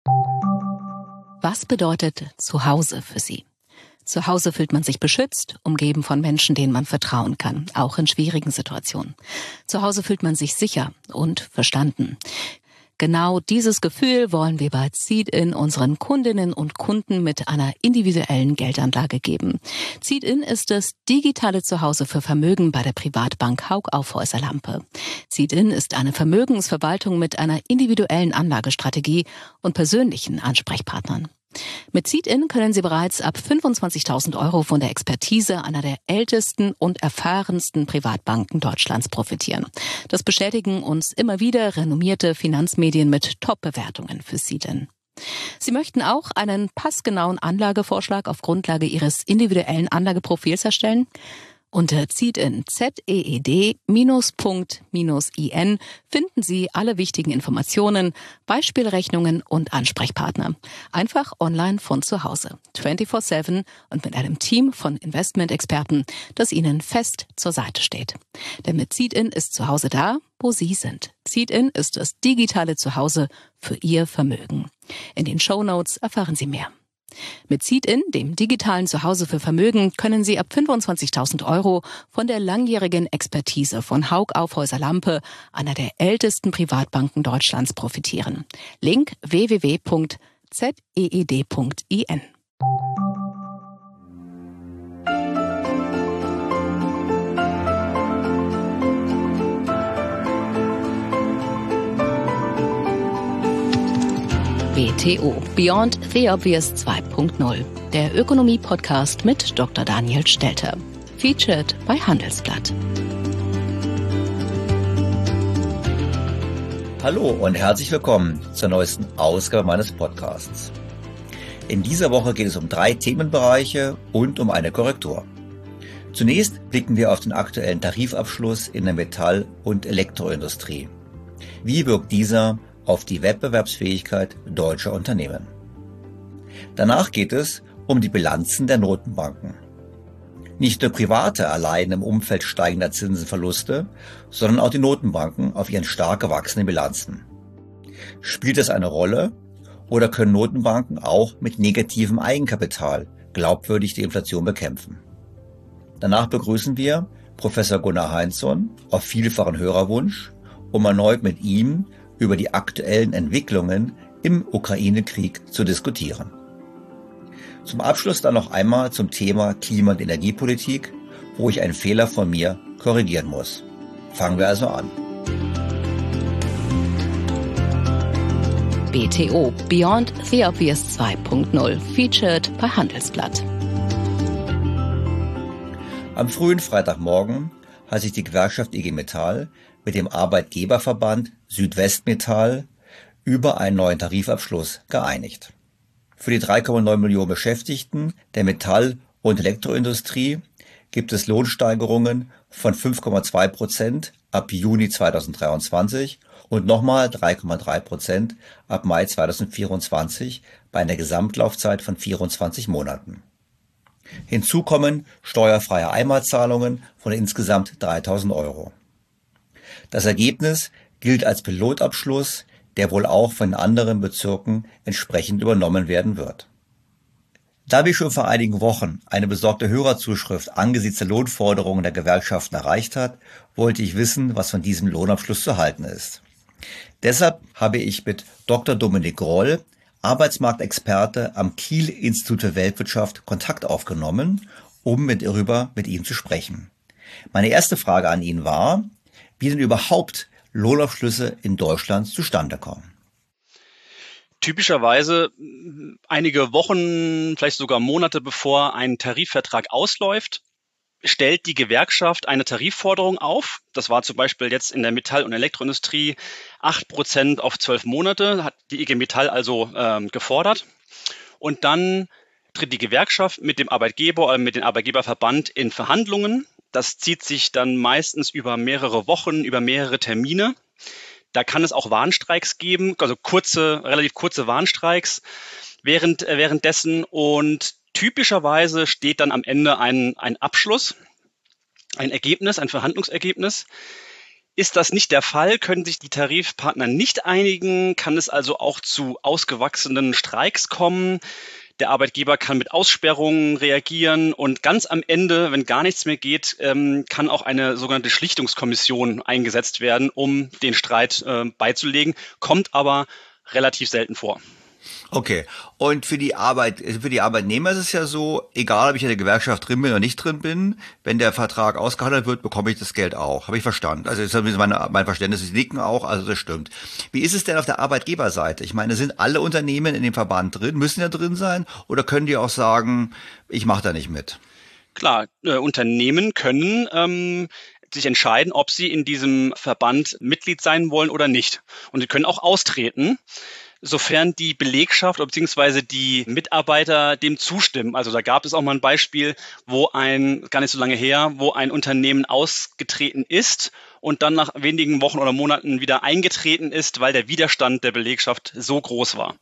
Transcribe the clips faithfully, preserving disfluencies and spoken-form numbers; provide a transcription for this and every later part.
Was bedeutet Zuhause für Sie? Zu Hause fühlt man sich beschützt, umgeben von Menschen, denen man vertrauen kann, auch in schwierigen Situationen. Zu Hause fühlt man sich sicher und verstanden. Genau dieses Gefühl wollen wir bei Seed-In unseren Kundinnen und Kunden mit einer individuellen Geldanlage geben. Seed-In ist das digitale Zuhause für Vermögen bei der Privatbank Hauck Aufhäuser Lampe. Seed-In ist eine Vermögensverwaltung mit einer individuellen Anlagestrategie und persönlichen Ansprechpartnern. Mit Seed-In können Sie bereits ab fünfundzwanzigtausend Euro von der Expertise einer der ältesten und erfahrensten Privatbanken Deutschlands profitieren. Das bestätigen uns immer wieder renommierte Finanzmedien mit Top-Bewertungen für Seed-In. Sie möchten auch einen passgenauen Anlagevorschlag auf Grundlage Ihres individuellen Anlageprofils erstellen? Unter Seed-In, Z E E D Punkt I N finden Sie alle wichtigen Informationen, Beispielrechnungen und Ansprechpartner. Einfach online von zu Hause, vierundzwanzig sieben und mit einem Team von Investmentexperten, das Ihnen fest zur Seite steht. Denn mit Seed-In ist zu Hause da, wo Sie sind. Seed-In ist das digitale Zuhause für Ihr Vermögen. In den Shownotes erfahren Sie mehr. Mit Seed-In, dem digitalen Zuhause für Vermögen, können Sie ab fünfundzwanzigtausend Euro von der langjährigen Expertise von Hauck Aufhäuser Lampe, einer der ältesten Privatbanken Deutschlands, profitieren. Link w w w Punkt Z E E D Punkt I N. B T O, Beyond the Obvious zwei Punkt null, der Ökonomie-Podcast mit Doktor Daniel Stelter. Featured bei Handelsblatt. Hallo und herzlich willkommen zur neuesten Ausgabe meines Podcasts. In dieser Woche geht es um drei Themenbereiche und um eine Korrektur. Zunächst blicken wir auf den aktuellen Tarifabschluss in der Metall- und Elektroindustrie. Wie wirkt dieser auf die Wettbewerbsfähigkeit deutscher Unternehmen? Danach geht es um die Bilanzen der Notenbanken. Nicht nur Private erleiden im Umfeld steigender Zinsen Verluste, sondern auch die Notenbanken auf ihren stark gewachsenen Bilanzen. Spielt es eine Rolle oder können Notenbanken auch mit negativem Eigenkapital glaubwürdig die Inflation bekämpfen? Danach begrüßen wir Professor Gunnar Heinzson auf vielfachen Hörerwunsch, um erneut mit ihm über die aktuellen Entwicklungen im Ukraine-Krieg zu diskutieren. Zum Abschluss dann noch einmal zum Thema Klima- und Energiepolitik, wo ich einen Fehler von mir korrigieren muss. Fangen wir also an. B T O, Beyond the Obvious zwei Punkt null, featured bei Handelsblatt. Am frühen Freitagmorgen hat sich die Gewerkschaft I G Metall mit dem Arbeitgeberverband Südwestmetall über einen neuen Tarifabschluss geeinigt. Für die drei Komma neun Millionen Beschäftigten der Metall- und Elektroindustrie gibt es Lohnsteigerungen von fünf Komma zwei Prozent ab Juni zweitausenddreiundzwanzig und nochmal drei Komma drei Prozent ab Mai zweitausendvierundzwanzig bei einer Gesamtlaufzeit von vierundzwanzig Monaten. Hinzu kommen steuerfreie Einmalzahlungen von insgesamt dreitausend Euro. Das Ergebnis gilt als Pilotabschluss, der wohl auch von anderen Bezirken entsprechend übernommen werden wird. Da wir schon vor einigen Wochen eine besorgte Hörerzuschrift angesichts der Lohnforderungen der Gewerkschaften erreicht hat, wollte ich wissen, was von diesem Lohnabschluss zu halten ist. Deshalb habe ich mit Doktor Dominik Groll, Arbeitsmarktexperte am Kiel-Institut für Weltwirtschaft, Kontakt aufgenommen, um mit darüber mit ihm zu sprechen. Meine erste Frage an ihn war, wie denn überhaupt Lohnabschlüsse in Deutschland zustande kommen. Typischerweise einige Wochen, vielleicht sogar Monate bevor ein Tarifvertrag ausläuft, stellt die Gewerkschaft eine Tarifforderung auf. Das war zum Beispiel jetzt in der Metall- und Elektroindustrie acht Prozent auf zwölf Monate, hat die I G Metall also ähm, gefordert. Und dann tritt die Gewerkschaft mit dem Arbeitgeber, äh, mit dem Arbeitgeberverband in Verhandlungen. Das zieht sich dann meistens über mehrere Wochen, über mehrere Termine. Da kann es auch Warnstreiks geben, also kurze, relativ kurze Warnstreiks während, äh, währenddessen. Und typischerweise steht dann am Ende ein, ein Abschluss, ein Ergebnis, ein Verhandlungsergebnis. Ist das nicht der Fall, können sich die Tarifpartner nicht einigen, kann es also auch zu ausgewachsenen Streiks kommen. Der Arbeitgeber kann mit Aussperrungen reagieren und ganz am Ende, wenn gar nichts mehr geht, ähm, kann auch eine sogenannte Schlichtungskommission eingesetzt werden, um den Streit äh, beizulegen, kommt aber relativ selten vor. Okay. Und für die Arbeit, für die Arbeitnehmer ist es ja so, egal ob ich in der Gewerkschaft drin bin oder nicht drin bin, wenn der Vertrag ausgehandelt wird, bekomme ich das Geld auch. Habe ich verstanden. Also das ist meine, mein Verständnis, sie nicken auch, also das stimmt. Wie ist es denn auf der Arbeitgeberseite? Ich meine, sind alle Unternehmen in dem Verband drin, müssen ja drin sein, oder können die auch sagen, ich mache da nicht mit? Klar, äh, Unternehmen können ähm, sich entscheiden, ob sie in diesem Verband Mitglied sein wollen oder nicht. Und sie können auch austreten, sofern die Belegschaft bzw. die Mitarbeiter dem zustimmen. Also da gab es auch mal ein Beispiel, wo ein, gar nicht so lange her, wo ein Unternehmen ausgetreten ist und dann nach wenigen Wochen oder Monaten wieder eingetreten ist, weil der Widerstand der Belegschaft so groß war.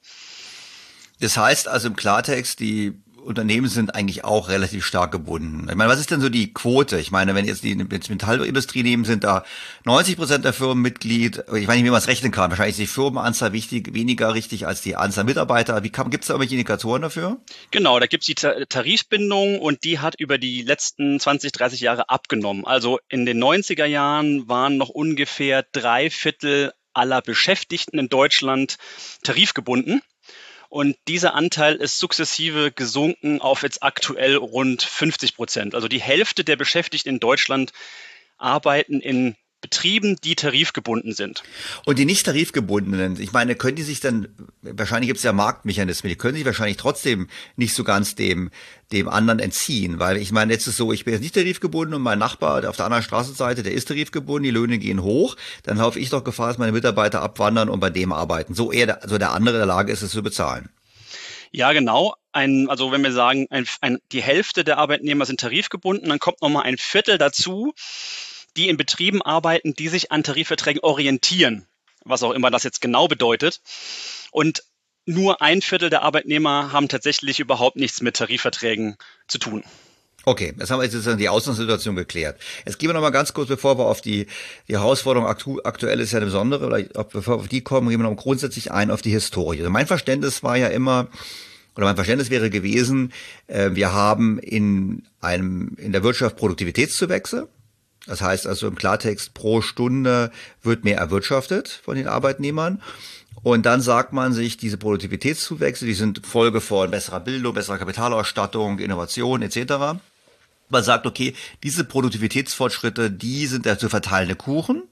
Das heißt also im Klartext, die Unternehmen sind eigentlich auch relativ stark gebunden. Ich meine, was ist denn so die Quote? Ich meine, wenn jetzt die Metallindustrie nehmen, sind da neunzig Prozent der Firmen Mitglied. Ich weiß nicht, wie man es rechnen kann. Wahrscheinlich ist die Firmenanzahl wichtig, weniger richtig als die Anzahl Mitarbeiter. Wie gibt es da irgendwelche Indikatoren dafür? Genau, da gibt es die Tarifbindung und die hat über die letzten zwanzig, dreißig Jahre abgenommen. Also in den neunziger Jahren waren noch ungefähr drei Viertel aller Beschäftigten in Deutschland tarifgebunden. Und dieser Anteil ist sukzessive gesunken auf jetzt aktuell rund fünfzig Prozent. Also die Hälfte der Beschäftigten in Deutschland arbeiten in Betrieben, die tarifgebunden sind. Und die nicht tarifgebundenen, ich meine, können die sich dann, wahrscheinlich gibt es ja Marktmechanismen, die können sich wahrscheinlich trotzdem nicht so ganz dem dem anderen entziehen, weil ich meine, jetzt ist so, ich bin jetzt nicht tarifgebunden und mein Nachbar der auf der anderen Straßenseite, der ist tarifgebunden, die Löhne gehen hoch, dann laufe ich doch Gefahr, dass meine Mitarbeiter abwandern und bei dem arbeiten, so eher der, also der andere in der Lage ist, es zu bezahlen. Ja, genau. Ein, also wenn wir sagen, ein, ein, die Hälfte der Arbeitnehmer sind tarifgebunden, dann kommt nochmal ein Viertel dazu, die in Betrieben arbeiten, die sich an Tarifverträgen orientieren, was auch immer das jetzt genau bedeutet. Und nur ein Viertel der Arbeitnehmer haben tatsächlich überhaupt nichts mit Tarifverträgen zu tun. Okay, jetzt haben wir jetzt sozusagen die Ausgangssituation geklärt. Jetzt gehen wir noch mal ganz kurz, bevor wir auf die, die Herausforderung aktu, aktuell ist ja eine besondere, oder bevor wir auf die kommen, gehen wir noch grundsätzlich ein auf die Historie. Also mein Verständnis war ja immer, oder mein Verständnis wäre gewesen, äh, wir haben in einem, in der Wirtschaft Produktivitätszuwächse. Das heißt also im Klartext, pro Stunde wird mehr erwirtschaftet von den Arbeitnehmern. Und dann sagt man sich, diese Produktivitätszuwächse, die sind Folge von besserer Bildung, besserer Kapitalausstattung, Innovation et cetera. Man sagt, okay, diese Produktivitätsfortschritte, die sind der zu verteilende Kuchen.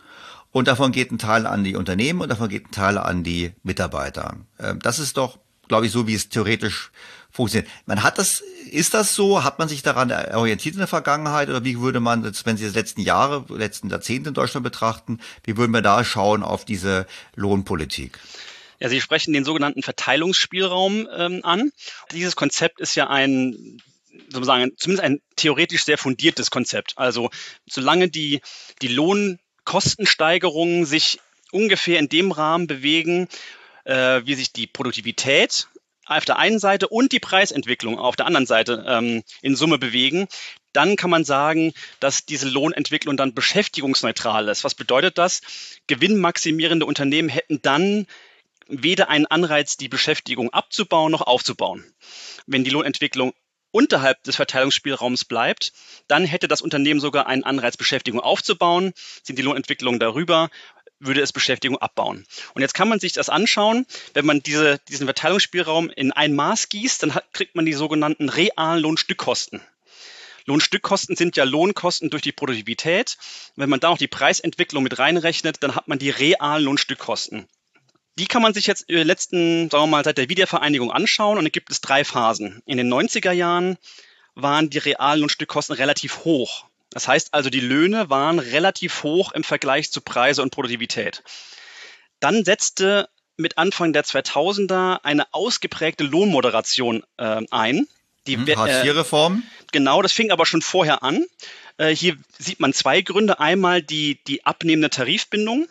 Und davon geht ein Teil an die Unternehmen und davon geht ein Teil an die Mitarbeiter. Das ist doch, glaube ich, so, wie es theoretisch funktioniert. Man hat das, ist das so? Hat man sich daran orientiert in der Vergangenheit? Oder wie würde man, wenn Sie das letzten Jahre, letzten Jahrzehnte in Deutschland betrachten, wie würden wir da schauen auf diese Lohnpolitik? Ja, Sie sprechen den sogenannten Verteilungsspielraum ähm, an. Dieses Konzept ist ja ein, sozusagen, zumindest ein theoretisch sehr fundiertes Konzept. Also, solange die, die Lohnkostensteigerungen sich ungefähr in dem Rahmen bewegen, äh, wie sich die Produktivität auf der einen Seite und die Preisentwicklung auf der anderen Seite ähm, in Summe bewegen, dann kann man sagen, dass diese Lohnentwicklung dann beschäftigungsneutral ist. Was bedeutet das? Gewinnmaximierende Unternehmen hätten dann weder einen Anreiz, die Beschäftigung abzubauen noch aufzubauen. Wenn die Lohnentwicklung unterhalb des Verteilungsspielraums bleibt, dann hätte das Unternehmen sogar einen Anreiz, Beschäftigung aufzubauen. Sind die Lohnentwicklungen darüber, würde es Beschäftigung abbauen. Und jetzt kann man sich das anschauen, wenn man diese, diesen Verteilungsspielraum in ein Maß gießt, dann hat, kriegt man die sogenannten realen Lohnstückkosten. Lohnstückkosten sind ja Lohnkosten durch die Produktivität. Wenn man da noch die Preisentwicklung mit reinrechnet, dann hat man die realen Lohnstückkosten. Die kann man sich jetzt in den letzten, sagen wir mal, seit der Wiedervereinigung anschauen und da gibt es drei Phasen. In den neunziger Jahren waren die realen Lohnstückkosten relativ hoch. Das heißt also, die Löhne waren relativ hoch im Vergleich zu Preise und Produktivität. Dann setzte mit Anfang der zweitausender eine ausgeprägte Lohnmoderation äh, ein. Die hm, Hartz vier Reform? Äh, genau, das fing aber schon vorher an. Äh, hier sieht man zwei Gründe. Einmal die, die abnehmende Tarifbindung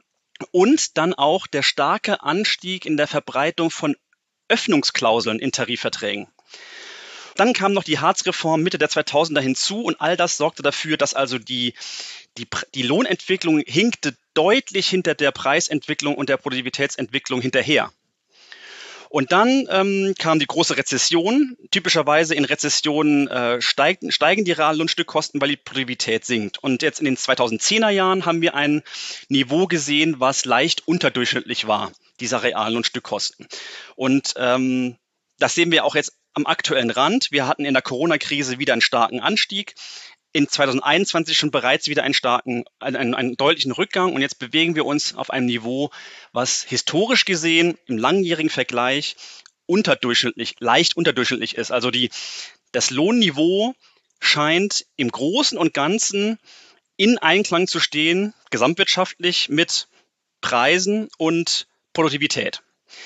und dann auch der starke Anstieg in der Verbreitung von Öffnungsklauseln in Tarifverträgen. Dann kam noch die Hartz-Reform Mitte der zweitausender hinzu und all das sorgte dafür, dass also die, die, die Lohnentwicklung hinkte deutlich hinter der Preisentwicklung und der Produktivitätsentwicklung hinterher. Und dann ähm, kam die große Rezession. Typischerweise in Rezessionen äh, steigen, steigen die Reallohnstückkosten, weil die Produktivität sinkt. Und jetzt in den zweitausendzehner Jahren haben wir ein Niveau gesehen, was leicht unterdurchschnittlich war, dieser Reallohnstückkosten. Und ähm, das sehen wir auch jetzt am aktuellen Rand. Wir hatten in der Corona-Krise wieder einen starken Anstieg. In zweitausendeinundzwanzig schon bereits wieder einen starken, einen, einen deutlichen Rückgang. Und jetzt bewegen wir uns auf einem Niveau, was historisch gesehen im langjährigen Vergleich unterdurchschnittlich, leicht unterdurchschnittlich ist. Also die, das Lohnniveau scheint im Großen und Ganzen in Einklang zu stehen, gesamtwirtschaftlich mit Preisen und Produktivität.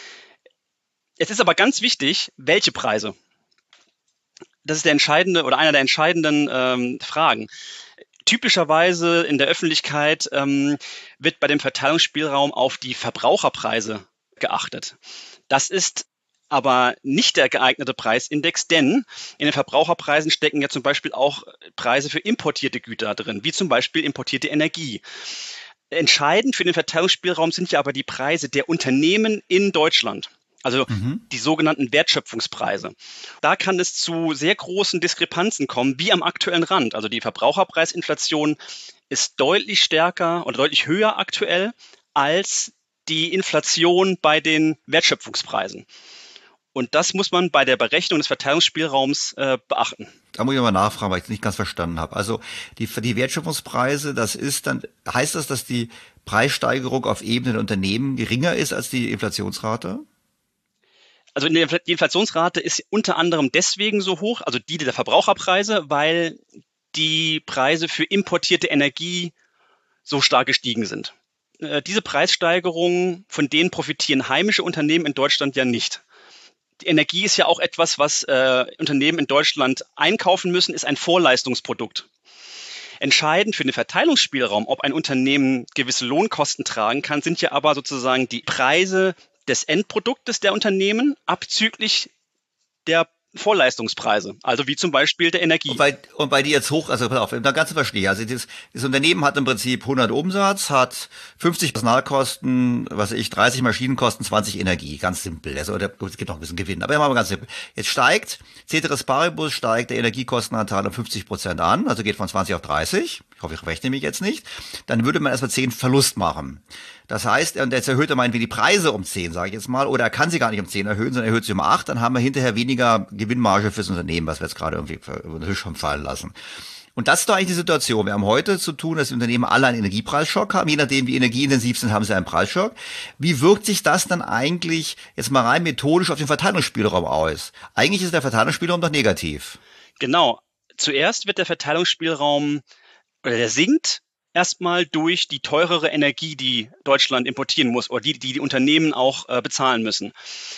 Es ist aber ganz wichtig, welche Preise. Das ist der entscheidende oder einer der entscheidenden ähm, Fragen. Typischerweise in der Öffentlichkeit ähm, wird bei dem Verteilungsspielraum auf die Verbraucherpreise geachtet. Das ist aber nicht der geeignete Preisindex, denn in den Verbraucherpreisen stecken ja zum Beispiel auch Preise für importierte Güter drin, wie zum Beispiel importierte Energie. Entscheidend für den Verteilungsspielraum sind ja aber die Preise der Unternehmen in Deutschland. Also mhm. die sogenannten Wertschöpfungspreise. Da kann es zu sehr großen Diskrepanzen kommen, wie am aktuellen Rand. Also die Verbraucherpreisinflation ist deutlich stärker oder deutlich höher aktuell als die Inflation bei den Wertschöpfungspreisen. Und das muss man bei der Berechnung des Verteilungsspielraums äh, beachten. Da muss ich mal nachfragen, weil ich es nicht ganz verstanden habe. Also die, die Wertschöpfungspreise, das ist dann, heißt das, dass die Preissteigerung auf Ebene der Unternehmen geringer ist als die Inflationsrate? Also die Inflationsrate ist unter anderem deswegen so hoch, also die der Verbraucherpreise, weil die Preise für importierte Energie so stark gestiegen sind. Äh, diese Preissteigerungen, von denen profitieren heimische Unternehmen in Deutschland ja nicht. Die Energie ist ja auch etwas, was äh, Unternehmen in Deutschland einkaufen müssen, ist ein Vorleistungsprodukt. Entscheidend für den Verteilungsspielraum, ob ein Unternehmen gewisse Lohnkosten tragen kann, sind ja aber sozusagen die Preise des Endproduktes der Unternehmen abzüglich der Vorleistungspreise, also wie zum Beispiel der Energie. Und weil, und weil die jetzt hoch, also pass auf, da ganz verstehe. Also das, das Unternehmen hat im Prinzip hundert Umsatz, hat fünfzig Personalkosten, was weiß ich, dreißig Maschinenkosten, zwanzig Energie, ganz simpel. Also es gibt noch ein bisschen Gewinn, aber immer ganz simpel. Jetzt steigt, Ceteris Paribus steigt der Energiekostenanteil um fünfzig Prozent an, also geht von zwanzig auf dreißig. Ich hoffe, ich rechne mich jetzt nicht. Dann würde man erstmal zehn Verlust machen. Das heißt, und jetzt erhöht er meinetwegen die Preise um zehn, sage ich jetzt mal, oder er kann sie gar nicht um zehn erhöhen, sondern erhöht sie um acht, dann haben wir hinterher weniger Gewinnmarge fürs Unternehmen, was wir jetzt gerade irgendwie über den Tisch schon fallen lassen. Und das ist doch eigentlich die Situation. Wir haben heute zu tun, dass die Unternehmen alle einen Energiepreisschock haben. Je nachdem, wie energieintensiv sind, haben sie einen Preisschock. Wie wirkt sich das dann eigentlich jetzt mal rein methodisch auf den Verteilungsspielraum aus? Eigentlich ist der Verteilungsspielraum doch negativ. Genau. Zuerst wird der Verteilungsspielraum, oder der sinkt, erstmal durch die teurere Energie, die Deutschland importieren muss oder die die, die Unternehmen auch äh, bezahlen müssen.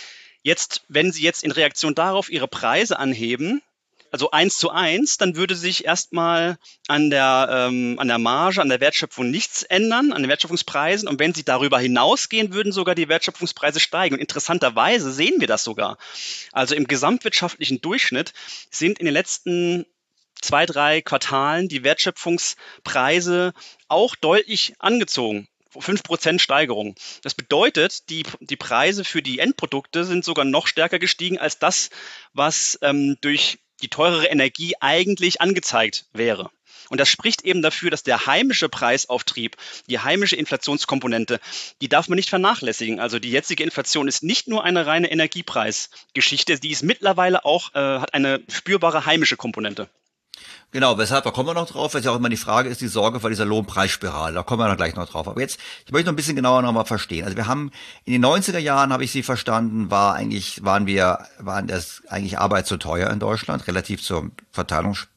Jetzt, wenn Sie jetzt in Reaktion darauf Ihre Preise anheben, also eins zu eins, dann würde sich erstmal an der, ähm, an der Marge, an der Wertschöpfung nichts ändern, an den Wertschöpfungspreisen. Und wenn Sie darüber hinausgehen, würden sogar die Wertschöpfungspreise steigen. Und interessanterweise sehen wir das sogar. Also im gesamtwirtschaftlichen Durchschnitt sind in den letzten zwei, drei Quartalen die Wertschöpfungspreise auch deutlich angezogen. fünf Prozent Steigerung. Das bedeutet, die, die Preise für die Endprodukte sind sogar noch stärker gestiegen als das, was ähm, durch die teurere Energie eigentlich angezeigt wäre. Und das spricht eben dafür, dass der heimische Preisauftrieb, die heimische Inflationskomponente, die darf man nicht vernachlässigen. Also die jetzige Inflation ist nicht nur eine reine Energiepreisgeschichte, die ist mittlerweile auch, äh, hat eine spürbare heimische Komponente. Genau, weshalb, da kommen wir noch drauf, weil ja auch immer die Frage ist, die Sorge vor dieser Lohnpreisspirale, da kommen wir noch gleich noch drauf. Aber jetzt, ich möchte noch ein bisschen genauer nochmal verstehen. Also wir haben, in den neunziger Jahren, habe ich Sie verstanden, war eigentlich, waren wir, waren das eigentlich Arbeit zu teuer in Deutschland, relativ zur Verteilungsspielraum.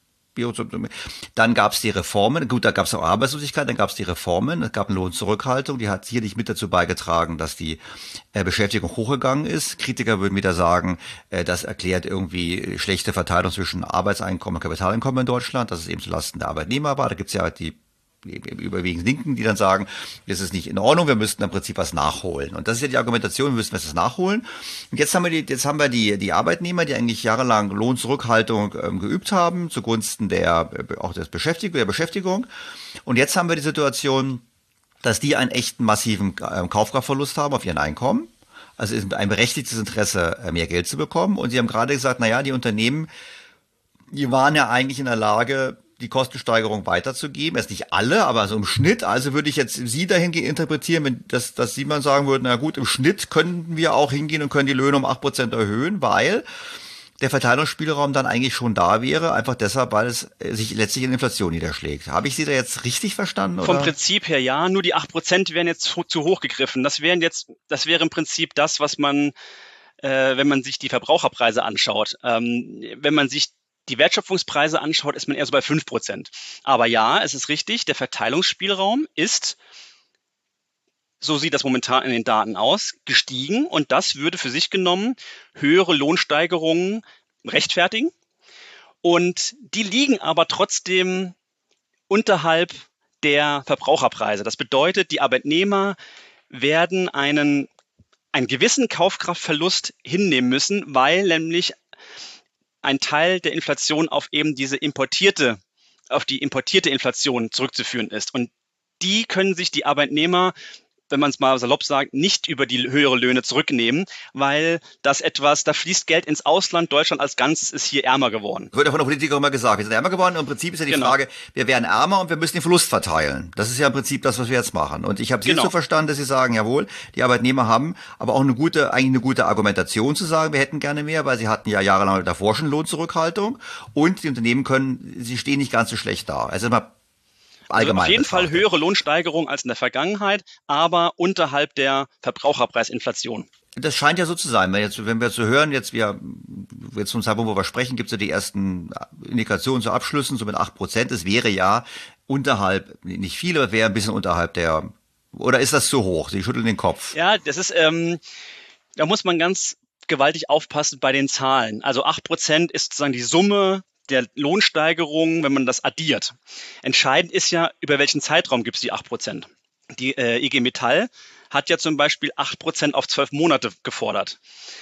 Dann gab es die Reformen, gut, da gab es auch Arbeitslosigkeit, dann gab es die Reformen, es gab eine Lohnzurückhaltung, die hat sicherlich mit dazu beigetragen, dass die äh, Beschäftigung hochgegangen ist. Kritiker würden wieder sagen, äh, das erklärt irgendwie schlechte Verteilung zwischen Arbeitseinkommen und Kapitaleinkommen in Deutschland, dass es eben zulasten der Arbeitnehmer war. Da gibt es ja die überwiegend Linken, die dann sagen, das ist nicht in Ordnung, wir müssten im Prinzip was nachholen. Und das ist ja die Argumentation, wir müssen was nachholen. Und jetzt haben wir die, jetzt haben wir die, die Arbeitnehmer, die eigentlich jahrelang Lohnzurückhaltung ähm, geübt haben, zugunsten der, auch des Beschäftigung, der Beschäftigung. Und jetzt haben wir die Situation, dass die einen echten massiven äh, Kaufkraftverlust haben auf ihren Einkommen. Also ist ein berechtigtes Interesse, mehr Geld zu bekommen. Und Sie haben gerade gesagt, na ja, die Unternehmen, die waren ja eigentlich in der Lage, die Kostensteigerung weiterzugeben. Erst nicht alle, aber so im Schnitt. Also würde ich jetzt Sie dahingehend interpretieren, wenn das, dass Sie mal sagen würden, na gut, im Schnitt könnten wir auch hingehen und können die Löhne um acht Prozent erhöhen, weil der Verteilungsspielraum dann eigentlich schon da wäre, einfach deshalb, weil es sich letztlich in Inflation niederschlägt. Habe ich Sie da jetzt richtig verstanden? Oder? Vom Prinzip her ja, nur die acht Prozent wären jetzt zu hoch gegriffen. Das wären jetzt, das wäre im Prinzip das, was man, äh, wenn man sich die Verbraucherpreise anschaut. Ähm, wenn man sich die Wertschöpfungspreise anschaut, ist man eher so bei fünf Prozent. Aber ja, es ist richtig, der Verteilungsspielraum ist, so sieht das momentan in den Daten aus, gestiegen. Und das würde für sich genommen höhere Lohnsteigerungen rechtfertigen. Und die liegen aber trotzdem unterhalb der Verbraucherpreise. Das bedeutet, die Arbeitnehmer werden einen, einen gewissen Kaufkraftverlust hinnehmen müssen, weil nämlich ein Teil der Inflation auf eben diese importierte, auf die importierte Inflation zurückzuführen ist. Und die können sich die Arbeitnehmer, wenn man es mal salopp sagt, nicht über die höhere Löhne zurücknehmen, weil das etwas, da fließt Geld ins Ausland, Deutschland als Ganzes ist hier ärmer geworden. Wird ja von der Politik auch immer gesagt, wir sind ärmer geworden und im Prinzip ist ja die genau. Frage, wir werden ärmer und wir müssen den Verlust verteilen. Das ist ja im Prinzip das, was wir jetzt machen. Und ich habe Sie genau. so verstanden, dass Sie sagen, jawohl, die Arbeitnehmer haben aber auch eine gute, eigentlich eine gute Argumentation zu sagen, wir hätten gerne mehr, weil sie hatten ja jahrelang davor schon Lohnzurückhaltung und die Unternehmen können, sie stehen nicht ganz so schlecht da. Also mal Also auf jeden Fall höhere Lohnsteigerung als in der Vergangenheit, aber unterhalb der Verbraucherpreisinflation. Das scheint ja so zu sein. Wenn, jetzt, wenn wir zu hören, jetzt wir jetzt zum Zeitpunkt, wo wir sprechen, gibt es ja die ersten Indikationen zu Abschlüssen, so mit acht Prozent. Es wäre ja unterhalb, nicht viel, aber wäre ein bisschen unterhalb der, oder ist das zu hoch? Sie schütteln den Kopf. Ja, das ist, ähm, da muss man ganz gewaltig aufpassen bei den Zahlen. Also acht Prozent ist sozusagen die Summe der Lohnsteigerung, wenn man das addiert. Entscheidend ist ja, über welchen Zeitraum gibt es die acht Prozent. Die äh, I G Metall hat ja zum Beispiel acht Prozent auf zwölf Monate gefordert.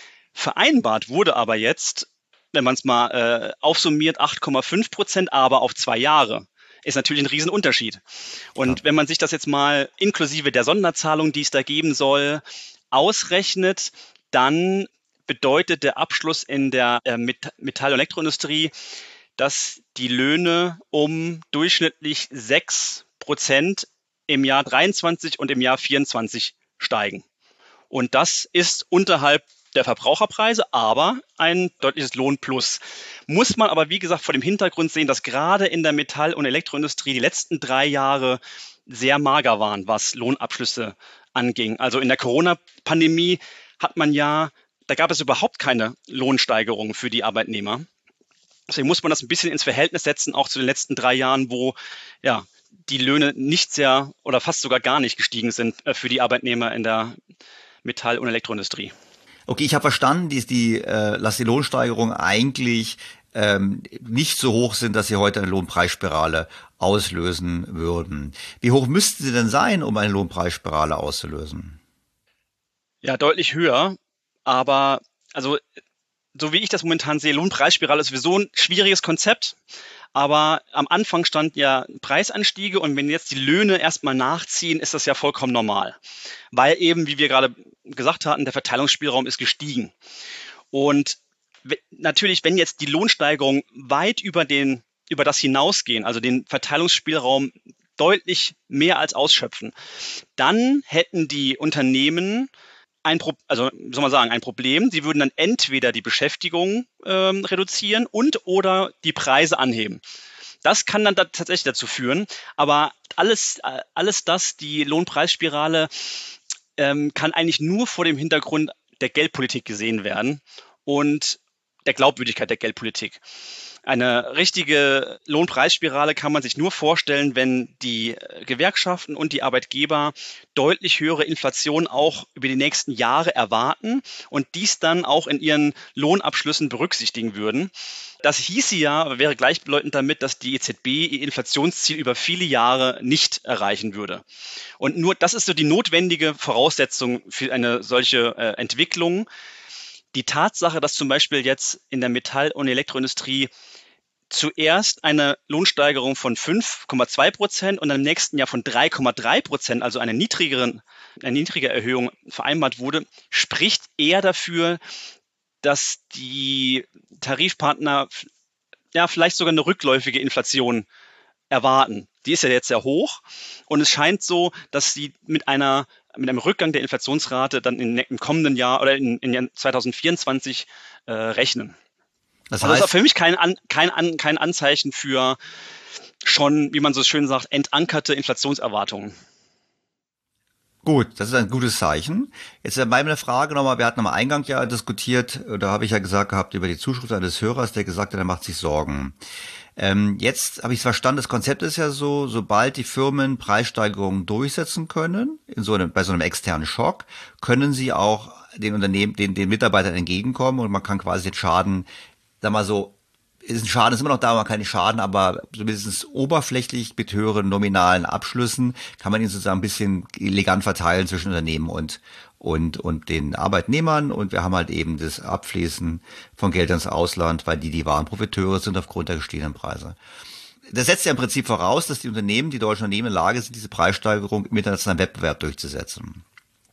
Vereinbart wurde aber jetzt, wenn man es mal äh, aufsummiert, acht Komma fünf Prozent, aber auf zwei Jahre. Ist natürlich ein Riesenunterschied. Und ja. wenn man sich das jetzt mal inklusive der Sonderzahlung, die es da geben soll, ausrechnet, dann bedeutet der Abschluss in der äh, Metall- und Elektroindustrie, dass die Löhne um durchschnittlich sechs Prozent im Jahr dreiundzwanzig und im Jahr vierundzwanzig steigen. Und das ist unterhalb der Verbraucherpreise, aber ein deutliches Lohnplus. Muss man aber, wie gesagt, vor dem Hintergrund sehen, dass gerade in der Metall- und Elektroindustrie die letzten drei Jahre sehr mager waren, was Lohnabschlüsse anging. Also in der Corona-Pandemie hat man ja, da gab es überhaupt keine Lohnsteigerung für die Arbeitnehmer. Deswegen muss man das ein bisschen ins Verhältnis setzen, auch zu den letzten drei Jahren, wo ja die Löhne nicht sehr oder fast sogar gar nicht gestiegen sind für die Arbeitnehmer in der Metall- und Elektroindustrie. Okay, ich habe verstanden, dass die, äh, dass die Lohnsteigerungen eigentlich ähm, nicht so hoch sind, dass sie heute eine Lohnpreisspirale auslösen würden. Wie hoch müssten sie denn sein, um eine Lohnpreisspirale auszulösen? Ja, deutlich höher. Aber also so wie ich das momentan sehe, Lohnpreisspirale ist sowieso ein schwieriges Konzept. Aber am Anfang stand ja Preisanstiege und wenn jetzt die Löhne erstmal nachziehen, ist das ja vollkommen normal. Weil eben, wie wir gerade gesagt hatten, der Verteilungsspielraum ist gestiegen. Und natürlich, wenn jetzt die Lohnsteigerungen weit über den, über das hinausgehen, also den Verteilungsspielraum deutlich mehr als ausschöpfen, dann hätten die Unternehmen ein, Pro- also soll man sagen, ein Problem. Sie würden dann entweder die Beschäftigung ähm, reduzieren und oder die Preise anheben. Das kann dann da tatsächlich dazu führen. Aber alles, äh, alles das, die Lohnpreisspirale, ähm, kann eigentlich nur vor dem Hintergrund der Geldpolitik gesehen werden und der Glaubwürdigkeit der Geldpolitik. Eine richtige Lohnpreisspirale kann man sich nur vorstellen, wenn die Gewerkschaften und die Arbeitgeber deutlich höhere Inflation auch über die nächsten Jahre erwarten und dies dann auch in ihren Lohnabschlüssen berücksichtigen würden. Das hieße ja, wäre gleichbedeutend damit, dass die E Z B ihr Inflationsziel über viele Jahre nicht erreichen würde. Und nur das ist so die notwendige Voraussetzung für eine solche äh, Entwicklung. Die Tatsache, dass zum Beispiel jetzt in der Metall- und Elektroindustrie zuerst eine Lohnsteigerung von fünf Komma zwei Prozent und im nächsten Jahr von drei Komma drei Prozent, also eine niedrigere, eine niedrige Erhöhung vereinbart wurde, spricht eher dafür, dass die Tarifpartner ja vielleicht sogar eine rückläufige Inflation erwarten. Die ist ja jetzt sehr hoch und es scheint so, dass sie mit einer mit einem Rückgang der Inflationsrate dann in, im kommenden Jahr oder in, in zwanzig vierundzwanzig äh, rechnen. Das, heißt, das ist auch für mich kein, An, kein, An, kein Anzeichen für schon, wie man so schön sagt, entankerte Inflationserwartungen. Gut, das ist ein gutes Zeichen. Jetzt ist meine Frage nochmal, wir hatten am Eingang ja diskutiert, da habe ich ja gesagt gehabt über die Zuschrift eines Hörers, der gesagt hat, er macht sich Sorgen. Ähm, jetzt habe ich verstanden, das Konzept ist ja so, sobald die Firmen Preissteigerungen durchsetzen können, in so einem, bei so einem externen Schock, können sie auch den Unternehmen, den, den Mitarbeitern entgegenkommen und man kann quasi den Schaden, sag mal so, ist ein Schaden, ist immer noch da, man kann nicht schaden, aber zumindest oberflächlich mit höheren nominalen Abschlüssen kann man ihn sozusagen ein bisschen elegant verteilen zwischen Unternehmen und und und den Arbeitnehmern und wir haben halt eben das Abfließen von Geldern ins Ausland, weil die die wahren Profiteure sind aufgrund der gestiegenen Preise. Das setzt ja im Prinzip voraus, dass die Unternehmen, die deutschen Unternehmen in der Lage sind, diese Preissteigerung im internationalen Wettbewerb durchzusetzen.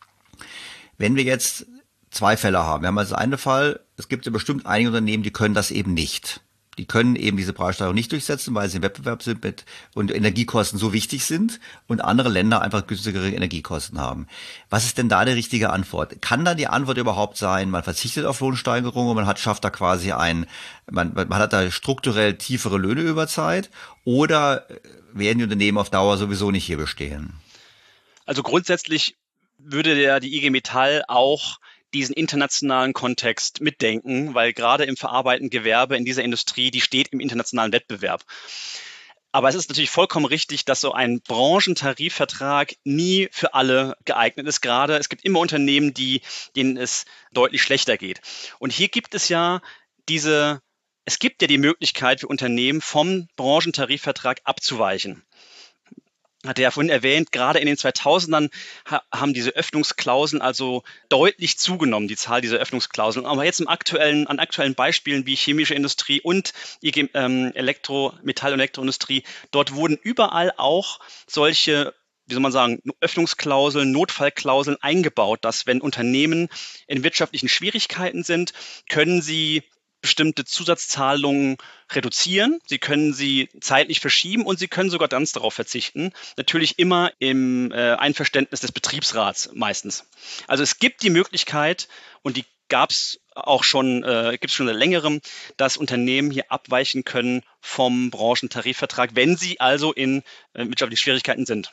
Wenn wir jetzt zwei Fälle haben, wir haben also einen Fall, es gibt ja bestimmt einige Unternehmen, die können das eben nicht. Die können eben diese Preissteigerung nicht durchsetzen, weil sie im Wettbewerb sind mit und Energiekosten so wichtig sind und andere Länder einfach günstigere Energiekosten haben. Was ist denn da die richtige Antwort? Kann da die Antwort überhaupt sein, man verzichtet auf Lohnsteigerungen und man hat, schafft da quasi ein, man, man hat da strukturell tiefere Löhne über Zeit oder werden die Unternehmen auf Dauer sowieso nicht hier bestehen? Also grundsätzlich würde der, die I G Metall auch diesen internationalen Kontext mitdenken, weil gerade im verarbeitenden Gewerbe in dieser Industrie, die steht im internationalen Wettbewerb. Aber es ist natürlich vollkommen richtig, dass so ein Branchentarifvertrag nie für alle geeignet ist. Gerade es gibt immer Unternehmen, die, denen es deutlich schlechter geht. Und hier gibt es ja diese, es gibt ja die Möglichkeit für Unternehmen vom Branchentarifvertrag abzuweichen. Hatte ja vorhin erwähnt, gerade in den zweitausendern ha- haben diese Öffnungsklauseln also deutlich zugenommen, die Zahl dieser Öffnungsklauseln. Aber jetzt im aktuellen, an aktuellen Beispielen wie chemische Industrie und I G, ähm, Elektro, Metall- und Elektroindustrie, dort wurden überall auch solche, wie soll man sagen, Öffnungsklauseln, Notfallklauseln eingebaut, dass wenn Unternehmen in wirtschaftlichen Schwierigkeiten sind, können sie bestimmte Zusatzzahlungen reduzieren, sie können sie zeitlich verschieben und sie können sogar ganz darauf verzichten. Natürlich immer im äh, Einverständnis des Betriebsrats meistens. Also es gibt die Möglichkeit und die gab es auch schon, äh, gibt es schon seit längerem, dass Unternehmen hier abweichen können vom Branchentarifvertrag, wenn sie also in äh, wirtschaftlichen Schwierigkeiten sind.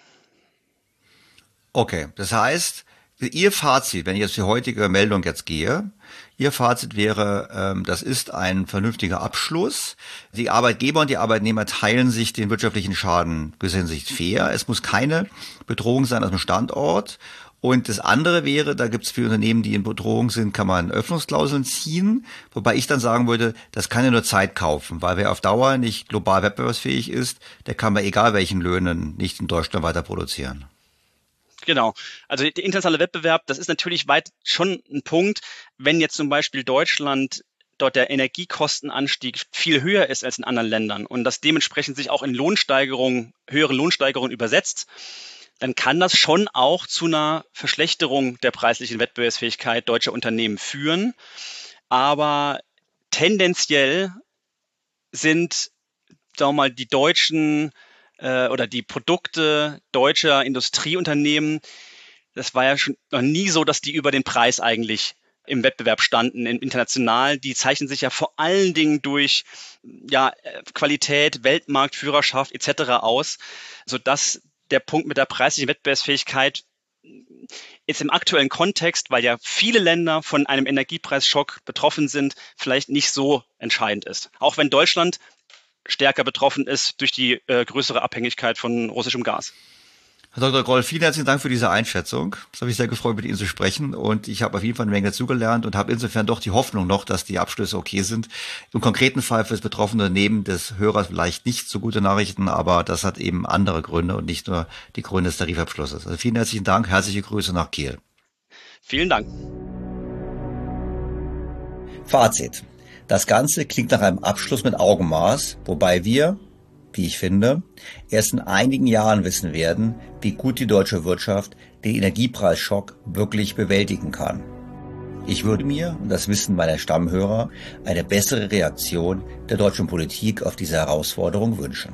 Okay, das heißt, Ihr Fazit, wenn ich jetzt die heutige Meldung jetzt gehe, Ihr Fazit wäre, ähm, das ist ein vernünftiger Abschluss. Die Arbeitgeber und die Arbeitnehmer teilen sich den wirtschaftlichen Schaden gesehen sich fair. Es muss keine Bedrohung sein aus dem Standort. Und das andere wäre, da gibt es viele Unternehmen, die in Bedrohung sind, kann man Öffnungsklauseln ziehen. Wobei ich dann sagen würde, das kann ja nur Zeit kaufen, weil wer auf Dauer nicht global wettbewerbsfähig ist, der kann bei egal welchen Löhnen nicht in Deutschland weiter produzieren. Genau. Also der internationale Wettbewerb, das ist natürlich weit schon ein Punkt, wenn jetzt zum Beispiel Deutschland dort der Energiekostenanstieg viel höher ist als in anderen Ländern und das dementsprechend sich auch in Lohnsteigerungen, höheren Lohnsteigerungen übersetzt, dann kann das schon auch zu einer Verschlechterung der preislichen Wettbewerbsfähigkeit deutscher Unternehmen führen. Aber tendenziell sind, sagen wir mal, die deutschen oder die Produkte deutscher Industrieunternehmen, das war ja schon noch nie so, dass die über den Preis eigentlich im Wettbewerb standen, international. Die zeichnen sich ja vor allen Dingen durch ja, Qualität, Weltmarktführerschaft et cetera aus, sodass der Punkt mit der preislichen Wettbewerbsfähigkeit jetzt im aktuellen Kontext, weil ja viele Länder von einem Energiepreisschock betroffen sind, vielleicht nicht so entscheidend ist. Auch wenn Deutschland stärker betroffen ist durch die äh, größere Abhängigkeit von russischem Gas. Herr Doktor Groll, vielen herzlichen Dank für diese Einschätzung. Es hat mich sehr gefreut, mit Ihnen zu sprechen, und ich habe auf jeden Fall eine Menge dazugelernt und habe insofern doch die Hoffnung noch, dass die Abschlüsse okay sind. Im konkreten Fall für das betroffene Unternehmen des Hörers vielleicht nicht so gute Nachrichten, aber das hat eben andere Gründe und nicht nur die Gründe des Tarifabschlusses. Also vielen herzlichen Dank, herzliche Grüße nach Kiel. Vielen Dank. Fazit. Das Ganze klingt nach einem Abschluss mit Augenmaß, wobei wir, wie ich finde, erst in einigen Jahren wissen werden, wie gut die deutsche Wirtschaft den Energiepreisschock wirklich bewältigen kann. Ich würde mir, und das wissen meine Stammhörer, eine bessere Reaktion der deutschen Politik auf diese Herausforderung wünschen.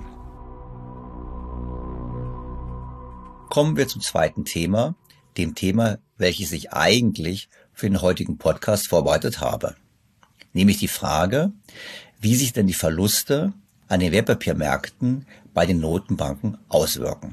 Kommen wir zum zweiten Thema, dem Thema, welches ich eigentlich für den heutigen Podcast vorbereitet habe. Nämlich die Frage, wie sich denn die Verluste an den Wertpapiermärkten bei den Notenbanken auswirken.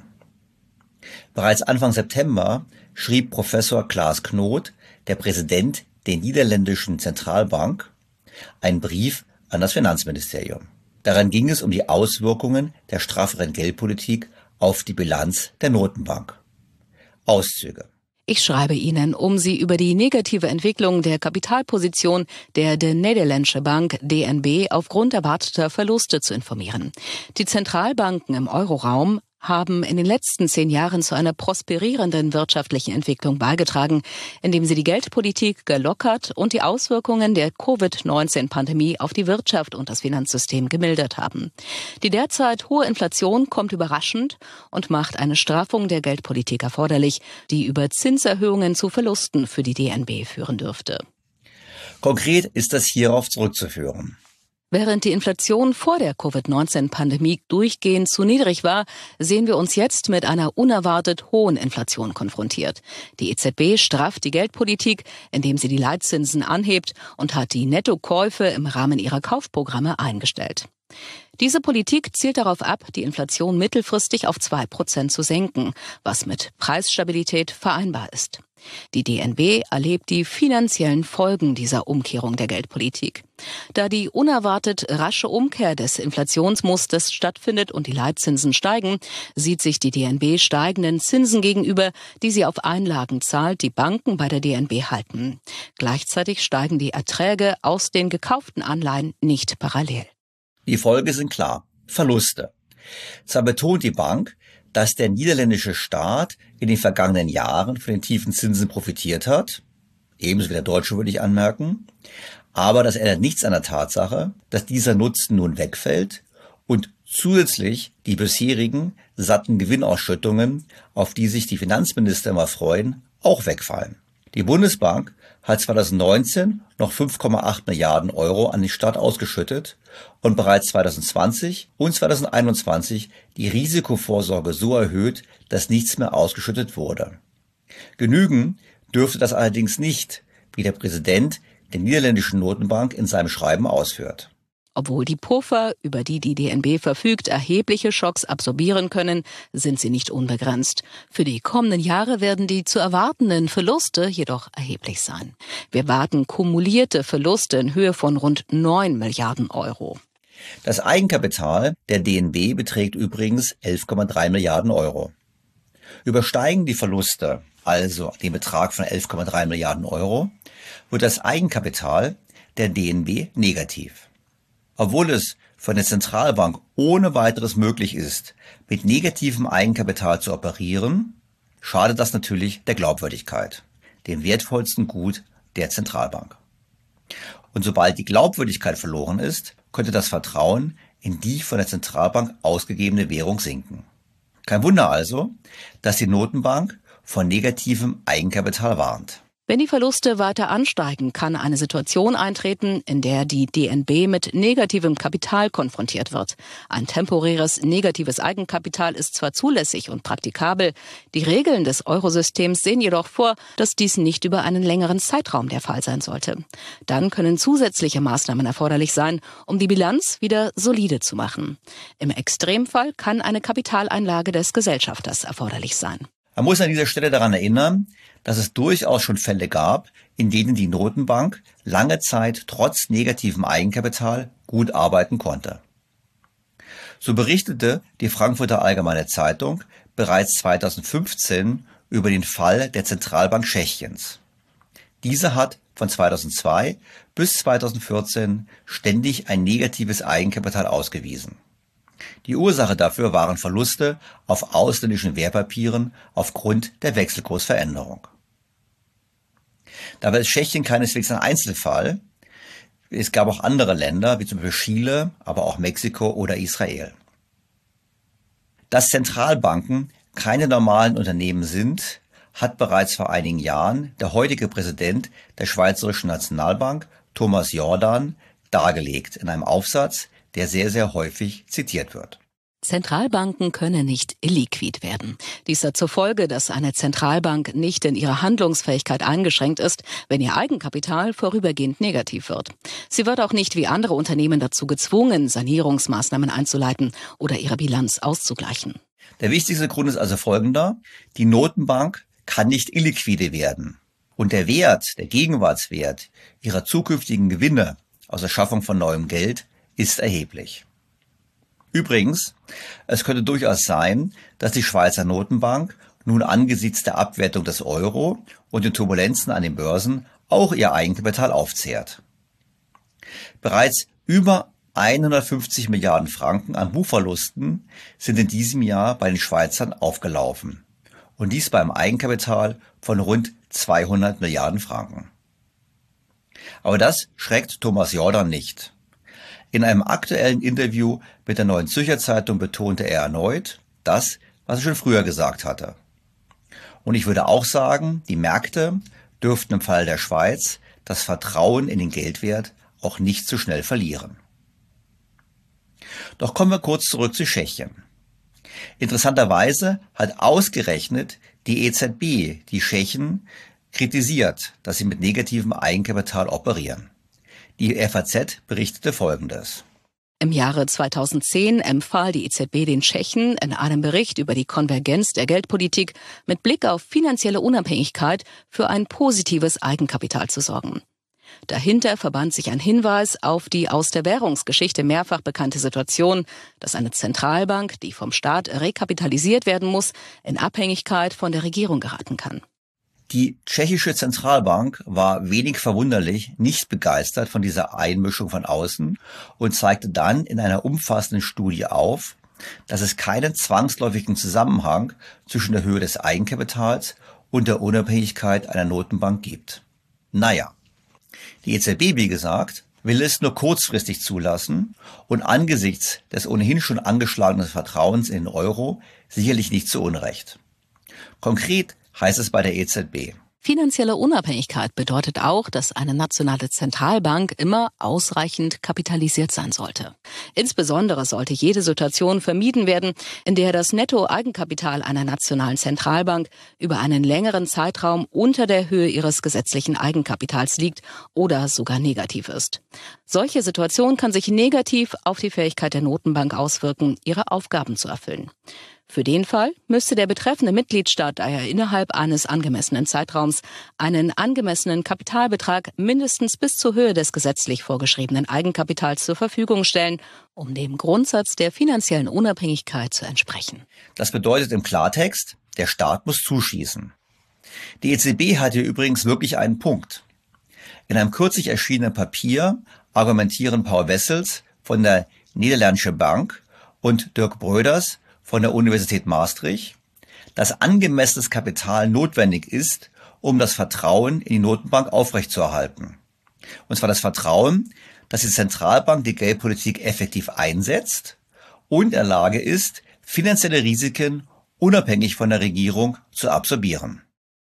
Bereits Anfang September schrieb Professor Klaas Knot, der Präsident der niederländischen Zentralbank, einen Brief an das Finanzministerium. Darin ging es um die Auswirkungen der strafferen Geldpolitik auf die Bilanz der Notenbank. Auszüge. Ich schreibe Ihnen, um Sie über die negative Entwicklung der Kapitalposition der De Nederlandsche Bank D N B aufgrund erwarteter Verluste zu informieren. Die Zentralbanken im Euroraum haben in den letzten zehn Jahren zu einer prosperierenden wirtschaftlichen Entwicklung beigetragen, indem sie die Geldpolitik gelockert und die Auswirkungen der Covid neunzehn Pandemie auf die Wirtschaft und das Finanzsystem gemildert haben. Die derzeit hohe Inflation kommt überraschend und macht eine Straffung der Geldpolitik erforderlich, die über Zinserhöhungen zu Verlusten für die D N B führen dürfte. Konkret ist das hierauf zurückzuführen. Während die Inflation vor der Covid neunzehn Pandemie durchgehend zu niedrig war, sehen wir uns jetzt mit einer unerwartet hohen Inflation konfrontiert. Die E Z B strafft die Geldpolitik, indem sie die Leitzinsen anhebt, und hat die Nettokäufe im Rahmen ihrer Kaufprogramme eingestellt. Diese Politik zielt darauf ab, die Inflation mittelfristig auf zwei Prozent zu senken, was mit Preisstabilität vereinbar ist. Die D N B erlebt die finanziellen Folgen dieser Umkehrung der Geldpolitik. Da die unerwartet rasche Umkehr des Inflationsmusters stattfindet und die Leitzinsen steigen, sieht sich die D N B steigenden Zinsen gegenüber, die sie auf Einlagen zahlt, die Banken bei der D N B halten. Gleichzeitig steigen die Erträge aus den gekauften Anleihen nicht parallel. Die Folge sind klar: Verluste. Zwar betont die Bank, dass der niederländische Staat in den vergangenen Jahren von den tiefen Zinsen profitiert hat, ebenso wie der deutsche, würde ich anmerken, aber das ändert nichts an der Tatsache, dass dieser Nutzen nun wegfällt und zusätzlich die bisherigen satten Gewinnausschüttungen, auf die sich die Finanzminister immer freuen, auch wegfallen. Die Bundesbank hat zweitausendneunzehn noch fünf Komma acht Milliarden Euro an die Stadt ausgeschüttet und bereits zweitausendzwanzig und zweitausendeinundzwanzig die Risikovorsorge so erhöht, dass nichts mehr ausgeschüttet wurde. Genügen dürfte das allerdings nicht, wie der Präsident der niederländischen Notenbank in seinem Schreiben ausführt. Obwohl die Puffer, über die die D N B verfügt, erhebliche Schocks absorbieren können, sind sie nicht unbegrenzt. Für die kommenden Jahre werden die zu erwartenden Verluste jedoch erheblich sein. Wir warten kumulierte Verluste in Höhe von rund neun Milliarden Euro. Das Eigenkapital der D N B beträgt übrigens elf Komma drei Milliarden Euro. Übersteigen die Verluste also den Betrag von elf Komma drei Milliarden Euro, wird das Eigenkapital der D N B negativ. Obwohl es von der Zentralbank ohne weiteres möglich ist, mit negativem Eigenkapital zu operieren, schadet das natürlich der Glaubwürdigkeit, dem wertvollsten Gut der Zentralbank. Und sobald die Glaubwürdigkeit verloren ist, könnte das Vertrauen in die von der Zentralbank ausgegebene Währung sinken. Kein Wunder also, dass die Notenbank von negativem Eigenkapital warnt. Wenn die Verluste weiter ansteigen, kann eine Situation eintreten, in der die D N B mit negativem Kapital konfrontiert wird. Ein temporäres negatives Eigenkapital ist zwar zulässig und praktikabel, die Regeln des Eurosystems sehen jedoch vor, dass dies nicht über einen längeren Zeitraum der Fall sein sollte. Dann können zusätzliche Maßnahmen erforderlich sein, um die Bilanz wieder solide zu machen. Im Extremfall kann eine Kapitalanlage des Gesellschafters erforderlich sein. Man muss an dieser Stelle daran erinnern, dass es durchaus schon Fälle gab, in denen die Notenbank lange Zeit trotz negativem Eigenkapital gut arbeiten konnte. So berichtete die Frankfurter Allgemeine Zeitung bereits zweitausendfünfzehn über den Fall der Zentralbank Tschechiens. Diese hat von zweitausendzwei bis zweitausendvierzehn ständig ein negatives Eigenkapital ausgewiesen. Die Ursache dafür waren Verluste auf ausländischen Wertpapieren aufgrund der Wechselkursveränderung. Dabei ist Tschechien keineswegs ein Einzelfall. Es gab auch andere Länder, wie zum Beispiel Chile, aber auch Mexiko oder Israel. Dass Zentralbanken keine normalen Unternehmen sind, hat bereits vor einigen Jahren der heutige Präsident der Schweizerischen Nationalbank, Thomas Jordan, dargelegt in einem Aufsatz, der sehr, sehr häufig zitiert wird. Zentralbanken können nicht illiquid werden. Dies hat zur Folge, dass eine Zentralbank nicht in ihrer Handlungsfähigkeit eingeschränkt ist, wenn ihr Eigenkapital vorübergehend negativ wird. Sie wird auch nicht wie andere Unternehmen dazu gezwungen, Sanierungsmaßnahmen einzuleiten oder ihre Bilanz auszugleichen. Der wichtigste Grund ist also folgender: Die Notenbank kann nicht illiquide werden. Und der Wert, der Gegenwartswert ihrer zukünftigen Gewinne aus der Schaffung von neuem Geld ist erheblich. Übrigens, es könnte durchaus sein, dass die Schweizer Notenbank nun angesichts der Abwertung des Euro und den Turbulenzen an den Börsen auch ihr Eigenkapital aufzehrt. Bereits über hundertfünfzig Milliarden Franken an Buchverlusten sind in diesem Jahr bei den Schweizern aufgelaufen. Und dies beim Eigenkapital von rund zweihundert Milliarden Franken. Aber das schreckt Thomas Jordan nicht. In einem aktuellen Interview mit der Neuen Zürcher Zeitung betonte er erneut das, was er schon früher gesagt hatte. Und ich würde auch sagen, die Märkte dürften im Fall der Schweiz das Vertrauen in den Geldwert auch nicht so schnell verlieren. Doch kommen wir kurz zurück zu Tschechien. Interessanterweise hat ausgerechnet die E Z B die Tschechen kritisiert, dass sie mit negativem Eigenkapital operieren. Die F A Z berichtete Folgendes. Im Jahre zweitausendzehn empfahl die E Z B den Tschechen in einem Bericht über die Konvergenz der Geldpolitik mit Blick auf finanzielle Unabhängigkeit für ein positives Eigenkapital zu sorgen. Dahinter verband sich ein Hinweis auf die aus der Währungsgeschichte mehrfach bekannte Situation, dass eine Zentralbank, die vom Staat rekapitalisiert werden muss, in Abhängigkeit von der Regierung geraten kann. Die tschechische Zentralbank war wenig verwunderlich nicht begeistert von dieser Einmischung von außen und zeigte dann in einer umfassenden Studie auf, dass es keinen zwangsläufigen Zusammenhang zwischen der Höhe des Eigenkapitals und der Unabhängigkeit einer Notenbank gibt. Naja, die E Z B, wie gesagt, will es nur kurzfristig zulassen und angesichts des ohnehin schon angeschlagenen Vertrauens in den Euro sicherlich nicht zu Unrecht. Konkret heißt es bei der E Z B: Finanzielle Unabhängigkeit bedeutet auch, dass eine nationale Zentralbank immer ausreichend kapitalisiert sein sollte. Insbesondere sollte jede Situation vermieden werden, in der das Netto-Eigenkapital einer nationalen Zentralbank über einen längeren Zeitraum unter der Höhe ihres gesetzlichen Eigenkapitals liegt oder sogar negativ ist. Solche Situation kann sich negativ auf die Fähigkeit der Notenbank auswirken, ihre Aufgaben zu erfüllen. Für den Fall müsste der betreffende Mitgliedstaat daher innerhalb eines angemessenen Zeitraums einen angemessenen Kapitalbetrag mindestens bis zur Höhe des gesetzlich vorgeschriebenen Eigenkapitals zur Verfügung stellen, um dem Grundsatz der finanziellen Unabhängigkeit zu entsprechen. Das bedeutet im Klartext, der Staat muss zuschießen. Die E Z B hat hier übrigens wirklich einen Punkt. In einem kürzlich erschienenen Papier argumentieren Paul Wessels von der Niederländischen Bank und Dirk Bröders von der Universität Maastricht, dass angemessenes Kapital notwendig ist, um das Vertrauen in die Notenbank aufrechtzuerhalten. Und zwar das Vertrauen, dass die Zentralbank die Geldpolitik effektiv einsetzt und in der Lage ist, finanzielle Risiken unabhängig von der Regierung zu absorbieren.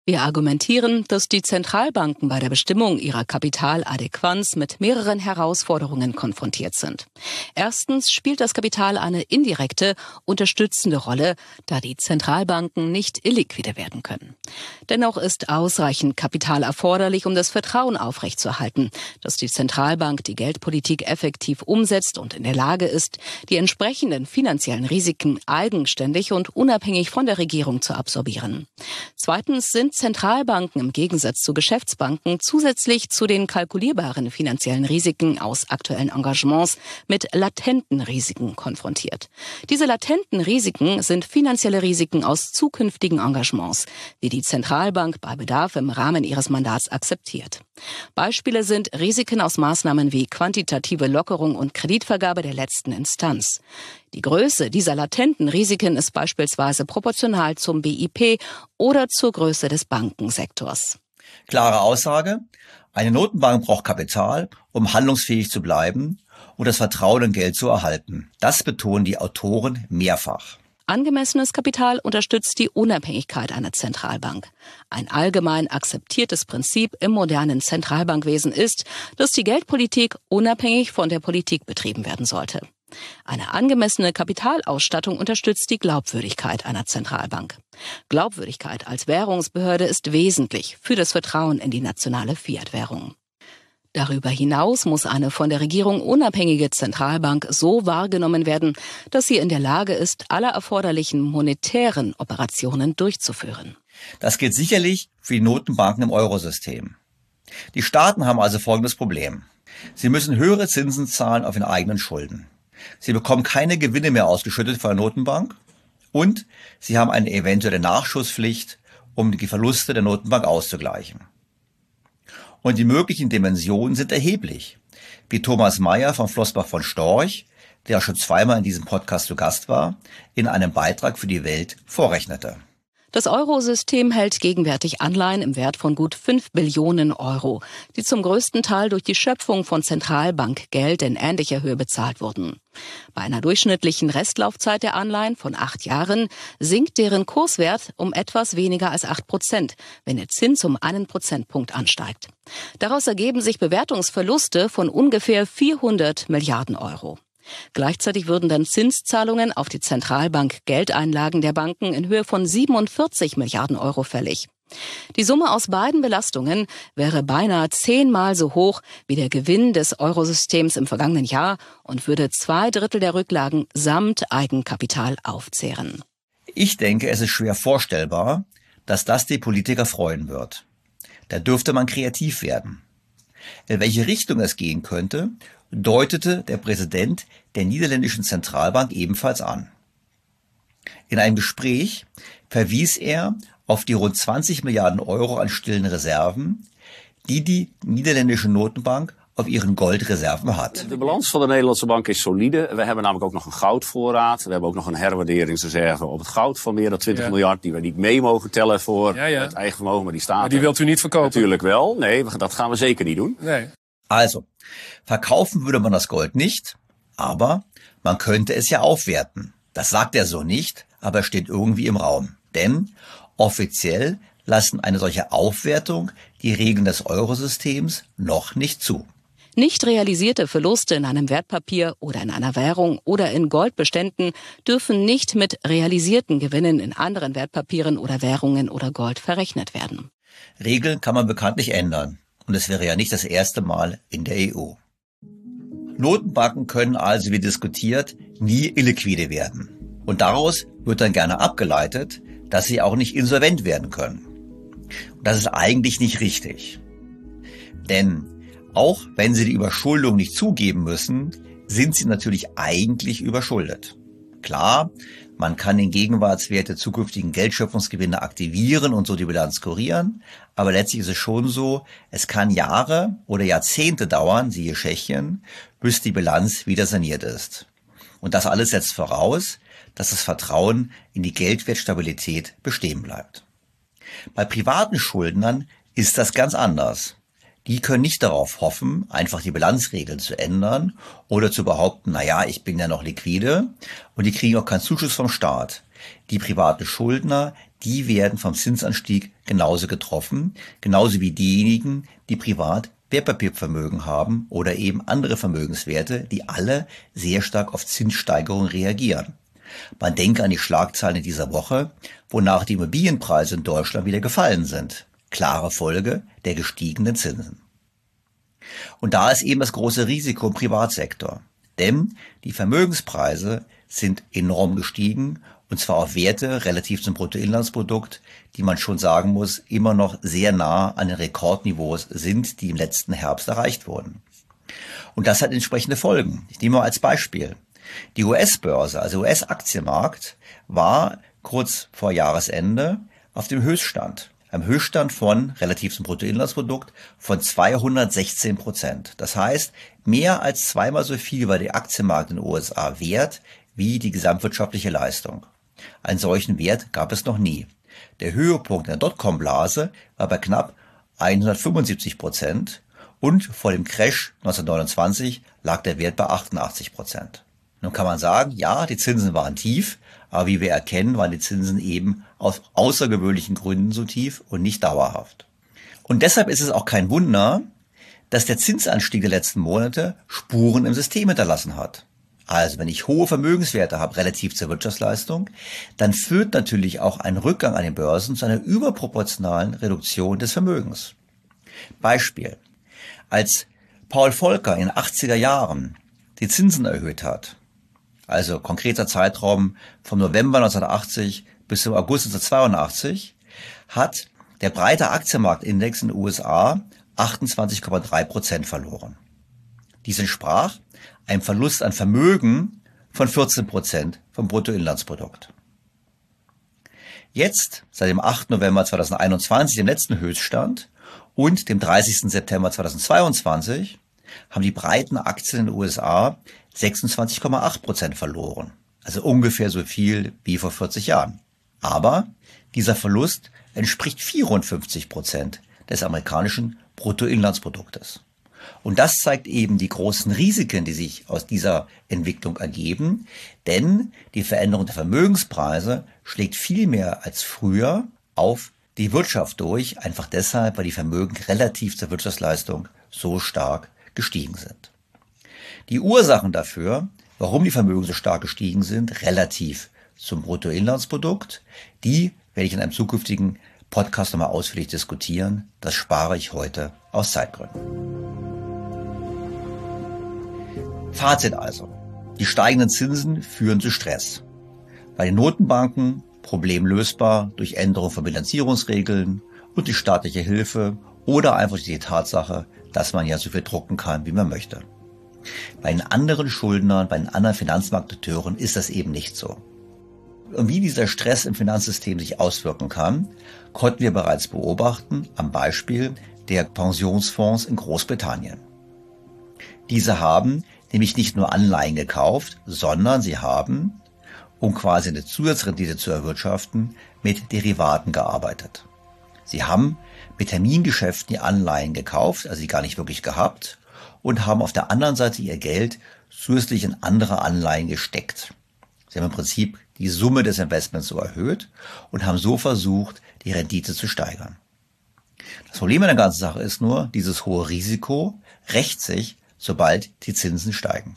Wir argumentieren, dass die Zentralbanken bei der Bestimmung ihrer Kapitaladäquanz mit mehreren Herausforderungen konfrontiert sind. Erstens spielt das Kapital eine indirekte, unterstützende Rolle, da die Zentralbanken nicht illiquide werden können. Dennoch ist ausreichend Kapital erforderlich, um das Vertrauen aufrechtzuerhalten, dass die Zentralbank die Geldpolitik effektiv umsetzt und in der Lage ist, die entsprechenden finanziellen Risiken eigenständig und unabhängig von der Regierung zu absorbieren. Zweitens sind Zentralbanken im Gegensatz zu Geschäftsbanken zusätzlich zu den kalkulierbaren finanziellen Risiken aus aktuellen Engagements mit latenten Risiken konfrontiert. Diese latenten Risiken sind finanzielle Risiken aus zukünftigen Engagements, die die Zentralbank bei Bedarf im Rahmen ihres Mandats akzeptiert. Beispiele sind Risiken aus Maßnahmen wie quantitative Lockerung und Kreditvergabe der letzten Instanz. Die Größe dieser latenten Risiken ist beispielsweise proportional zum B I P oder zur Größe des Bankensektors. Klare Aussage: Eine Notenbank braucht Kapital, um handlungsfähig zu bleiben und das Vertrauen in Geld zu erhalten. Das betonen die Autoren mehrfach. Angemessenes Kapital unterstützt die Unabhängigkeit einer Zentralbank. Ein allgemein akzeptiertes Prinzip im modernen Zentralbankwesen ist, dass die Geldpolitik unabhängig von der Politik betrieben werden sollte. Eine angemessene Kapitalausstattung unterstützt die Glaubwürdigkeit einer Zentralbank. Glaubwürdigkeit als Währungsbehörde ist wesentlich für das Vertrauen in die nationale Fiat-Währung. Darüber hinaus muss eine von der Regierung unabhängige Zentralbank so wahrgenommen werden, dass sie in der Lage ist, alle erforderlichen monetären Operationen durchzuführen. Das gilt sicherlich für die Notenbanken im Eurosystem. Die Staaten haben also folgendes Problem. Sie müssen höhere Zinsen zahlen auf ihren eigenen Schulden. Sie bekommen keine Gewinne mehr ausgeschüttet von der Notenbank und sie haben eine eventuelle Nachschusspflicht, um die Verluste der Notenbank auszugleichen. Und die möglichen Dimensionen sind erheblich, wie Thomas Mayer von Flossbach von Storch, der schon zweimal in diesem Podcast zu Gast war, in einem Beitrag für die Welt vorrechnete. Das Eurosystem hält gegenwärtig Anleihen im Wert von gut fünf Billionen Euro, die zum größten Teil durch die Schöpfung von Zentralbankgeld in ähnlicher Höhe bezahlt wurden. Bei einer durchschnittlichen Restlaufzeit der Anleihen von acht Jahren sinkt deren Kurswert um etwas weniger als acht Prozent, wenn der Zins um einen Prozentpunkt ansteigt. Daraus ergeben sich Bewertungsverluste von ungefähr vierhundert Milliarden Euro. Gleichzeitig würden dann Zinszahlungen auf die Zentralbank-Geldeinlagen der Banken in Höhe von siebenundvierzig Milliarden Euro fällig. Die Summe aus beiden Belastungen wäre beinahe zehnmal so hoch wie der Gewinn des Eurosystems im vergangenen Jahr und würde zwei Drittel der Rücklagen samt Eigenkapital aufzehren. Ich denke, es ist schwer vorstellbar, dass das die Politiker freuen wird. Da dürfte man kreativ werden. In welche Richtung es gehen könnte, deutete der Präsident der niederländischen Zentralbank ebenfalls an. In einem Gespräch verwies er auf die rund zwanzig Milliarden Euro an stillen Reserven, die die niederländische Notenbank auf ihren Goldreserven hat. De balans van de Nederlandse bank is solide. We hebben namelijk ook nog een goudvoorraad. We hebben ook nog een herwaarderingsreserve op het goud van meer dan twintig ja. miljard... die we niet mee mogen tellen voor ja, ja. het eigen vermogen, maar die staat. Maar die wilt u niet verkopen? Natuurlijk wel. Nee, dat gaan we zeker niet doen. Nee. Also, verkaufen würde man das Gold nicht, aber man könnte es ja aufwerten. Das sagt er so nicht, aber steht irgendwie im Raum. Denn offiziell lassen eine solche Aufwertung die Regeln des Eurosystems noch nicht zu. Nicht realisierte Verluste in einem Wertpapier oder in einer Währung oder in Goldbeständen dürfen nicht mit realisierten Gewinnen in anderen Wertpapieren oder Währungen oder Gold verrechnet werden. Regeln kann man bekanntlich ändern. Und es wäre ja nicht das erste Mal in der E U. Notenbanken können also, wie diskutiert, nie illiquide werden. Und daraus wird dann gerne abgeleitet, dass sie auch nicht insolvent werden können. Und das ist eigentlich nicht richtig. Denn auch wenn sie die Überschuldung nicht zugeben müssen, sind sie natürlich eigentlich überschuldet. Klar, man kann den Gegenwartswert der zukünftigen Geldschöpfungsgewinne aktivieren und so die Bilanz kurieren, aber letztlich ist es schon so, es kann Jahre oder Jahrzehnte dauern, siehe Tschechien, bis die Bilanz wieder saniert ist. Und das alles setzt voraus, dass das Vertrauen in die Geldwertstabilität bestehen bleibt. Bei privaten Schuldnern ist das ganz anders. Die können nicht darauf hoffen, einfach die Bilanzregeln zu ändern oder zu behaupten, na ja, ich bin ja noch liquide, und die kriegen auch keinen Zuschuss vom Staat. Die privaten Schuldner, die werden vom Zinsanstieg genauso getroffen, genauso wie diejenigen, die privat Wertpapiervermögen haben oder eben andere Vermögenswerte, die alle sehr stark auf Zinssteigerungen reagieren. Man denke an die Schlagzeilen in dieser Woche, wonach die Immobilienpreise in Deutschland wieder gefallen sind. Klare Folge der gestiegenen Zinsen. Und da ist eben das große Risiko im Privatsektor. Denn die Vermögenspreise sind enorm gestiegen, und zwar auf Werte relativ zum Bruttoinlandsprodukt, die man schon sagen muss, immer noch sehr nah an den Rekordniveaus sind, die im letzten Herbst erreicht wurden. Und das hat entsprechende Folgen. Ich nehme mal als Beispiel. Die U S-Börse, also U S-Aktienmarkt, war kurz vor Jahresende auf dem Höchststand. Einem Höchststand von, relativ zum Bruttoinlandsprodukt, von zweihundertsechzehn Prozent. Das heißt, mehr als zweimal so viel war der Aktienmarkt in den U S A wert, wie die gesamtwirtschaftliche Leistung. Einen solchen Wert gab es noch nie. Der Höhepunkt der Dotcom-Blase war bei knapp hundertfünfundsiebzig Prozent und vor dem Crash neunzehnhundertneunundzwanzig lag der Wert bei achtundachtzig Prozent. Nun kann man sagen, ja, die Zinsen waren tief, aber wie wir erkennen, waren die Zinsen eben aus außergewöhnlichen Gründen so tief und nicht dauerhaft. Und deshalb ist es auch kein Wunder, dass der Zinsanstieg der letzten Monate Spuren im System hinterlassen hat. Also wenn ich hohe Vermögenswerte habe relativ zur Wirtschaftsleistung, dann führt natürlich auch ein Rückgang an den Börsen zu einer überproportionalen Reduktion des Vermögens. Beispiel. Als Paul Volcker in den achtziger Jahren die Zinsen erhöht hat, also konkreter Zeitraum vom November neunzehnhundertachtzig bis zum August neunzehnhundertzweiundachtzig, hat der breite Aktienmarktindex in den U S A achtundzwanzig Komma drei Prozent verloren. Dies entsprach einem Verlust an Vermögen von vierzehn Prozent vom Bruttoinlandsprodukt. Jetzt, seit dem achten November zweitausendeinundzwanzig, dem letzten Höchststand, und dem dreißigsten September zweitausendzweiundzwanzig, haben die breiten Aktien in den U S A sechsundzwanzig Komma acht Prozent verloren. Also ungefähr so viel wie vor vierzig Jahren. Aber dieser Verlust entspricht vierundfünfzig Prozent des amerikanischen Bruttoinlandsproduktes. Und das zeigt eben die großen Risiken, die sich aus dieser Entwicklung ergeben, denn die Veränderung der Vermögenspreise schlägt viel mehr als früher auf die Wirtschaft durch, einfach deshalb, weil die Vermögen relativ zur Wirtschaftsleistung so stark gestiegen sind. Die Ursachen dafür, warum die Vermögen so stark gestiegen sind, relativ zum Bruttoinlandsprodukt, die werde ich in einem zukünftigen Podcast nochmal ausführlich diskutieren. Das spare ich heute aus Zeitgründen. Fazit also. Die steigenden Zinsen führen zu Stress. Bei den Notenbanken problemlösbar durch Änderung von Bilanzierungsregeln und die staatliche Hilfe oder einfach die Tatsache, dass man ja so viel drucken kann, wie man möchte. Bei den anderen Schuldnern, bei den anderen Finanzmarktakteuren ist das eben nicht so. Und wie dieser Stress im Finanzsystem sich auswirken kann, konnten wir bereits beobachten am Beispiel der Pensionsfonds in Großbritannien. Diese haben nämlich nicht nur Anleihen gekauft, sondern sie haben, um quasi eine Zusatzrendite zu erwirtschaften, mit Derivaten gearbeitet. Sie haben mit Termingeschäften die Anleihen gekauft, also sie gar nicht wirklich gehabt, und haben auf der anderen Seite ihr Geld zusätzlich in andere Anleihen gesteckt. Sie haben im Prinzip die Summe des Investments so erhöht und haben so versucht, die Rendite zu steigern. Das Problem an der ganzen Sache ist nur, dieses hohe Risiko rächt sich, sobald die Zinsen steigen.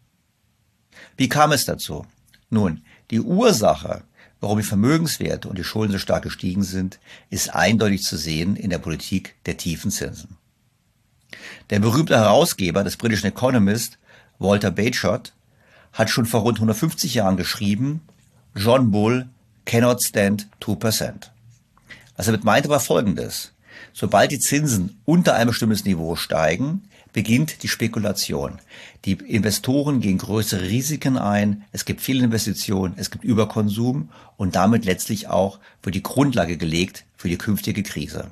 Wie kam es dazu? Nun, die Ursache, warum die Vermögenswerte und die Schulden so stark gestiegen sind, ist eindeutig zu sehen in der Politik der tiefen Zinsen. Der berühmte Herausgeber des britischen Economist, Walter Bagehot, hat schon vor rund hundertfünfzig Jahren geschrieben, John Bull cannot stand two percent. Was er damit meinte, war Folgendes. Sobald die Zinsen unter ein bestimmtes Niveau steigen, beginnt die Spekulation. Die Investoren gehen größere Risiken ein, es gibt viele Investitionen, es gibt Überkonsum und damit letztlich auch wird die Grundlage gelegt für die künftige Krise.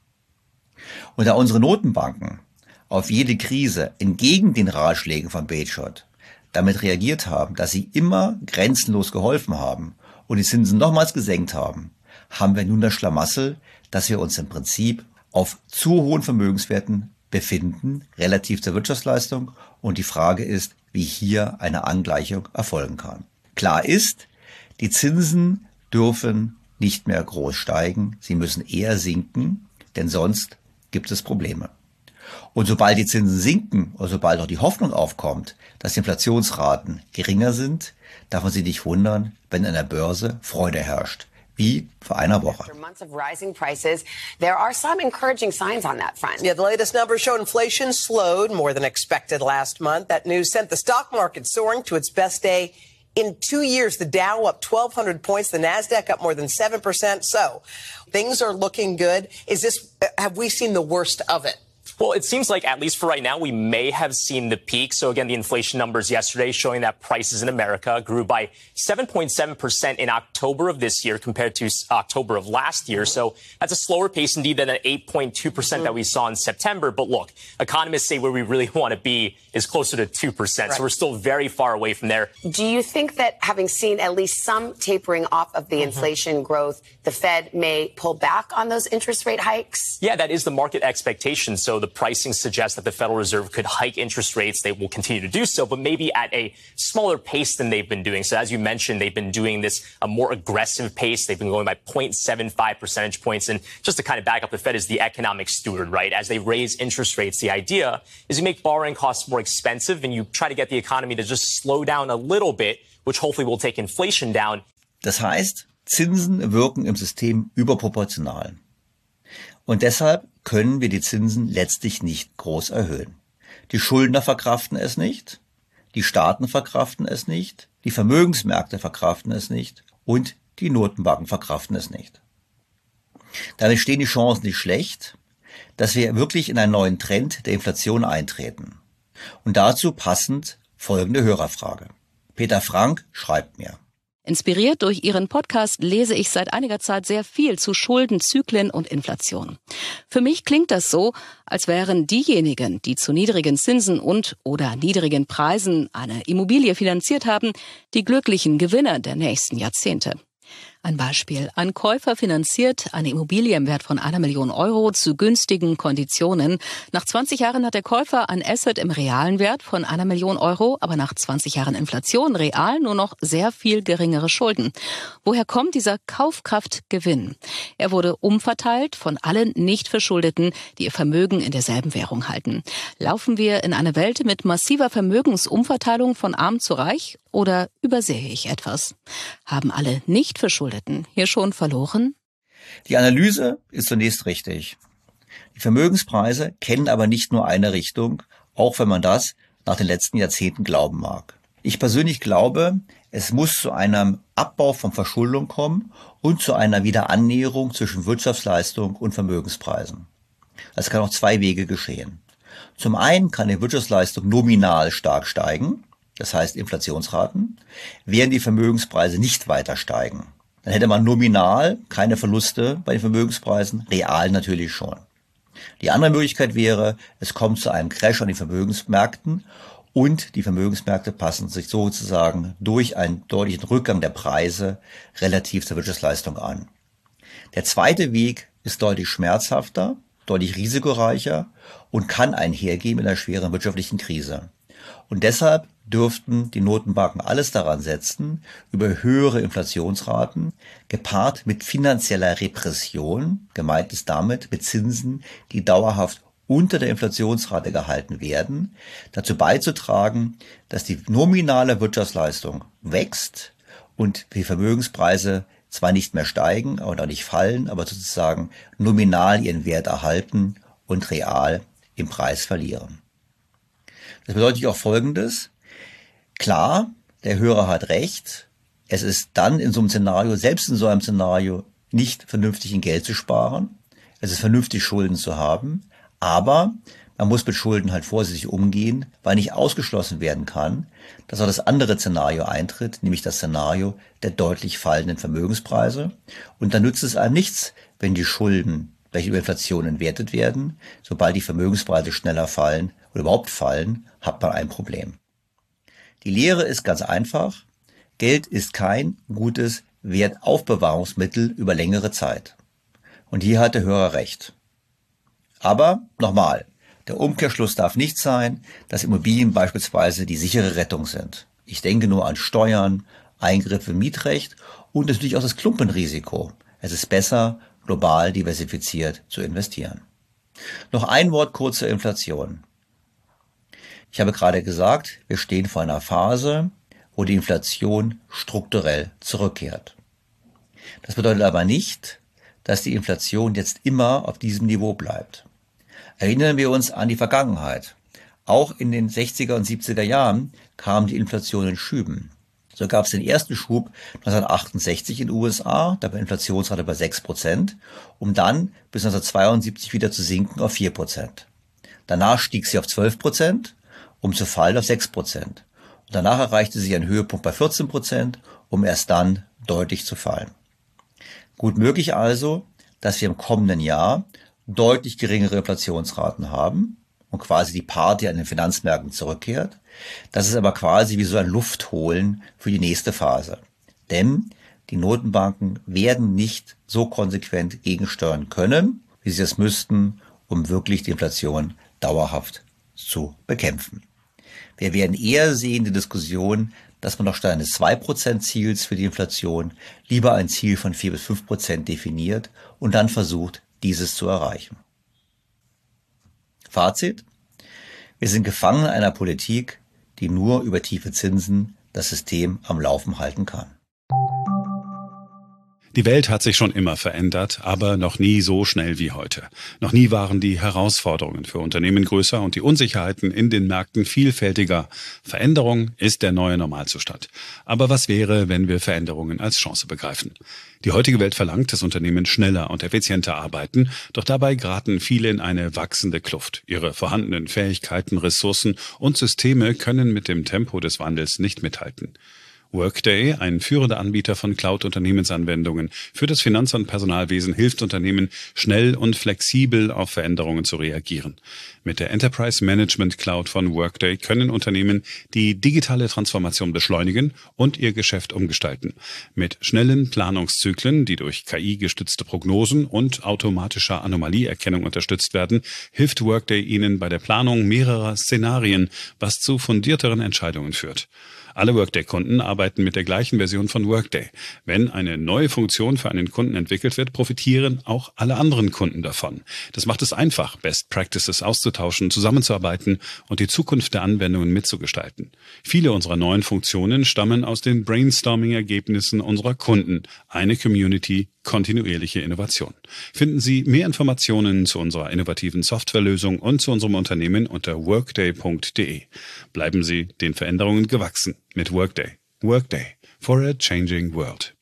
Und da unsere Notenbanken auf jede Krise entgegen den Ratschlägen von Bagehot damit reagiert haben, dass sie immer grenzenlos geholfen haben und die Zinsen nochmals gesenkt haben, haben wir nun das Schlamassel, dass wir uns im Prinzip auf zu hohen Vermögenswerten befinden, relativ zur Wirtschaftsleistung. Und die Frage ist, wie hier eine Angleichung erfolgen kann. Klar ist, die Zinsen dürfen nicht mehr groß steigen, sie müssen eher sinken, denn sonst gibt es Probleme. Und sobald die Zinsen sinken oder sobald auch die Hoffnung aufkommt, dass die Inflationsraten geringer sind, darf man sich nicht wundern, wenn an der Börse Freude herrscht. Wie vor einer Woche. After months of rising prices, there are some encouraging signs on that front. Yeah, the latest numbers show inflation slowed more than expected last month. That news sent the stock market soaring to its best day in two years. The Dow up twelve hundred points, the Nasdaq up more than seven percent. So things are looking good. Is this, have we seen the worst of it? Well, it seems like, at least for right now, we may have seen the peak. So again, the inflation numbers yesterday showing that prices in America grew by seven point seven percent in October of this year compared to October of last year. So that's a slower pace indeed than an eight point two percent that we saw in September. But look, economists say where we really want to be is closer to two percent. Right. So we're still very far away from there. Do you think that having seen at least some tapering off of the mm-hmm. inflation growth, the Fed may pull back on those interest rate hikes? Yeah, that is the market expectation. So the pricing suggests that the Federal Reserve could hike interest rates. They will continue to do so, but maybe at a smaller pace than they've been doing. So as you mentioned, they've been doing this a more aggressive pace. They've been going by zero point seven five percentage points. And just to kind of back up, the Fed is the economic steward, right? As they raise interest rates, the idea is you make borrowing costs more expensive and you try to get the economy to just slow down a little bit, which hopefully will take inflation down. Das heißt, Zinsen wirken im System überproportional. Und deshalb können wir die Zinsen letztlich nicht groß erhöhen. Die Schuldner verkraften es nicht, die Staaten verkraften es nicht, die Vermögensmärkte verkraften es nicht und die Notenbanken verkraften es nicht. Damit stehen die Chancen nicht schlecht, dass wir wirklich in einen neuen Trend der Inflation eintreten. Und dazu passend folgende Hörerfrage. Peter Frank schreibt mir: Inspiriert durch Ihren Podcast lese ich seit einiger Zeit sehr viel zu Schulden, Zyklen und Inflation. Für mich klingt das so, als wären diejenigen, die zu niedrigen Zinsen und oder niedrigen Preisen eine Immobilie finanziert haben, die glücklichen Gewinner der nächsten Jahrzehnte. Ein Beispiel. Ein Käufer finanziert eine Immobilie im Wert von einer Million Euro zu günstigen Konditionen. Nach zwanzig Jahren hat der Käufer ein Asset im realen Wert von einer Million Euro, aber nach zwanzig Jahren Inflation real nur noch sehr viel geringere Schulden. Woher kommt dieser Kaufkraftgewinn? Er wurde umverteilt von allen Nicht-Verschuldeten, die ihr Vermögen in derselben Währung halten. Laufen wir in eine Welt mit massiver Vermögensumverteilung von arm zu reich? Oder übersehe ich etwas? Haben alle Nicht-Verschuldeten hier schon verloren? Die Analyse ist zunächst richtig. Die Vermögenspreise kennen aber nicht nur eine Richtung, auch wenn man das nach den letzten Jahrzehnten glauben mag. Ich persönlich glaube, es muss zu einem Abbau von Verschuldung kommen und zu einer Wiederannäherung zwischen Wirtschaftsleistung und Vermögenspreisen. Das kann auf zwei Wege geschehen. Zum einen kann die Wirtschaftsleistung nominal stark steigen, das heißt Inflationsraten, während die Vermögenspreise nicht weiter steigen. Dann hätte man nominal keine Verluste bei den Vermögenspreisen, real natürlich schon. Die andere Möglichkeit wäre, es kommt zu einem Crash an den Vermögensmärkten und die Vermögensmärkte passen sich sozusagen durch einen deutlichen Rückgang der Preise relativ zur Wirtschaftsleistung an. Der zweite Weg ist deutlich schmerzhafter, deutlich risikoreicher und kann einhergehen mit einer schweren wirtschaftlichen Krise. Und deshalb dürften die Notenbanken alles daran setzen, über höhere Inflationsraten, gepaart mit finanzieller Repression, gemeint ist damit mit Zinsen, die dauerhaft unter der Inflationsrate gehalten werden, dazu beizutragen, dass die nominale Wirtschaftsleistung wächst und die Vermögenspreise zwar nicht mehr steigen oder nicht fallen, aber sozusagen nominal ihren Wert erhalten und real im Preis verlieren. Das bedeutet auch Folgendes. Klar, der Hörer hat recht. Es ist dann in so einem Szenario, selbst in so einem Szenario, nicht vernünftig in Geld zu sparen. Es ist vernünftig, Schulden zu haben. Aber man muss mit Schulden halt vorsichtig umgehen, weil nicht ausgeschlossen werden kann, dass auch das andere Szenario eintritt, nämlich das Szenario der deutlich fallenden Vermögenspreise. Und dann nützt es einem nichts, wenn die Schulden, welche über Inflation entwertet werden. Sobald die Vermögenspreise schneller fallen oder überhaupt fallen, hat man ein Problem. Die Lehre ist ganz einfach. Geld ist kein gutes Wertaufbewahrungsmittel über längere Zeit. Und hier hat der Hörer recht. Aber nochmal, der Umkehrschluss darf nicht sein, dass Immobilien beispielsweise die sichere Rettung sind. Ich denke nur an Steuern, Eingriffe im Mietrecht und natürlich auch das Klumpenrisiko. Es ist besser, global diversifiziert zu investieren. Noch ein Wort kurz zur Inflation. Ich habe gerade gesagt, wir stehen vor einer Phase, wo die Inflation strukturell zurückkehrt. Das bedeutet aber nicht, dass die Inflation jetzt immer auf diesem Niveau bleibt. Erinnern wir uns an die Vergangenheit. Auch in den sechziger und siebziger Jahren kam die Inflation in Schüben. So gab es den ersten Schub neunzehnhundertachtundsechzig in den U S A, da war die Inflationsrate bei sechs Prozent, um dann bis neunzehnhundertzweiundsiebzig wieder zu sinken auf vier Prozent. Danach stieg sie auf zwölf Prozent, um zu fallen auf sechs Prozent. Und danach erreichte sie einen Höhepunkt bei vierzehn Prozent, um erst dann deutlich zu fallen. Gut möglich also, dass wir im kommenden Jahr deutlich geringere Inflationsraten haben und quasi die Party an den Finanzmärkten zurückkehrt. Das ist aber quasi wie so ein Luftholen für die nächste Phase. Denn die Notenbanken werden nicht so konsequent gegensteuern können, wie sie es müssten, um wirklich die Inflation dauerhaft zu bekämpfen. Wir werden eher sehen die Diskussion, dass man noch statt eines zwei Prozent Ziels für die Inflation lieber ein Ziel von vier bis fünf Prozent definiert und dann versucht, dieses zu erreichen. Fazit: Wir sind gefangen in einer Politik, die nur über tiefe Zinsen das System am Laufen halten kann. Die Welt hat sich schon immer verändert, aber noch nie so schnell wie heute. Noch nie waren die Herausforderungen für Unternehmen größer und die Unsicherheiten in den Märkten vielfältiger. Veränderung ist der neue Normalzustand. Aber was wäre, wenn wir Veränderungen als Chance begreifen? Die heutige Welt verlangt, dass Unternehmen schneller und effizienter arbeiten, doch dabei geraten viele in eine wachsende Kluft. Ihre vorhandenen Fähigkeiten, Ressourcen und Systeme können mit dem Tempo des Wandels nicht mithalten. Workday, ein führender Anbieter von Cloud-Unternehmensanwendungen für das Finanz- und Personalwesen, hilft Unternehmen, schnell und flexibel auf Veränderungen zu reagieren. Mit der Enterprise Management Cloud von Workday können Unternehmen die digitale Transformation beschleunigen und ihr Geschäft umgestalten. Mit schnellen Planungszyklen, die durch K I-gestützte Prognosen und automatischer Anomalieerkennung unterstützt werden, hilft Workday Ihnen bei der Planung mehrerer Szenarien, was zu fundierteren Entscheidungen führt. Alle Workday-Kunden arbeiten mit der gleichen Version von Workday. Wenn eine neue Funktion für einen Kunden entwickelt wird, profitieren auch alle anderen Kunden davon. Das macht es einfach, Best Practices auszutauschen, zusammenzuarbeiten und die Zukunft der Anwendungen mitzugestalten. Viele unserer neuen Funktionen stammen aus den Brainstorming-Ergebnissen unserer Kunden. Eine Community, kontinuierliche Innovation. Finden Sie mehr Informationen zu unserer innovativen Softwarelösung und zu unserem Unternehmen unter workday punkt de. Bleiben Sie den Veränderungen gewachsen mit Workday. Workday for a changing world.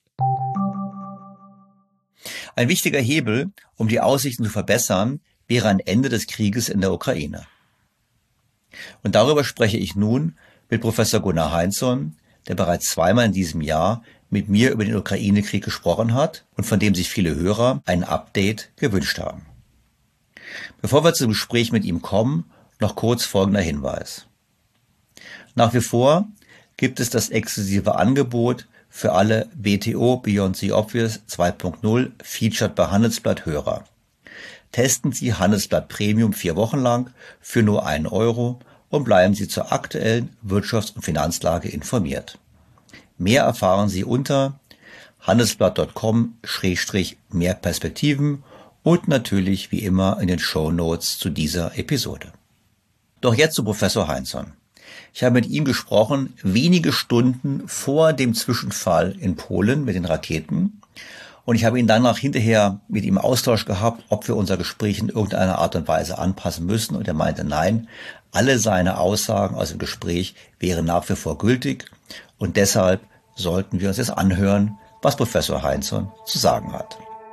Ein wichtiger Hebel, um die Aussichten zu verbessern, wäre ein Ende des Krieges in der Ukraine. Und darüber spreche ich nun mit Professor Gunnar Heinzson, der bereits zweimal in diesem Jahr mit mir über den Ukraine-Krieg gesprochen hat und von dem sich viele Hörer ein Update gewünscht haben. Bevor wir zum Gespräch mit ihm kommen, noch kurz folgender Hinweis. Nach wie vor gibt es das exklusive Angebot für alle B T O Beyond the Obvious zwei Punkt null Featured bei Handelsblatt Hörer. Testen Sie Handelsblatt Premium vier Wochen lang für nur einen Euro und bleiben Sie zur aktuellen Wirtschafts- und Finanzlage informiert. Mehr erfahren Sie unter handelsblatt punkt com Schrägstrich mehr Perspektiven und natürlich wie immer in den Shownotes zu dieser Episode. Doch jetzt zu Professor Heinzson. Ich habe mit ihm gesprochen, wenige Stunden vor dem Zwischenfall in Polen mit den Raketen. Und ich habe ihn danach hinterher mit ihm Austausch gehabt, ob wir unser Gespräch in irgendeiner Art und Weise anpassen müssen. Und er meinte, nein, alle seine Aussagen aus dem Gespräch wären nach wie vor gültig. Und deshalb sollten wir uns jetzt anhören, was Professor Heinzson zu sagen hat.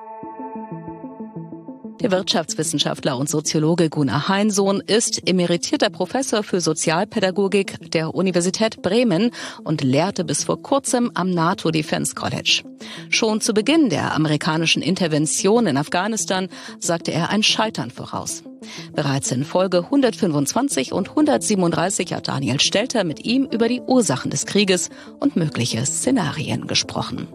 Der Wirtschaftswissenschaftler und Soziologe Gunnar Heinzson ist emeritierter Professor für Sozialpädagogik der Universität Bremen und lehrte bis vor kurzem am NATO Defense College. Schon zu Beginn der amerikanischen Intervention in Afghanistan sagte er ein Scheitern voraus. Bereits in Folge hundertfünfundzwanzig und hundertsiebenunddreißig hat Daniel Stelter mit ihm über die Ursachen des Krieges und mögliche Szenarien gesprochen.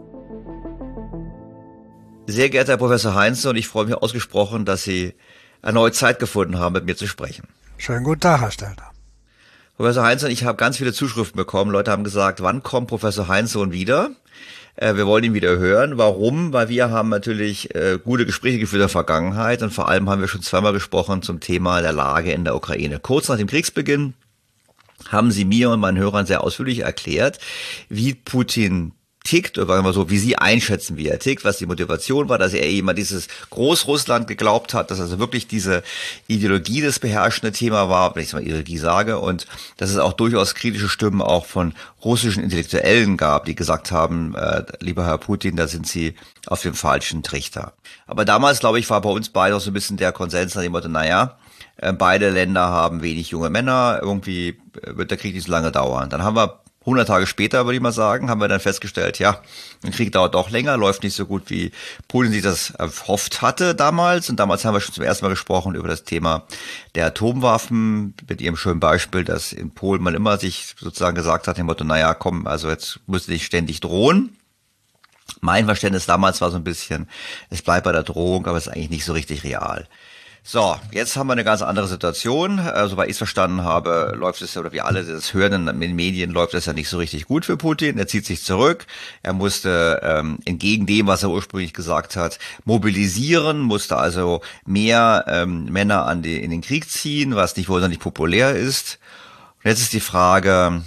Sehr geehrter Herr Professor Heinzson, ich freue mich ausgesprochen, dass Sie erneut Zeit gefunden haben, mit mir zu sprechen. Schönen guten Tag, Herr Stelter. Professor Heinzson, ich habe ganz viele Zuschriften bekommen. Leute haben gesagt, wann kommt Professor Heinzson wieder? Äh, wir wollen ihn wieder hören. Warum? Weil wir haben natürlich äh, gute Gespräche geführt in der Vergangenheit und vor allem haben wir schon zweimal gesprochen zum Thema der Lage in der Ukraine. Kurz nach dem Kriegsbeginn haben Sie mir und meinen Hörern sehr ausführlich erklärt, wie Putin tickt, oder sagen wir so, wie Sie einschätzen, wie er tickt, was die Motivation war, dass er eben an dieses Großrussland geglaubt hat, dass also wirklich diese Ideologie das beherrschende Thema war, wenn ich es mal Ideologie sage, und dass es auch durchaus kritische Stimmen auch von russischen Intellektuellen gab, die gesagt haben, äh, lieber Herr Putin, da sind Sie auf dem falschen Trichter. Aber damals, glaube ich, war bei uns beide auch so ein bisschen der Konsens nach dem Motto, naja, beide Länder haben wenig junge Männer, irgendwie wird der Krieg nicht so lange dauern. Dann haben wir hundert Tage später, würde ich mal sagen, haben wir dann festgestellt, ja, der Krieg dauert doch länger, läuft nicht so gut, wie Putin sich das erhofft hatte damals. Und damals haben wir schon zum ersten Mal gesprochen über das Thema der Atomwaffen, mit ihrem schönen Beispiel, dass in Polen man immer sich sozusagen gesagt hat, dem Motto, naja, komm, also jetzt müsst ihr nicht ständig drohen. Mein Verständnis damals war so ein bisschen, es bleibt bei der Drohung, aber es ist eigentlich nicht so richtig real. So, jetzt haben wir eine ganz andere Situation. Äh, soweit ich es verstanden habe, läuft es ja, oder wir alle das hören in den Medien, läuft es ja nicht so richtig gut für Putin. Er zieht sich zurück. Er musste ähm, entgegen dem, was er ursprünglich gesagt hat, mobilisieren, musste also mehr ähm, Männer an die, in den Krieg ziehen, was nicht wohl nicht populär ist. Und jetzt ist die Frage,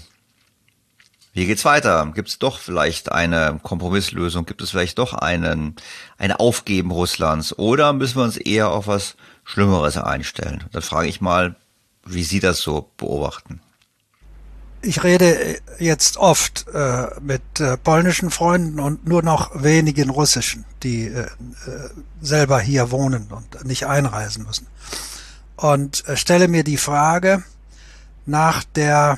wie geht's weiter? Gibt es doch vielleicht eine Kompromisslösung? Gibt es vielleicht doch einen, ein Aufgeben Russlands? Oder müssen wir uns eher auf was Schlimmeres einstellen? Dann frage ich mal, wie Sie das so beobachten. Ich rede jetzt oft äh, mit äh, polnischen Freunden und nur noch wenigen russischen, die äh, selber hier wohnen und nicht einreisen müssen. Und äh, stelle mir die Frage nach der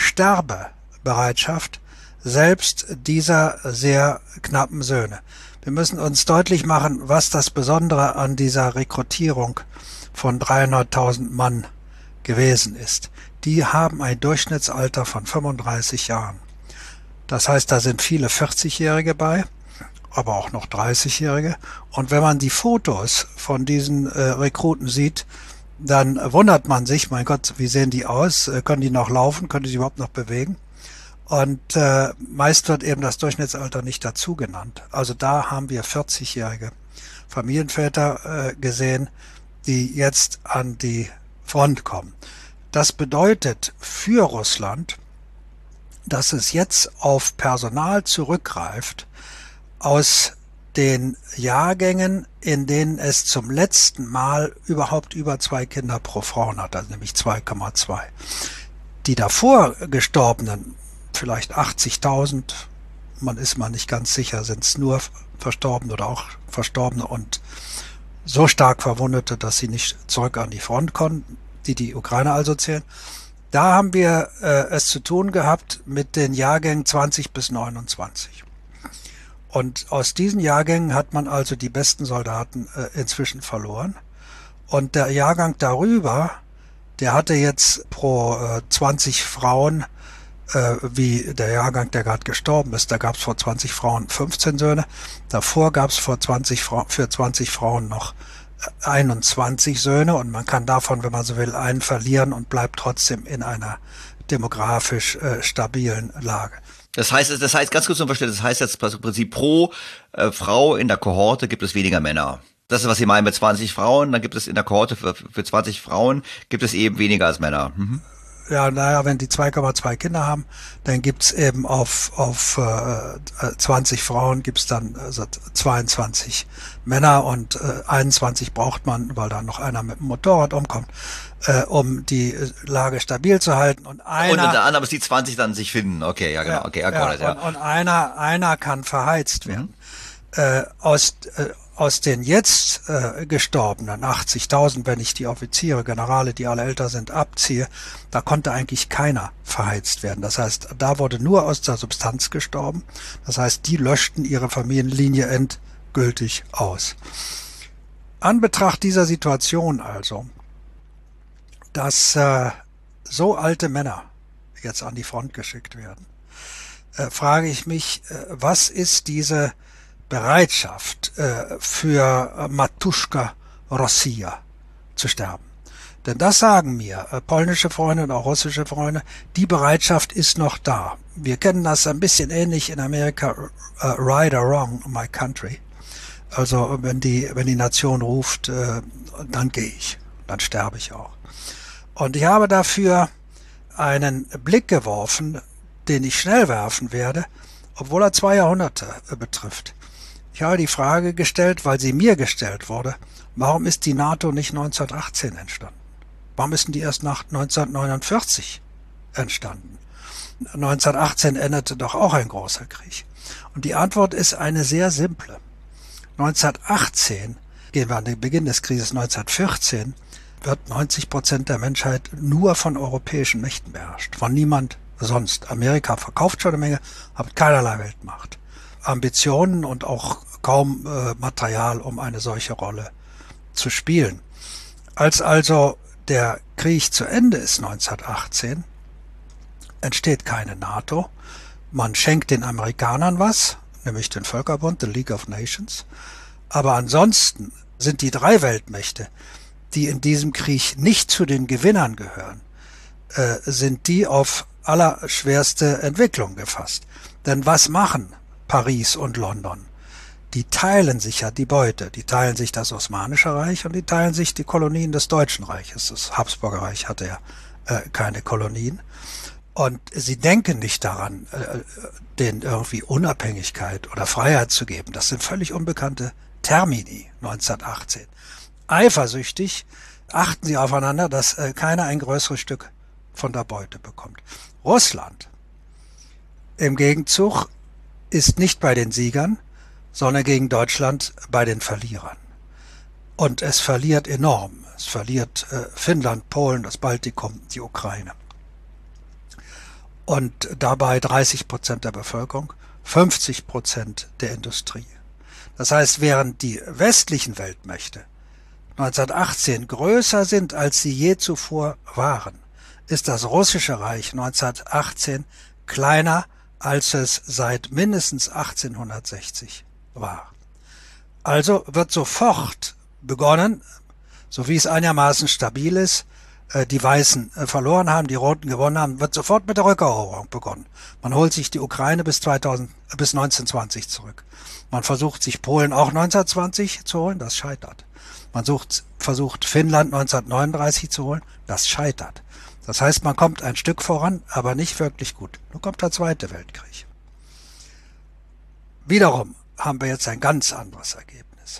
Sterbebereitschaft selbst dieser sehr knappen Söhne. Wir müssen uns deutlich machen, was das Besondere an dieser Rekrutierung von dreihunderttausend Mann gewesen ist. Die haben ein Durchschnittsalter von fünfunddreißig Jahren. Das heißt, da sind viele vierzigjährige bei, aber auch noch dreißigjährige. Und wenn man die Fotos von diesen äh, Rekruten sieht, dann wundert man sich, mein Gott, wie sehen die aus? Können die noch laufen? Können die sich überhaupt noch bewegen? Und äh, meist wird eben das Durchschnittsalter nicht dazu genannt. Also da haben wir vierzigjährige Familienväter äh, gesehen, die jetzt an die Front kommen. Das bedeutet für Russland, dass es jetzt auf Personal zurückgreift aus den Jahrgängen, in denen es zum letzten Mal überhaupt über zwei Kinder pro Frau hat, also nämlich zwei Komma zwei. Die davor gestorbenen, vielleicht achtzigtausend, man ist mal nicht ganz sicher, sind es nur Verstorbene oder auch Verstorbene und so stark Verwundete, dass sie nicht zurück an die Front konnten, die die Ukraine also zählen. Da haben wir äh, es zu tun gehabt mit den Jahrgängen zwanzig bis neunundzwanzig. Und aus diesen Jahrgängen hat man also die besten Soldaten äh, inzwischen verloren. Und der Jahrgang darüber, der hatte jetzt pro äh, zwanzig Frauen, äh, wie der Jahrgang, der gerade gestorben ist, da gab es vor zwanzig Frauen fünfzehn Söhne. Davor gab es vor zwanzig Fra- für zwanzig Frauen noch äh, einundzwanzig Söhne. Und man kann davon, wenn man so will, einen verlieren und bleibt trotzdem in einer demografisch äh, stabilen Lage. Das heißt, das heißt ganz kurz zum Verständnis, das heißt jetzt im Prinzip pro äh, Frau in der Kohorte gibt es weniger Männer. Das ist, was Sie meinen mit zwanzig Frauen, dann gibt es in der Kohorte für, für zwanzig Frauen gibt es eben weniger als Männer. Mhm. Ja, naja, wenn die zwei Komma zwei Kinder haben, dann gibt's eben auf auf äh, zwanzig Frauen gibt's dann also zweiundzwanzig Männer und äh, einundzwanzig braucht man, weil da noch einer mit dem Motorrad umkommt, äh, um die Lage stabil zu halten. Und einer und unter anderem, dass die zwanzig dann sich finden. Okay, ja genau. Okay, ja, ja, ja. Und, und einer einer kann verheizt werden. Mhm. Äh, aus äh, Aus den jetzt äh, gestorbenen achtzigtausend, wenn ich die Offiziere, Generale, die alle älter sind, abziehe, da konnte eigentlich keiner verheizt werden. Das heißt, da wurde nur aus der Substanz gestorben. Das heißt, die löschten ihre Familienlinie endgültig aus. An Betracht dieser Situation also, dass äh, so alte Männer jetzt an die Front geschickt werden, äh, frage ich mich, äh, was ist diese Bereitschaft äh, für Matuszka Rossia zu sterben. Denn das sagen mir äh, polnische Freunde und auch russische Freunde, die Bereitschaft ist noch da. wir kennen das ein bisschen ähnlich in Amerika, uh, right or wrong, my country. Also wenn die, wenn die Nation ruft, äh, dann gehe ich, dann sterbe ich auch. Und ich habe dafür einen Blick geworfen, den ich schnell werfen werde, obwohl er zwei Jahrhunderte äh, betrifft. Ich habe die Frage gestellt, weil sie mir gestellt wurde, warum ist die NATO nicht neunzehnhundertachtzehn entstanden? Warum ist denn die erst nach neunzehnhundertneunundvierzig entstanden? neunzehnhundertachtzehn endete doch auch ein großer Krieg. Und die Antwort ist eine sehr simple. neunzehnhundertachtzehn, gehen wir an den Beginn des Krieges neunzehnhundertvierzehn, wird neunzig Prozent der Menschheit nur von europäischen Mächten beherrscht, von niemand sonst. Amerika verkauft schon eine Menge, hat keinerlei Weltmacht, Ambitionen und auch kaum äh, Material, um eine solche Rolle zu spielen. Als also der Krieg zu Ende ist neunzehnhundertachtzehn, entsteht keine NATO. Man schenkt den Amerikanern was, nämlich den Völkerbund, the League of Nations. Aber ansonsten sind die drei Weltmächte, die in diesem Krieg nicht zu den Gewinnern gehören, äh, sind die auf allerschwerste Entwicklung gefasst. Denn was machen Paris und London? Die teilen sich ja die Beute. Die teilen sich das Osmanische Reich und die teilen sich die Kolonien des Deutschen Reiches. Das Habsburger Reich hatte ja äh, keine Kolonien. Und sie denken nicht daran, denen irgendwie Unabhängigkeit oder Freiheit zu geben. Das sind völlig unbekannte Termini neunzehnhundertachtzehn. Eifersüchtig achten sie aufeinander, dass keiner ein größeres Stück von der Beute bekommt. Russland im Gegenzug ist nicht bei den Siegern, sondern gegen Deutschland bei den Verlierern. Und es verliert enorm. Es verliert Finnland, Polen, das Baltikum, die Ukraine. Und dabei dreißig Prozent der Bevölkerung, fünfzig Prozent der Industrie. Das heißt, während die westlichen Weltmächte neunzehnhundertachtzehn größer sind, als sie je zuvor waren, ist das Russische Reich neunzehnhundertachtzehn kleiner, als es seit mindestens achtzehnhundertsechzig war. Also wird sofort begonnen, so wie es einigermaßen stabil ist, die Weißen verloren haben, die Roten gewonnen haben, wird sofort mit der Rückeroberung begonnen. Man holt sich die Ukraine bis zweitausend, bis neunzehnhundertzwanzig zurück. Man versucht sich Polen auch neunzehnhundertzwanzig zu holen, das scheitert. Man sucht, versucht Finnland neunzehnhundertneununddreißig zu holen, das scheitert. Das heißt, man kommt ein Stück voran, aber nicht wirklich gut. Nun kommt der Zweite Weltkrieg. Wiederum haben wir jetzt ein ganz anderes Ergebnis.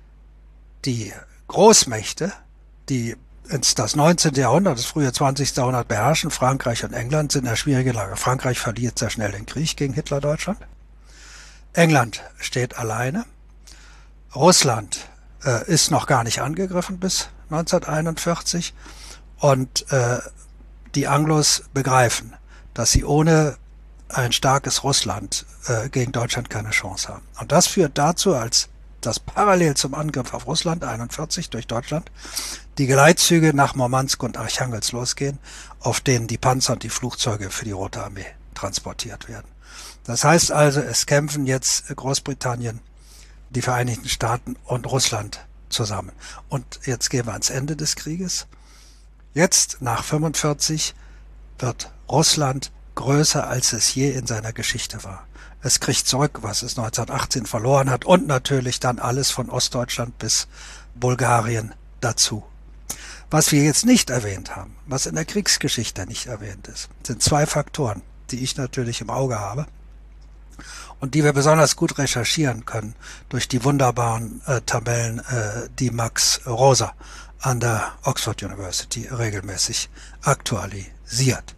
Die Großmächte, die das neunzehnte Jahrhundert, das frühe zwanzigste Jahrhundert beherrschen, Frankreich und England, sind in einer schwierigen Lage. Frankreich verliert sehr schnell den Krieg gegen Hitler-Deutschland. England steht alleine. Russland äh, ist noch gar nicht angegriffen bis neunzehnhunderteinundvierzig. Und äh, die Anglos begreifen, dass sie ohne ein starkes Russland äh, gegen Deutschland keine Chance haben. Und das führt dazu, als dass parallel zum Angriff auf Russland einundvierzig durch Deutschland die Geleitzüge nach Murmansk und Archangelsk losgehen, auf denen die Panzer und die Flugzeuge für die Rote Armee transportiert werden. Das heißt also, es kämpfen jetzt Großbritannien, die Vereinigten Staaten und Russland zusammen. Und jetzt gehen wir ans Ende des Krieges. Jetzt, nach fünfundvierzig, wird Russland größer, als es je in seiner Geschichte war. Es kriegt zurück, was es neunzehnhundertachtzehn verloren hat und natürlich dann alles von Ostdeutschland bis Bulgarien dazu. Was wir jetzt nicht erwähnt haben, was in der Kriegsgeschichte nicht erwähnt ist, sind zwei Faktoren, die ich natürlich im Auge habe und die wir besonders gut recherchieren können durch die wunderbaren äh, Tabellen, äh, die Max Rosa an der Oxford University regelmäßig aktualisiert.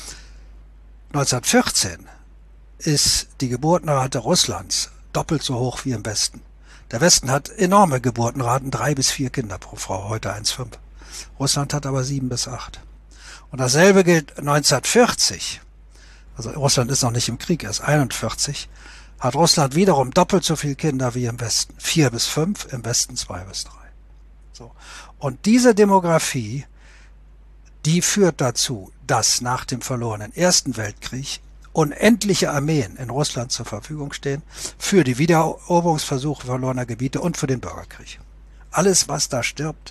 neunzehnhundertvierzehn ist die Geburtenrate Russlands doppelt so hoch wie im Westen. Der Westen hat enorme Geburtenraten, drei bis vier Kinder pro Frau, heute eins Komma fünf. Russland hat aber sieben bis acht. Und dasselbe gilt neunzehnhundertvierzig. Also Russland ist noch nicht im Krieg, erst einundvierzig. Hat Russland wiederum doppelt so viele Kinder wie im Westen. Vier bis fünf, im Westen zwei bis drei. So. Und diese Demografie, die führt dazu, dass nach dem verlorenen Ersten Weltkrieg unendliche Armeen in Russland zur Verfügung stehen für die Wiedereroberungsversuche verlorener Gebiete und für den Bürgerkrieg. Alles, was da stirbt,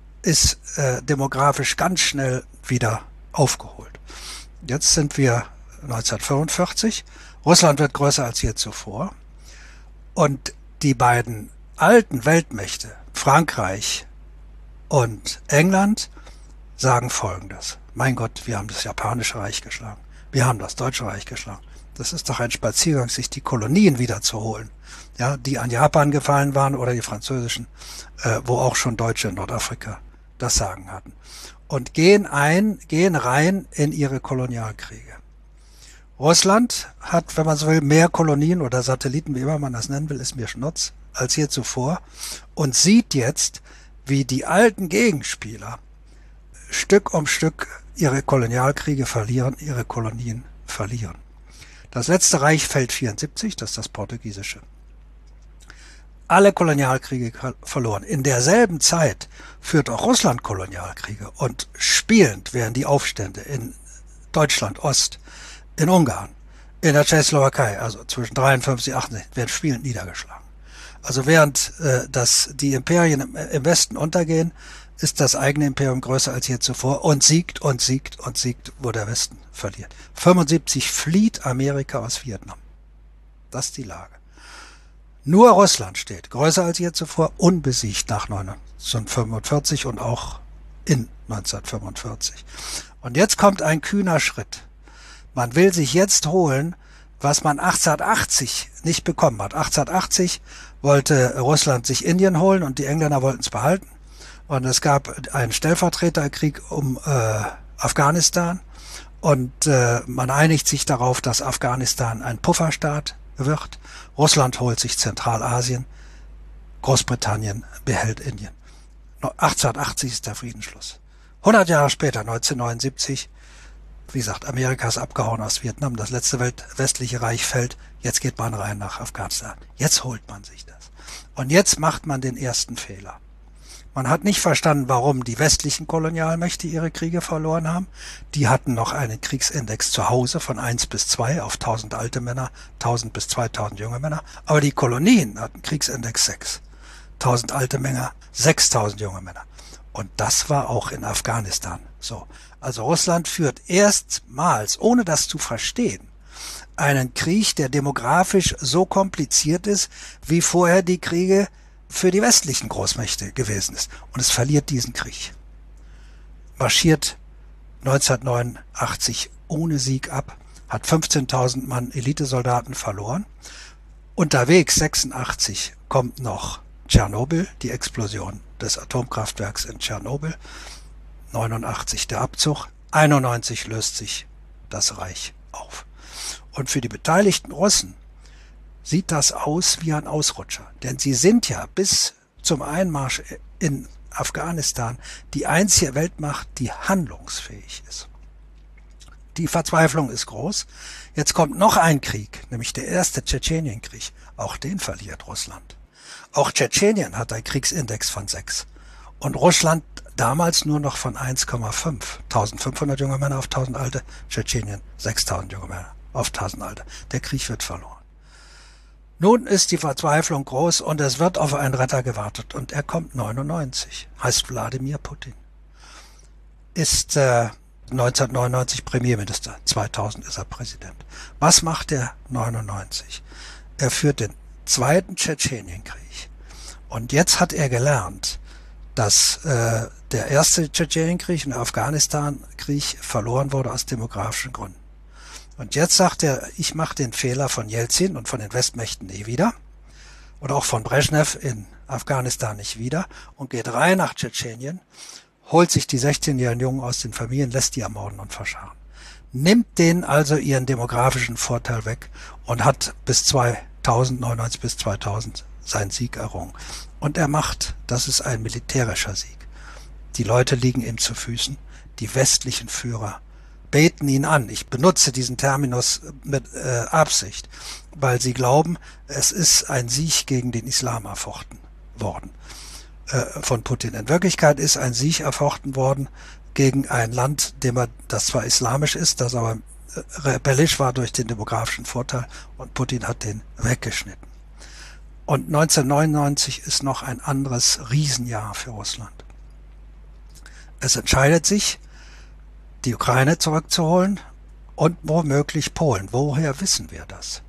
ist äh, demografisch ganz schnell wieder aufgeholt. Jetzt sind wir neunzehnhundertfünfundvierzig. Russland wird größer als je zuvor. Und die beiden alten Weltmächte, Frankreich und England, sagen Folgendes. Mein Gott, wir haben das Japanische Reich geschlagen. Wir haben das Deutsche Reich geschlagen. Das ist doch ein Spaziergang, sich die Kolonien wiederzuholen, ja, die an Japan gefallen waren oder die französischen, äh, wo auch schon Deutsche in Nordafrika das Sagen hatten. Und gehen ein, gehen rein in ihre Kolonialkriege. Russland hat, wenn man so will, mehr Kolonien oder Satelliten, wie immer man das nennen will, ist mir Schnurz, als je zuvor und sieht jetzt, wie die alten Gegenspieler Stück um Stück ihre Kolonialkriege verlieren, ihre Kolonien verlieren. Das letzte Reich fällt vierundsiebzig, das ist das portugiesische. Alle Kolonialkriege verloren. In derselben Zeit führt auch Russland Kolonialkriege und spielend werden die Aufstände in Deutschland Ost, in Ungarn, in der Tschechoslowakei, also zwischen dreiundfünfzig und achtundsechzig, werden spielend niedergeschlagen. Also während äh, das, die Imperien im, im Westen untergehen, ist das eigene Imperium größer als je zuvor und siegt und siegt und siegt, wo der Westen verliert. fünfundsiebzig flieht Amerika aus Vietnam. Das ist die Lage. Nur Russland steht größer als je zuvor, unbesiegt nach neunzehnhundertfünfundvierzig und auch in neunzehnhundertfünfundvierzig. Und jetzt kommt ein kühner Schritt. Man will sich jetzt holen, was man achtzehnhundertachtzig nicht bekommen hat. achtzehnhundertachtzig wollte Russland sich Indien holen und die Engländer wollten es behalten. Und es gab einen Stellvertreterkrieg um äh, Afghanistan und äh, man einigt sich darauf, dass Afghanistan ein Pufferstaat wird. Russland holt sich Zentralasien, Großbritannien behält Indien. achtzehnhundertachtzig ist der Friedensschluss. hundert Jahre später, neunzehnhundertneunundsiebzig, wie gesagt, Amerika ist abgehauen aus Vietnam, das letzte Welt, westliche Reich fällt, jetzt geht man rein nach Afghanistan. Jetzt holt man sich das. Und jetzt macht man den ersten Fehler. Man hat nicht verstanden, warum die westlichen Kolonialmächte ihre Kriege verloren haben. Die hatten noch einen Kriegsindex zu Hause von eins bis zwei auf tausend alte Männer, tausend bis zweitausend junge Männer. Aber die Kolonien hatten Kriegsindex sechs. tausend alte Männer, sechstausend junge Männer. Und das war auch in Afghanistan so. Also Russland führt erstmals, ohne das zu verstehen, einen Krieg, der demografisch so kompliziert ist, wie vorher die Kriege für die westlichen Großmächte gewesen ist. Und es verliert diesen Krieg. Marschiert neunzehnhundertneunundachtzig ohne Sieg ab, hat fünfzehntausend Mann Elitesoldaten verloren. Unterwegs sechsundachtzig kommt noch Tschernobyl, die Explosion des Atomkraftwerks in Tschernobyl. neunundachtzig der Abzug. einundneunzig löst sich das Reich auf. Und für die beteiligten Russen sieht das aus wie ein Ausrutscher. Denn sie sind ja bis zum Einmarsch in Afghanistan die einzige Weltmacht, die handlungsfähig ist. Die Verzweiflung ist groß. Jetzt kommt noch ein Krieg, nämlich der erste Tschetschenienkrieg. Auch den verliert Russland. Auch Tschetschenien hat einen Kriegsindex von sechs. Und Russland damals nur noch von eins Komma fünf. eintausendfünfhundert junge Männer auf tausend alte. Tschetschenien sechstausend junge Männer auf tausend alte. Der Krieg wird verloren. Nun ist die Verzweiflung groß und es wird auf einen Retter gewartet. Und er kommt neunundneunzig, heißt Wladimir Putin. Ist äh, neunzehnhundertneunundneunzig Premierminister, zweitausend ist er Präsident. Was macht er neunundneunzig? Er führt den zweiten Tschetschenienkrieg. Und jetzt hat er gelernt, dass äh, der erste Tschetschenienkrieg und der Afghanistan-Krieg verloren wurde aus demografischen Gründen. Und jetzt sagt er, ich mache den Fehler von Jelzin und von den Westmächten nie wieder oder auch von Brezhnev in Afghanistan nicht wieder und geht rein nach Tschetschenien, holt sich die sechzehnjährigen Jungen aus den Familien, lässt die ermorden und verscharren. Nimmt denen also ihren demografischen Vorteil weg und hat bis zweitausend, neunundneunzig bis zweitausend seinen Sieg errungen. Und er macht, das ist ein militärischer Sieg. Die Leute liegen ihm zu Füßen, die westlichen Führer beten ihn an. Ich benutze diesen Terminus mit äh, Absicht, weil sie glauben, es ist ein Sieg gegen den Islam erfochten worden äh, von Putin. In Wirklichkeit ist ein Sieg erfochten worden gegen ein Land, dem er, das zwar islamisch ist, das aber äh, rebellisch war durch den demografischen Vorteil und Putin hat den weggeschnitten. Und neunzehnhundertneunundneunzig ist noch ein anderes Riesenjahr für Russland. Es entscheidet sich, die Ukraine zurückzuholen und womöglich Polen. Woher wissen wir das?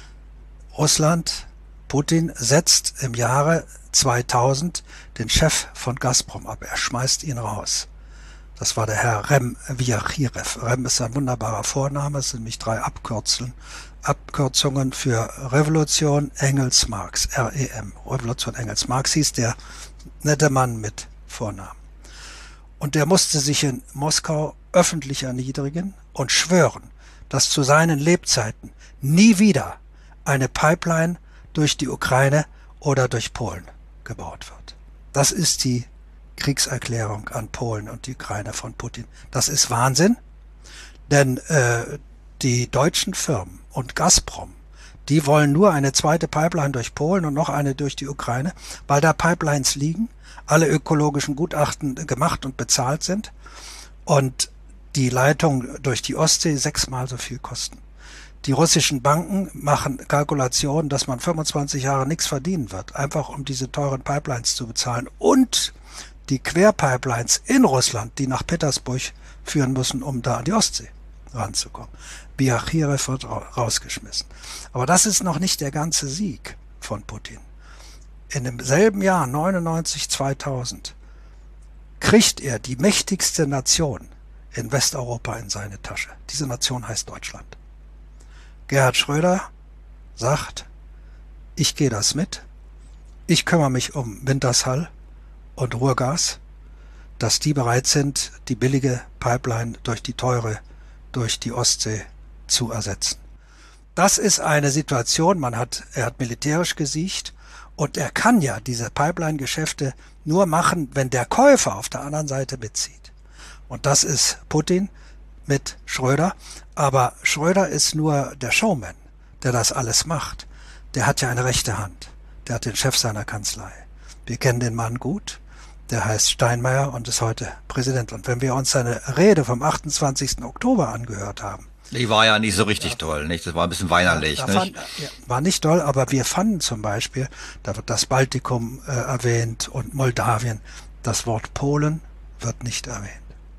Russland, Putin setzt im Jahre zweitausend den Chef von Gazprom ab. Er schmeißt ihn raus. Das war der Herr Rem Viachirev. Rem ist ein wunderbarer Vorname, es sind nämlich drei Abkürzeln, Abkürzungen für Revolution Engels Marx, R E M. Revolution Engels Marx hieß der nette Mann mit Vornamen. Und der musste sich in Moskau öffentlich erniedrigen und schwören, dass zu seinen Lebzeiten nie wieder eine Pipeline durch die Ukraine oder durch Polen gebaut wird. Das ist die Kriegserklärung an Polen und die Ukraine von Putin. Das ist Wahnsinn, denn äh, die deutschen Firmen und Gazprom, die wollen nur eine zweite Pipeline durch Polen und noch eine durch die Ukraine, weil da Pipelines liegen, alle ökologischen Gutachten gemacht und bezahlt sind und die Leitung durch die Ostsee sechsmal so viel kosten. Die russischen Banken machen Kalkulationen, dass man fünfundzwanzig Jahre nichts verdienen wird, einfach um diese teuren Pipelines zu bezahlen. Und die Querpipelines in Russland, die nach Petersburg führen müssen, um da an die Ostsee ranzukommen. Biachirev wird rausgeschmissen. Aber das ist noch nicht der ganze Sieg von Putin. In demselben Jahr, neunundneunzig, zweitausend, kriegt er die mächtigste Nation in Westeuropa in seine Tasche. Diese Nation heißt Deutschland. Gerhard Schröder sagt, ich gehe das mit, ich kümmere mich um Wintershall und Ruhrgas, dass die bereit sind, die billige Pipeline durch die teure, durch die Ostsee zu ersetzen. Das ist eine Situation, man hat, er hat militärisch gesiegt und er kann ja diese Pipeline-Geschäfte nur machen, wenn der Käufer auf der anderen Seite mitzieht. Und das ist Putin mit Schröder, aber Schröder ist nur der Showman, der das alles macht. Der hat ja eine rechte Hand, der hat den Chef seiner Kanzlei. Wir kennen den Mann gut, der heißt Steinmeier und ist heute Präsident. Und wenn wir uns seine Rede vom achtundzwanzigsten Oktober angehört haben, die war ja nicht so richtig toll, nicht? Das war ein bisschen weinerlich, ja, nicht? Fand, ja, war nicht toll, aber wir fanden zum Beispiel, da wird das Baltikum äh, erwähnt und Moldawien, das Wort Polen wird nicht erwähnt.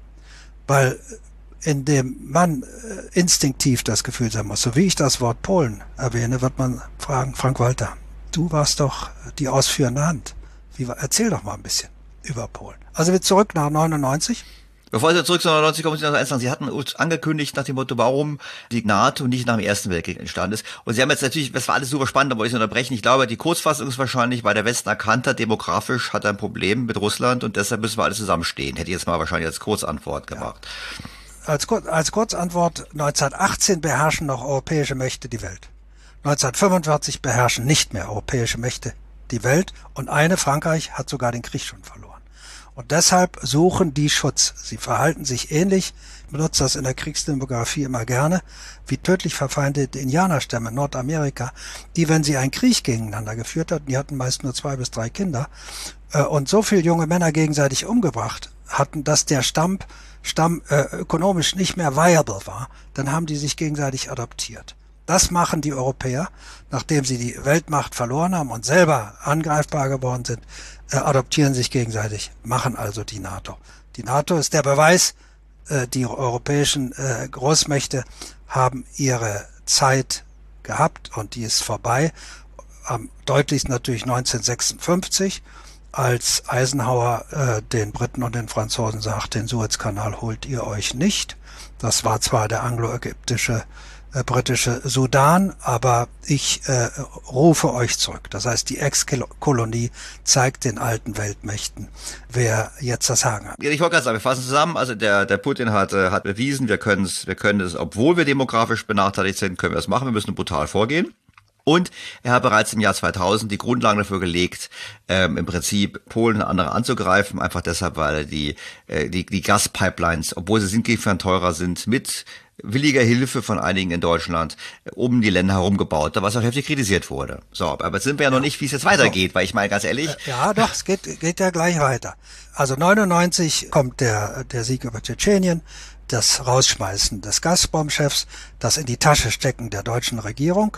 Weil in dem man äh, instinktiv das Gefühl sein muss, so wie ich das Wort Polen erwähne, wird man fragen, Frank Walter, du warst doch die ausführende Hand. Wie, erzähl doch mal ein bisschen über Polen. Also wir zurück nach neunundneunzig. Bevor Sie zurück zu neunundneunzig kommen, muss ich noch eins sagen. Sie hatten uns angekündigt nach dem Motto, warum die NATO nicht nach dem Ersten Weltkrieg entstanden ist. Und Sie haben jetzt natürlich, das war alles super spannend, da wollte ich unterbrechen. Ich glaube, die Kurzfassung ist wahrscheinlich, weil der Westen erkannt hat, demografisch hat er ein Problem mit Russland und deshalb müssen wir alle zusammenstehen. Hätte ich jetzt mal wahrscheinlich als Kurzantwort gemacht. Ja. Als, Kur als Kurzantwort, neunzehnhundertachtzehn beherrschen noch europäische Mächte die Welt. neunzehnhundertfünfundvierzig beherrschen nicht mehr europäische Mächte die Welt und eine, Frankreich, hat sogar den Krieg schon verloren. Und deshalb suchen die Schutz. Sie verhalten sich ähnlich, ich benutze das in der Kriegsdemografie immer gerne, wie tödlich verfeindete Indianerstämme in Nordamerika, die, wenn sie einen Krieg gegeneinander geführt hatten, die hatten meist nur zwei bis drei Kinder, äh, und so viele junge Männer gegenseitig umgebracht hatten, dass der Stamm, Stamm äh, ökonomisch nicht mehr viable war, dann haben die sich gegenseitig adoptiert. Das machen die Europäer, nachdem sie die Weltmacht verloren haben und selber angreifbar geworden sind, äh, adoptieren sich gegenseitig, machen also die NATO. Die NATO ist der Beweis, äh, die europäischen äh, Großmächte haben ihre Zeit gehabt und die ist vorbei. Am deutlichsten natürlich neunzehnhundertsechsundfünfzig, als Eisenhower äh, den Briten und den Franzosen sagt, den Suezkanal holt ihr euch nicht. Das war zwar der anglo-ägyptische Äh, britische Sudan, aber ich äh, rufe euch zurück. Das heißt, die Ex-Kolonie zeigt den alten Weltmächten, wer jetzt das Sagen hat. Ich wollte gerade sagen, wir fassen zusammen. Also der der Putin hat äh, hat bewiesen, wir können es, wir können es, obwohl wir demografisch benachteiligt sind, können wir es machen. Wir müssen brutal vorgehen. Und er hat bereits im Jahr zweitausend die Grundlagen dafür gelegt, ähm, im Prinzip Polen und andere anzugreifen, einfach deshalb, weil die äh, die die Gaspipelines, obwohl sie signifikant teurer sind, mit williger Hilfe von einigen in Deutschland um die Länder herum gebaut, was auch heftig kritisiert wurde. So, aber jetzt sind wir ja noch ja. nicht, wie es jetzt weitergeht, weil ich meine, ganz ehrlich. Ja, doch, es geht, geht ja gleich weiter. Also neunundneunzig kommt der, der Sieg über Tschetschenien, das Rausschmeißen des Gazprom-Chefs, das in die Tasche stecken der deutschen Regierung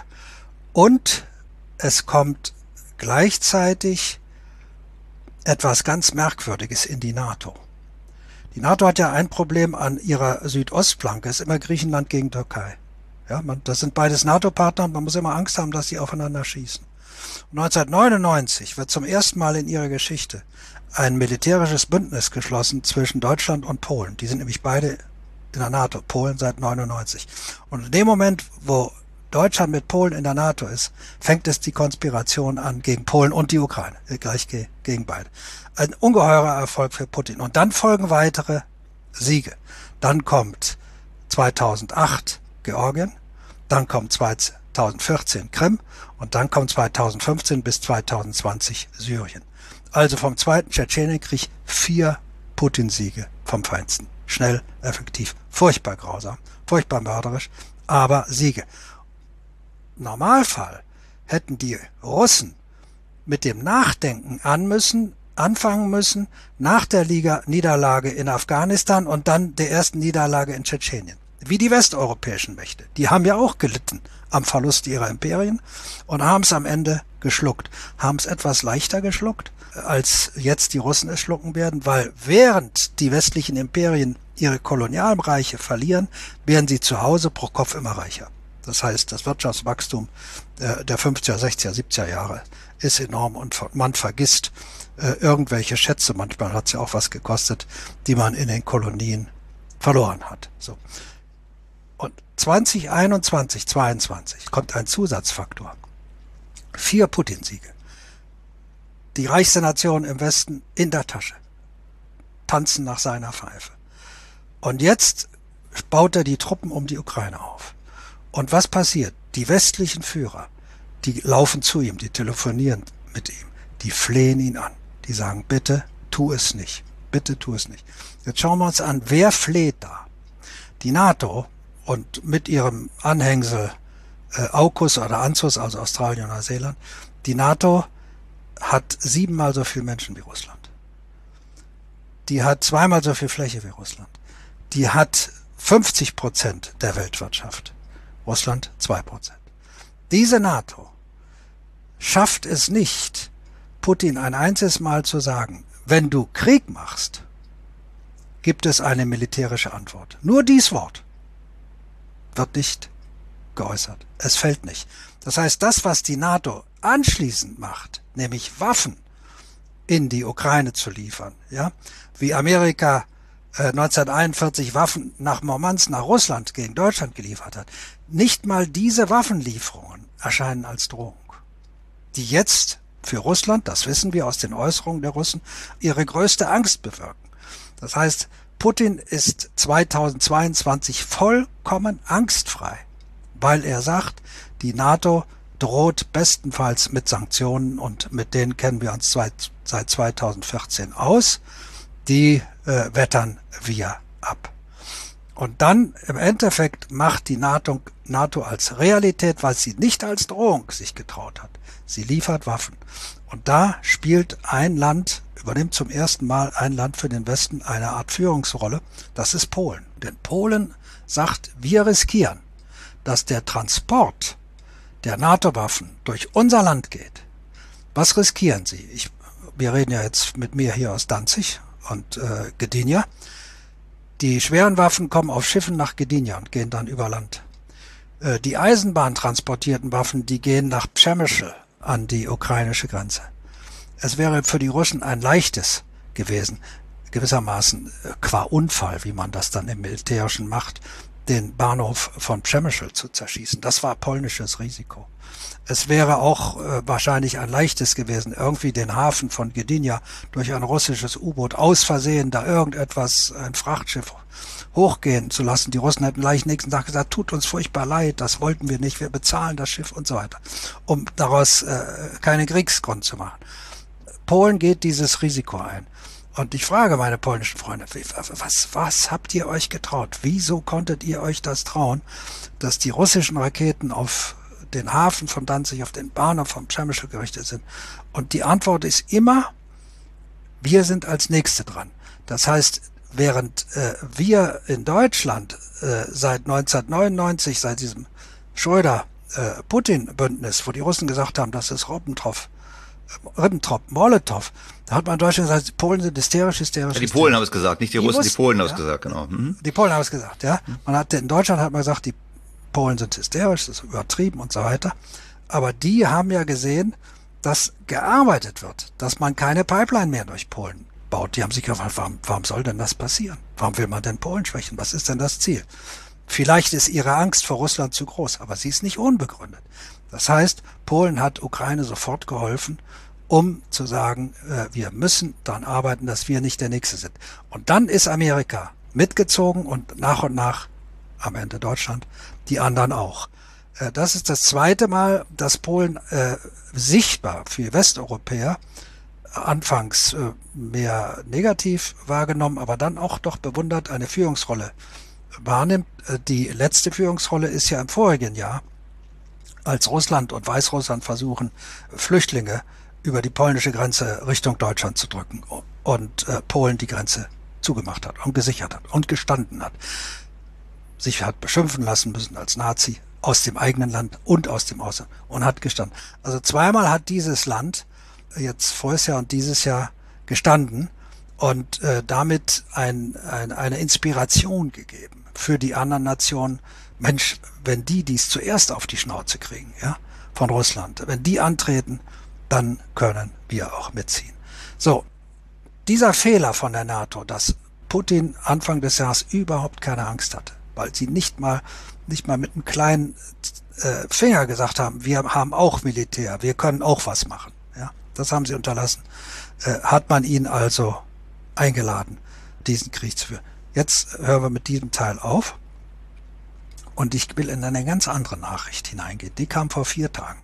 und es kommt gleichzeitig etwas ganz Merkwürdiges in die NATO. Die NATO hat ja ein Problem an ihrer Südostflanke, ist immer Griechenland gegen Türkei. Ja, man, das sind beides NATO-Partner und man muss immer Angst haben, dass sie aufeinander schießen. Und neunzehnhundertneunundneunzig wird zum ersten Mal in ihrer Geschichte ein militärisches Bündnis geschlossen zwischen Deutschland und Polen. Die sind nämlich beide in der NATO, Polen seit neunundneunzig. Und in dem Moment, wo Deutschland mit Polen in der NATO ist, fängt es die Konspiration an gegen Polen und die Ukraine, gleich gegen beide. Ein ungeheurer Erfolg für Putin. Und dann folgen weitere Siege. Dann kommt zweitausendacht Georgien, dann kommt zweitausendvierzehn Krim und dann kommt zweitausendfünfzehn bis zweitausendzwanzig Syrien. Also vom Zweiten Tschetschenienkrieg vier Putin-Siege vom Feinsten. Schnell, effektiv, furchtbar grausam, furchtbar mörderisch, aber Siege. Im Normalfall hätten die Russen mit dem Nachdenken an müssen, anfangen müssen nach der Liga Niederlage in Afghanistan und dann der ersten Niederlage in Tschetschenien. Wie die westeuropäischen Mächte. Die haben ja auch gelitten am Verlust ihrer Imperien und haben es am Ende geschluckt. Haben es etwas leichter geschluckt, als jetzt die Russen es schlucken werden, weil während die westlichen Imperien ihre Kolonialreiche verlieren, werden sie zu Hause pro Kopf immer reicher. Das heißt, das Wirtschaftswachstum der fünfziger, sechziger, siebziger Jahre ist enorm und man vergisst äh, irgendwelche Schätze, manchmal hat es ja auch was gekostet, die man in den Kolonien verloren hat. So. Und zwanzig einundzwanzig, zweiundzwanzig kommt ein Zusatzfaktor. Vier Putin-Siege. Die reichste Nation im Westen in der Tasche. Tanzen nach seiner Pfeife. Und jetzt baut er die Truppen um die Ukraine auf. Und was passiert? Die westlichen Führer, die laufen zu ihm, die telefonieren mit ihm, die flehen ihn an. Die sagen, bitte tu es nicht, bitte tu es nicht. Jetzt schauen wir uns an, wer fleht da? Die NATO und mit ihrem Anhängsel äh, AUKUS oder ANZUS, also Australien und Neuseeland, die NATO hat siebenmal so viele Menschen wie Russland. Die hat zweimal so viel Fläche wie Russland. Die hat fünfzig Prozent der Weltwirtschaft. Russland zwei Prozent. Diese NATO schafft es nicht, Putin ein einziges Mal zu sagen, wenn du Krieg machst, gibt es eine militärische Antwort. Nur dies Wort wird nicht geäußert. Es fällt nicht. Das heißt, das, was die NATO anschließend macht, nämlich Waffen in die Ukraine zu liefern, ja, wie Amerika äh, neunzehnhunderteinundvierzig Waffen nach Murmansk, nach Russland gegen Deutschland geliefert hat, nicht mal diese Waffenlieferungen erscheinen als Drohung, die jetzt für Russland, das wissen wir aus den Äußerungen der Russen, ihre größte Angst bewirken. Das heißt, Putin ist zweitausendzweiundzwanzig vollkommen angstfrei, weil er sagt, die NATO droht bestenfalls mit Sanktionen und mit denen kennen wir uns seit zweitausendvierzehn aus. Die äh, wettern wir ab. Und dann im Endeffekt macht die NATO, NATO als Realität, weil sie nicht als Drohung sich getraut hat. Sie liefert Waffen. Und da spielt ein Land, übernimmt zum ersten Mal ein Land für den Westen eine Art Führungsrolle. Das ist Polen. Denn Polen sagt, wir riskieren, dass der Transport der NATO-Waffen durch unser Land geht. Was riskieren sie? Ich, wir reden ja jetzt mit mir hier aus Danzig und äh, Gdynia. Die schweren Waffen kommen auf Schiffen nach Gdynia und gehen dann über Land. Äh, die eisenbahntransportierten Waffen, die gehen nach Przemyśl an die ukrainische Grenze. Es wäre für die Russen ein leichtes gewesen, gewissermaßen äh, qua Unfall, wie man das dann im Militärischen macht, den Bahnhof von Przemyśl zu zerschießen. Das war polnisches Risiko. Es wäre auch äh, wahrscheinlich ein leichtes gewesen, irgendwie den Hafen von Gdynia durch ein russisches U-Boot aus Versehen da irgendetwas, ein Frachtschiff, hochgehen zu lassen. Die Russen hätten gleich nächsten Tag gesagt, tut uns furchtbar leid, das wollten wir nicht, wir bezahlen das Schiff und so weiter, um daraus äh, keinen Kriegsgrund zu machen. Polen geht dieses Risiko ein. Und ich frage meine polnischen Freunde, was, was habt ihr euch getraut? Wieso konntet ihr euch das trauen, dass die russischen Raketen auf den Hafen von Danzig, auf den Bahnhof von Przemyśl gerichtet sind? Und die Antwort ist immer, wir sind als Nächste dran. Das heißt, während äh, wir in Deutschland äh, seit neunzehnhundertneunundneunzig, seit diesem Schröder-Putin-Bündnis, wo die Russen gesagt haben, das ist Ribbentrop, Ribbentrop, Molotow, da hat man in Deutschland gesagt, die Polen sind hysterisch, hysterisch. Ja, die Polen haben es gesagt, nicht die, die Russen, wussten, die Polen haben es ja? gesagt, genau. Mhm. Die Polen haben es gesagt, ja. Man hat, in Deutschland hat man gesagt, die Polen sind hysterisch, das ist übertrieben und so weiter. Aber die haben ja gesehen, dass gearbeitet wird, dass man keine Pipeline mehr durch Polen baut. Die haben sich gefragt, warum, warum soll denn das passieren? Warum will man denn Polen schwächen? Was ist denn das Ziel? Vielleicht ist ihre Angst vor Russland zu groß, aber sie ist nicht unbegründet. Das heißt, Polen hat Ukraine sofort geholfen, um zu sagen, äh, wir müssen daran arbeiten, dass wir nicht der Nächste sind. Und dann ist Amerika mitgezogen und nach und nach, am Ende Deutschland, die anderen auch. Äh, das ist das zweite Mal, dass Polen äh, sichtbar für Westeuropäer anfangs äh, mehr negativ wahrgenommen, aber dann auch doch bewundert eine Führungsrolle wahrnimmt. Äh, die letzte Führungsrolle ist ja im vorigen Jahr, als Russland und Weißrussland versuchen, Flüchtlinge über die polnische Grenze Richtung Deutschland zu drücken und äh, Polen die Grenze zugemacht hat und gesichert hat und gestanden hat. Sich hat beschimpfen lassen müssen als Nazi aus dem eigenen Land und aus dem Ausland und hat gestanden. Also zweimal hat dieses Land jetzt voriges Jahr und dieses Jahr gestanden und äh, damit ein, ein, eine Inspiration gegeben für die anderen Nationen. Mensch, wenn die dies zuerst auf die Schnauze kriegen, ja, von Russland, wenn die antreten, dann können wir auch mitziehen. So, dieser Fehler von der NATO, dass Putin Anfang des Jahres überhaupt keine Angst hatte, weil sie nicht mal, nicht mal mit einem kleinen äh, Finger gesagt haben, wir haben auch Militär, wir können auch was machen. Ja, das haben sie unterlassen. Äh, hat man ihn also eingeladen, diesen Krieg zu führen. Jetzt hören wir mit diesem Teil auf. Und ich will in eine ganz andere Nachricht hineingehen. Die kam vor vier Tagen.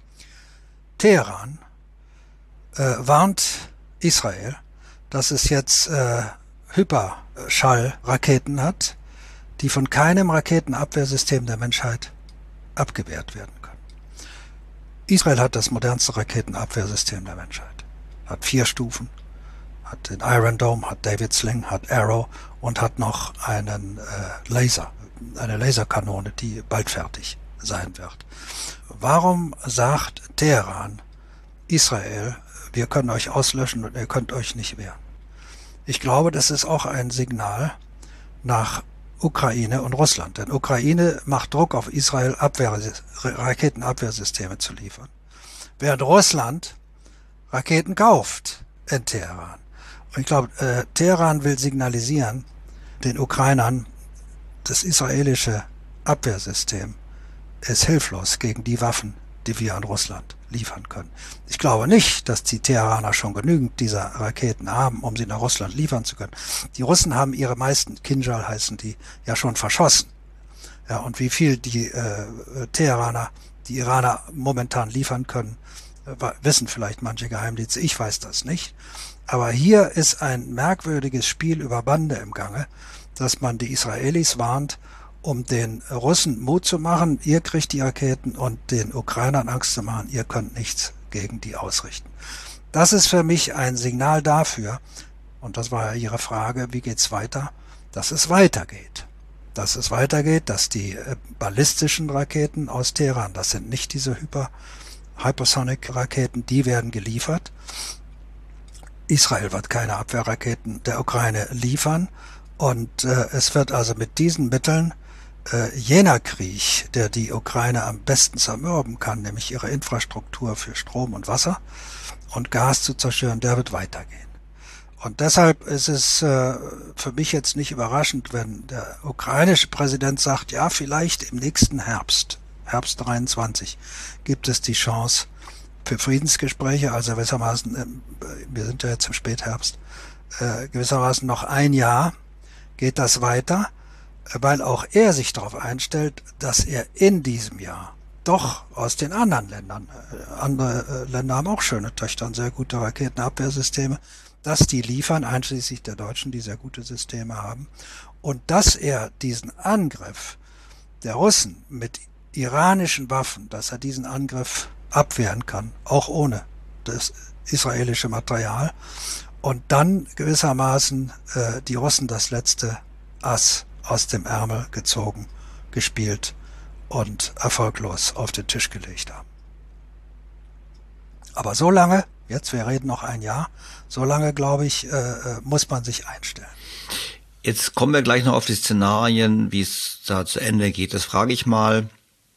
Teheran äh, warnt Israel, dass es jetzt äh, Hyperschallraketen hat, die von keinem Raketenabwehrsystem der Menschheit abgewehrt werden können. Israel hat das modernste Raketenabwehrsystem der Menschheit. Hat vier Stufen, hat den Iron Dome, hat David Sling, hat Arrow und hat noch einen äh, Laser, eine Laserkanone, die bald fertig sein wird. Warum sagt Teheran, Israel, wir können euch auslöschen und ihr könnt euch nicht wehren? Ich glaube, das ist auch ein Signal nach Ukraine und Russland. Denn Ukraine macht Druck auf Israel, Abwehr, Raketenabwehrsysteme zu liefern. Während Russland Raketen kauft in Teheran. Und ich glaube, äh, Teheran will signalisieren den Ukrainern, das israelische Abwehrsystem ist hilflos gegen die Waffen, die wir an Russland liefern können. Ich glaube nicht, dass die Teheraner schon genügend dieser Raketen haben, um sie nach Russland liefern zu können. Die Russen haben ihre meisten, Kinjal heißen die, ja schon verschossen. Ja, und wie viel die äh, Teheraner, die Iraner momentan liefern können, äh, wissen vielleicht manche Geheimdienste. Ich weiß das nicht. Aber hier ist ein merkwürdiges Spiel über Bande im Gange, dass man die Israelis warnt, um den Russen Mut zu machen, ihr kriegt die Raketen, und den Ukrainern Angst zu machen, ihr könnt nichts gegen die ausrichten. Das ist für mich ein Signal dafür, und das war ja Ihre Frage, wie geht's weiter, dass es weitergeht. Dass es weitergeht, dass die äh, ballistischen Raketen aus Teheran, das sind nicht diese Hyper, Hypersonic-Raketen, die werden geliefert. Israel wird keine Abwehrraketen der Ukraine liefern. Und äh, es wird also mit diesen Mitteln äh, jener Krieg, der die Ukraine am besten zermürben kann, nämlich ihre Infrastruktur für Strom und Wasser und Gas zu zerstören, der wird weitergehen. Und deshalb ist es äh, für mich jetzt nicht überraschend, wenn der ukrainische Präsident sagt, ja, vielleicht im nächsten Herbst, Herbst dreiundzwanzig, gibt es die Chance für Friedensgespräche, also gewissermaßen, äh, wir sind ja jetzt im Spätherbst, äh, gewissermaßen noch ein Jahr, geht das weiter, weil auch er sich darauf einstellt, dass er in diesem Jahr doch aus den anderen Ländern, andere Länder haben auch schöne Töchter und sehr gute Raketenabwehrsysteme, dass die liefern, einschließlich der Deutschen, die sehr gute Systeme haben, und dass er diesen Angriff der Russen mit iranischen Waffen, dass er diesen Angriff abwehren kann, auch ohne das israelische Material, und dann gewissermaßen äh, die Russen das letzte Ass aus dem Ärmel gezogen, gespielt und erfolglos auf den Tisch gelegt haben. Aber so lange, jetzt wir reden noch ein Jahr, so lange, glaube ich, äh, muss man sich einstellen. Jetzt kommen wir gleich noch auf die Szenarien, wie es da zu Ende geht. Das frage ich mal.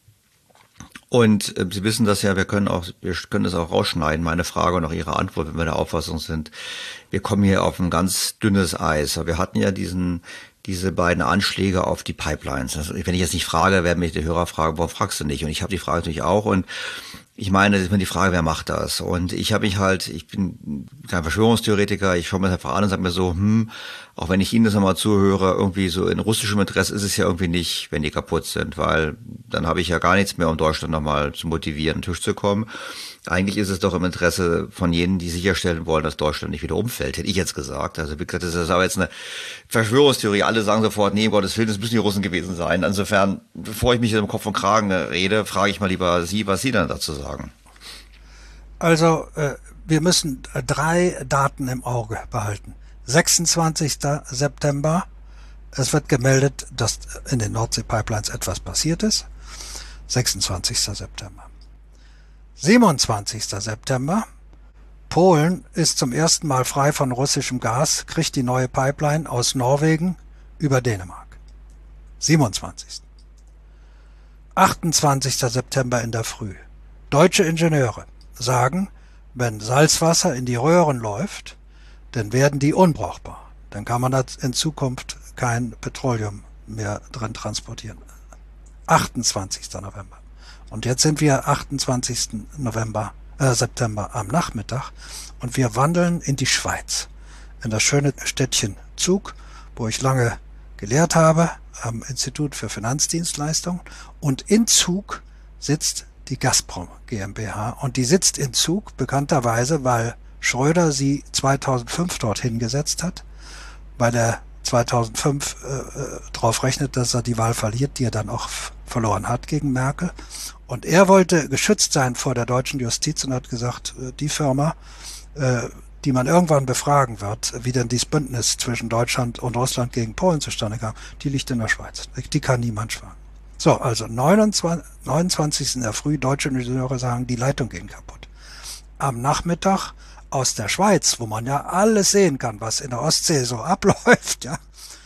Und äh, Sie wissen das ja, wir können auch, wir können das auch rausschneiden, meine Frage und auch Ihre Antwort, wenn wir der Auffassung sind. Wir kommen hier auf ein ganz dünnes Eis. Wir hatten ja diesen, diese beiden Anschläge auf die Pipelines. Also, wenn ich jetzt nicht frage, werden mich die Hörer fragen, warum fragst du nicht? Und ich habe die Frage natürlich auch. Und ich meine, das ist immer die Frage, wer macht das? Und ich habe mich halt, ich bin kein Verschwörungstheoretiker, ich schaue mir das einfach an und sage mir so, hm, auch wenn ich Ihnen das nochmal zuhöre, irgendwie so in russischem Interesse ist es ja irgendwie nicht, wenn die kaputt sind, weil dann habe ich ja gar nichts mehr, um Deutschland nochmal zu motivieren, an den Tisch zu kommen. Eigentlich ist es doch im Interesse von jenen, die sicherstellen wollen, dass Deutschland nicht wieder umfällt, hätte ich jetzt gesagt. Also wie gesagt, das ist aber jetzt eine Verschwörungstheorie. Alle sagen sofort, nee, um Gottes Willen, das müssen die Russen gewesen sein. Insofern, bevor ich mich im Kopf und Kragen rede, frage ich mal lieber Sie, was Sie dann dazu sagen. Also äh, wir müssen drei Daten im Auge behalten. sechsundzwanzigster September, es wird gemeldet, dass in den Nordsee-Pipelines etwas passiert ist. sechsundzwanzigster September. siebenundzwanzigster September, Polen ist zum ersten Mal frei von russischem Gas, kriegt die neue Pipeline aus Norwegen über Dänemark. siebenundzwanzigster achtundzwanzigster September in der Früh. Deutsche Ingenieure sagen, wenn Salzwasser in die Röhren läuft, dann werden die unbrauchbar. Dann kann man da in Zukunft kein Petroleum mehr drin transportieren. achtundzwanzigster November. Und jetzt sind wir achtundzwanzigsten November, äh, September am Nachmittag und wir wandeln in die Schweiz, in das schöne Städtchen Zug, wo ich lange gelehrt habe, am Institut für Finanzdienstleistungen. Und in Zug sitzt die Gazprom GmbH und die sitzt in Zug bekannterweise, weil Schröder sie zweitausendfünf dorthin gesetzt hat, weil er zweitausendfünf äh, darauf rechnet, dass er die Wahl verliert, die er dann auch verloren hat gegen Merkel. Und er wollte geschützt sein vor der deutschen Justiz und hat gesagt, äh, die Firma, äh, die man irgendwann befragen wird, wie denn dieses Bündnis zwischen Deutschland und Russland gegen Polen zustande kam, die liegt in der Schweiz. Die kann niemand fragen. So, also neunundzwanzigsten in der Früh, deutsche Ingenieure sagen, die Leitung ging kaputt. Am Nachmittag aus der Schweiz, wo man ja alles sehen kann, was in der Ostsee so abläuft, ja.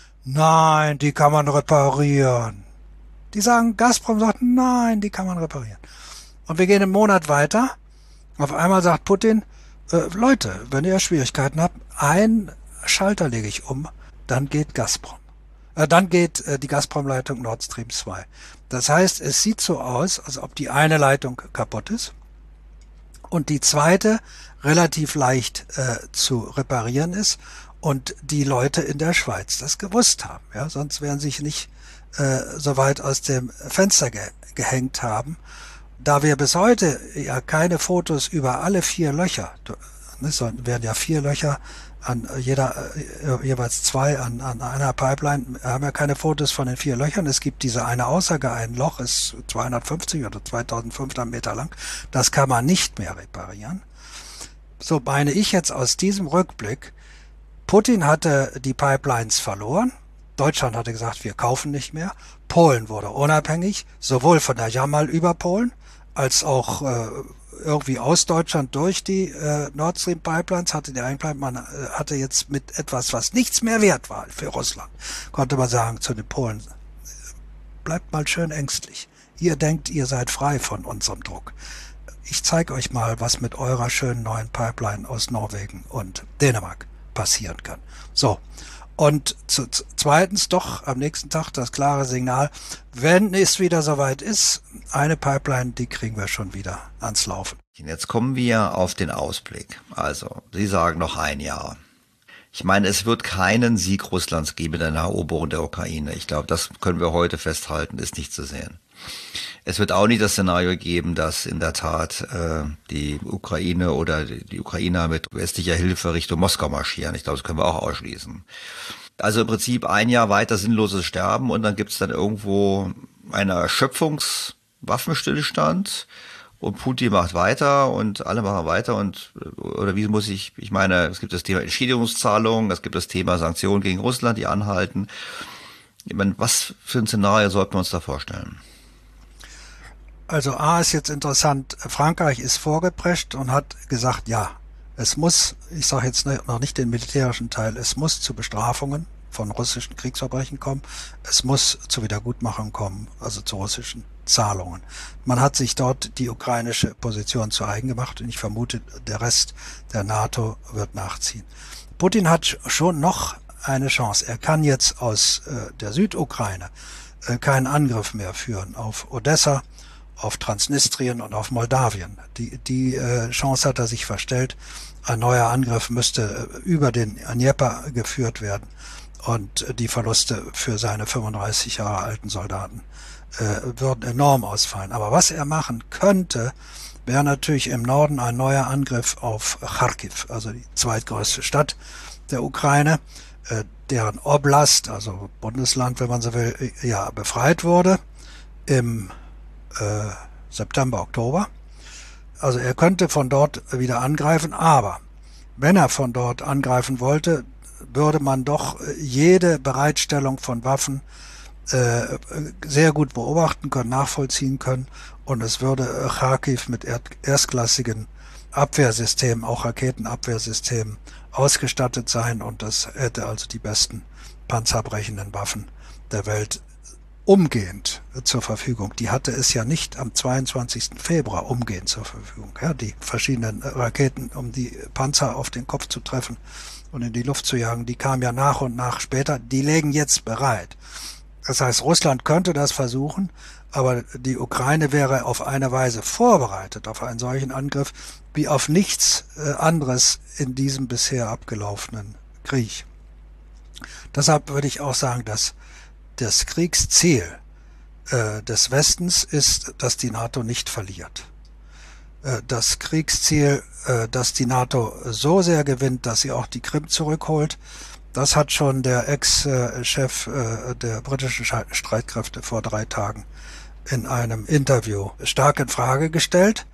Nein, die kann man reparieren. Die sagen, Gazprom sagt, nein, die kann man reparieren. Und wir gehen einen Monat weiter. Auf einmal sagt Putin, äh, Leute, wenn ihr Schwierigkeiten habt, ein Schalter lege ich um, dann geht Gazprom. Äh, dann geht äh, die Gazprom-Leitung Nord Stream zwei. Das heißt, es sieht so aus, als ob die eine Leitung kaputt ist und die zweite relativ leicht äh, zu reparieren ist und die Leute in der Schweiz das gewusst haben. Ja, sonst wären sie sich nicht äh, so weit aus dem Fenster ge gehängt haben. Da wir bis heute ja keine Fotos über alle vier Löcher, es werden ja vier Löcher an jeder, äh, jeweils zwei an, an einer Pipeline, wir haben ja keine Fotos von den vier Löchern. Es gibt diese eine Aussage, ein Loch ist zweihundertfünfzig oder zweitausendfünfhundert Meter lang. Das kann man nicht mehr reparieren. So meine ich jetzt aus diesem Rückblick, Putin hatte die Pipelines verloren, Deutschland hatte gesagt, wir kaufen nicht mehr, Polen wurde unabhängig, sowohl von der Jamal über Polen, als auch äh, irgendwie aus Deutschland durch die äh, Nord Stream Pipelines, hatte der Einkleid, man äh, hatte jetzt mit etwas, was nichts mehr wert war für Russland, konnte man sagen zu den Polen, bleibt mal schön ängstlich, ihr denkt, ihr seid frei von unserem Druck. Ich zeige euch mal, was mit eurer schönen neuen Pipeline aus Norwegen und Dänemark passieren kann. So, und zu, zu, zweitens doch am nächsten Tag das klare Signal, wenn es wieder soweit ist, eine Pipeline, die kriegen wir schon wieder ans Laufen. Jetzt kommen wir auf den Ausblick. Also, Sie sagen noch ein Jahr. Ich meine, es wird keinen Sieg Russlands geben in der Eroberung der Ukraine. Ich glaube, das können wir heute festhalten, ist nicht zu sehen. Es wird auch nicht das Szenario geben, dass in der Tat äh, die Ukraine oder die Ukrainer mit westlicher Hilfe Richtung Moskau marschieren. Ich glaube, das können wir auch ausschließen. Also im Prinzip ein Jahr weiter sinnloses Sterben und dann gibt es dann irgendwo einen Erschöpfungswaffenstillstand und Putin macht weiter und alle machen weiter und oder wie muss ich, ich meine, es gibt das Thema Entschädigungszahlungen, es gibt das Thema Sanktionen gegen Russland, die anhalten. Ich meine, was für ein Szenario sollten wir uns da vorstellen? Also A ist jetzt interessant, Frankreich ist vorgeprescht und hat gesagt, ja, es muss, ich sage jetzt noch nicht den militärischen Teil, es muss zu Bestrafungen von russischen Kriegsverbrechen kommen, es muss zu Wiedergutmachung kommen, also zu russischen Zahlungen. Man hat sich dort die ukrainische Position zu eigen gemacht und ich vermute, der Rest der NATO wird nachziehen. Putin hat schon noch eine Chance. Er kann jetzt aus äh, der Südukraine äh, keinen Angriff mehr führen auf Odessa, auf Transnistrien und auf Moldawien. Die, die äh, Chance hat er sich verstellt. Ein neuer Angriff müsste äh, über den Dnieper geführt werden und äh, die Verluste für seine fünfunddreißig Jahre alten Soldaten äh, würden enorm ausfallen. Aber was er machen könnte, wäre natürlich im Norden ein neuer Angriff auf Charkiw, also die zweitgrößte Stadt der Ukraine, äh, deren Oblast, also Bundesland, wenn man so will, ja befreit wurde im äh, September, Oktober. Also er könnte von dort wieder angreifen, aber wenn er von dort angreifen wollte, würde man doch jede Bereitstellung von Waffen äh, sehr gut beobachten können, nachvollziehen können und es würde Charkiw mit erstklassigen Abwehrsystemen, auch Raketenabwehrsystemen ausgestattet sein und das hätte also die besten panzerbrechenden Waffen der Welt umgehend zur Verfügung. Die hatte es ja nicht am zweiundzwanzigsten Februar umgehend zur Verfügung. Ja, die verschiedenen Raketen, um die Panzer auf den Kopf zu treffen und in die Luft zu jagen, die kamen ja nach und nach später. Die lägen jetzt bereit. Das heißt, Russland könnte das versuchen, aber die Ukraine wäre auf eine Weise vorbereitet auf einen solchen Angriff wie auf nichts anderes in diesem bisher abgelaufenen Krieg. Deshalb würde ich auch sagen, dass das Kriegsziel äh, des Westens ist, dass die NATO nicht verliert. Äh, das Kriegsziel, äh, dass die NATO so sehr gewinnt, dass sie auch die Krim zurückholt, das hat schon der Ex-Chef äh, der britischen Streitkräfte vor drei Tagen in einem Interview stark in Frage gestellt.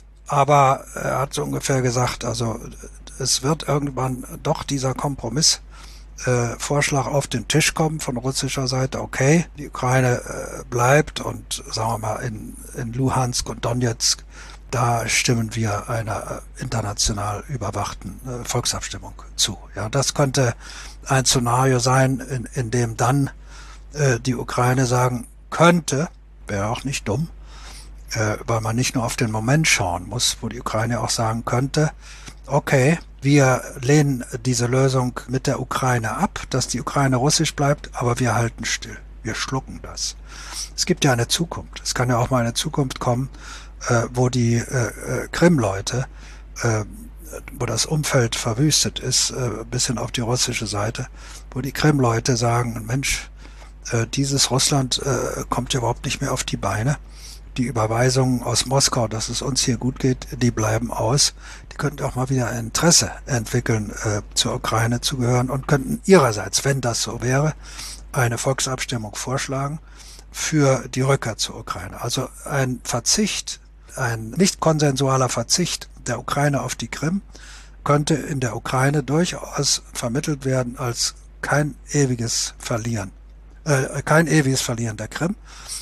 Aber er hat so ungefähr gesagt, also es wird irgendwann doch dieser Kompromiss Äh, Vorschlag auf den Tisch kommen von russischer Seite, okay, die Ukraine äh, bleibt und sagen wir mal in, in Luhansk und Donetsk, da stimmen wir einer äh, international überwachten äh, Volksabstimmung zu. Ja, das könnte ein Szenario sein, in, in dem dann äh, die Ukraine sagen könnte, wäre auch nicht dumm, äh, weil man nicht nur auf den Moment schauen muss, wo die Ukraine auch sagen könnte, okay, wir lehnen diese Lösung mit der Ukraine ab, dass die Ukraine russisch bleibt, aber wir halten still. Wir schlucken das. Es gibt ja eine Zukunft. Es kann ja auch mal eine Zukunft kommen, äh, wo die äh, Krim-Leute, äh, wo das Umfeld verwüstet ist, äh, bis hin auf die russische Seite, wo die Krim-Leute sagen, Mensch, äh, dieses Russland äh, kommt ja überhaupt nicht mehr auf die Beine. Die Überweisungen aus Moskau, dass es uns hier gut geht, die bleiben aus. Die könnten auch mal wieder ein Interesse entwickeln, äh, zur Ukraine zu gehören und könnten ihrerseits, wenn das so wäre, eine Volksabstimmung vorschlagen für die Rückkehr zur Ukraine. Also ein Verzicht, ein nicht konsensualer Verzicht der Ukraine auf die Krim könnte in der Ukraine durchaus vermittelt werden als kein ewiges Verlieren, äh, kein ewiges Verlieren der Krim.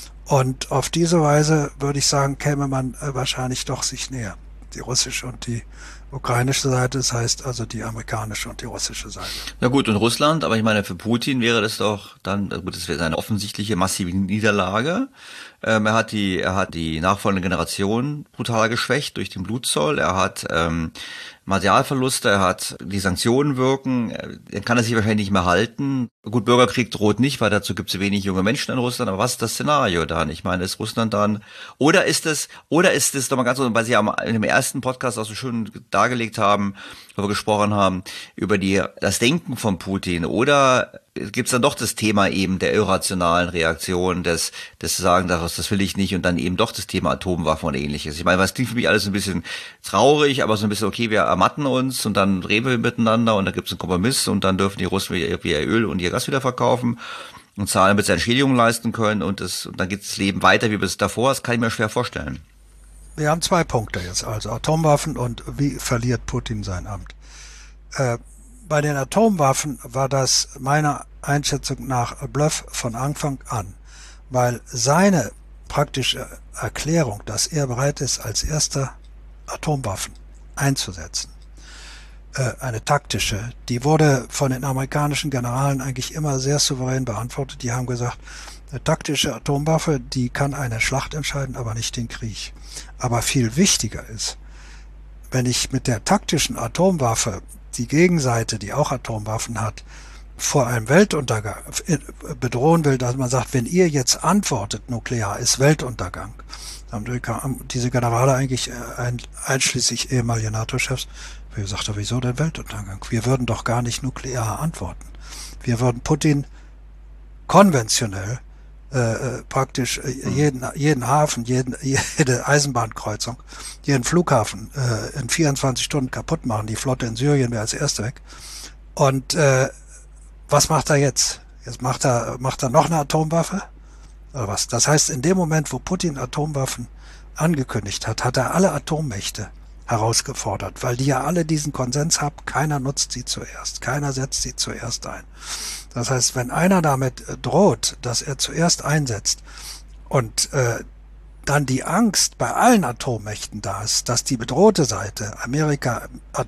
Und auf diese Weise, würde ich sagen, käme man wahrscheinlich doch sich näher. Die russische und die ukrainische Seite, das heißt also die amerikanische und die russische Seite. Ja gut, und Russland, aber ich meine, für Putin wäre das doch dann, gut, das wäre eine offensichtliche massive Niederlage. Ähm, er hat die, er hat die nachfolgende Generation brutal geschwächt durch den Blutzoll. Er hat ähm, Materialverluste, er hat die Sanktionen wirken, er kann er sich wahrscheinlich nicht mehr halten. Gut, Bürgerkrieg droht nicht, weil dazu gibt es wenig junge Menschen in Russland, aber was ist das Szenario dann? Ich meine, ist Russland dann, oder ist es, oder ist es nochmal ganz so, weil Sie ja in dem ersten Podcast auch so schön dargelegt haben, wo wir gesprochen haben, über die, das Denken von Putin, oder gibt es dann doch das Thema eben der irrationalen Reaktion, des, des Sagen daraus, das will ich nicht, und dann eben doch das Thema Atomwaffen und ähnliches. Ich meine, was klingt für mich alles ein bisschen traurig, aber so ein bisschen, okay, wir ermatten uns und dann reden wir miteinander und da gibt es einen Kompromiss und dann dürfen die Russen ihr, ihr Öl und ihr Gas wieder verkaufen und zahlen, damit sie Entschädigungen leisten können und, das, und dann geht das Leben weiter wie bis davor. Das kann ich mir schwer vorstellen. Wir haben zwei Punkte jetzt, also Atomwaffen und wie verliert Putin sein Amt. Äh, bei den Atomwaffen war das meiner Einschätzung nach Bluff von Anfang an, weil seine praktische Erklärung, dass er bereit ist, als erster Atomwaffen einzusetzen. Äh, eine taktische, die wurde von den amerikanischen Generalen eigentlich immer sehr souverän beantwortet. Die haben gesagt, eine taktische Atomwaffe, die kann eine Schlacht entscheiden, aber nicht den Krieg. Aber viel wichtiger ist, wenn ich mit der taktischen Atomwaffe die Gegenseite, die auch Atomwaffen hat, vor einem Weltuntergang bedrohen will, dass man sagt, wenn ihr jetzt antwortet, nuklear ist Weltuntergang. Dann haben diese Generale eigentlich einschließlich ehemaliger NATO-Chefs gesagt, wieso denn Weltuntergang? Wir würden doch gar nicht nuklear antworten. Wir würden Putin konventionell äh, praktisch jeden, jeden Hafen, jeden, jede Eisenbahnkreuzung, jeden Flughafen äh, in vierundzwanzig Stunden kaputt machen. Die Flotte in Syrien wäre als erste weg. Und äh, was macht er jetzt? Jetzt macht er, macht er noch eine Atomwaffe? Oder was? Das heißt, in dem Moment, wo Putin Atomwaffen angekündigt hat, hat er alle Atommächte herausgefordert, weil die ja alle diesen Konsens haben, keiner nutzt sie zuerst, keiner setzt sie zuerst ein. Das heißt, wenn einer damit droht, dass er zuerst einsetzt und äh, dann die Angst bei allen Atommächten da ist, dass die bedrohte Seite Amerika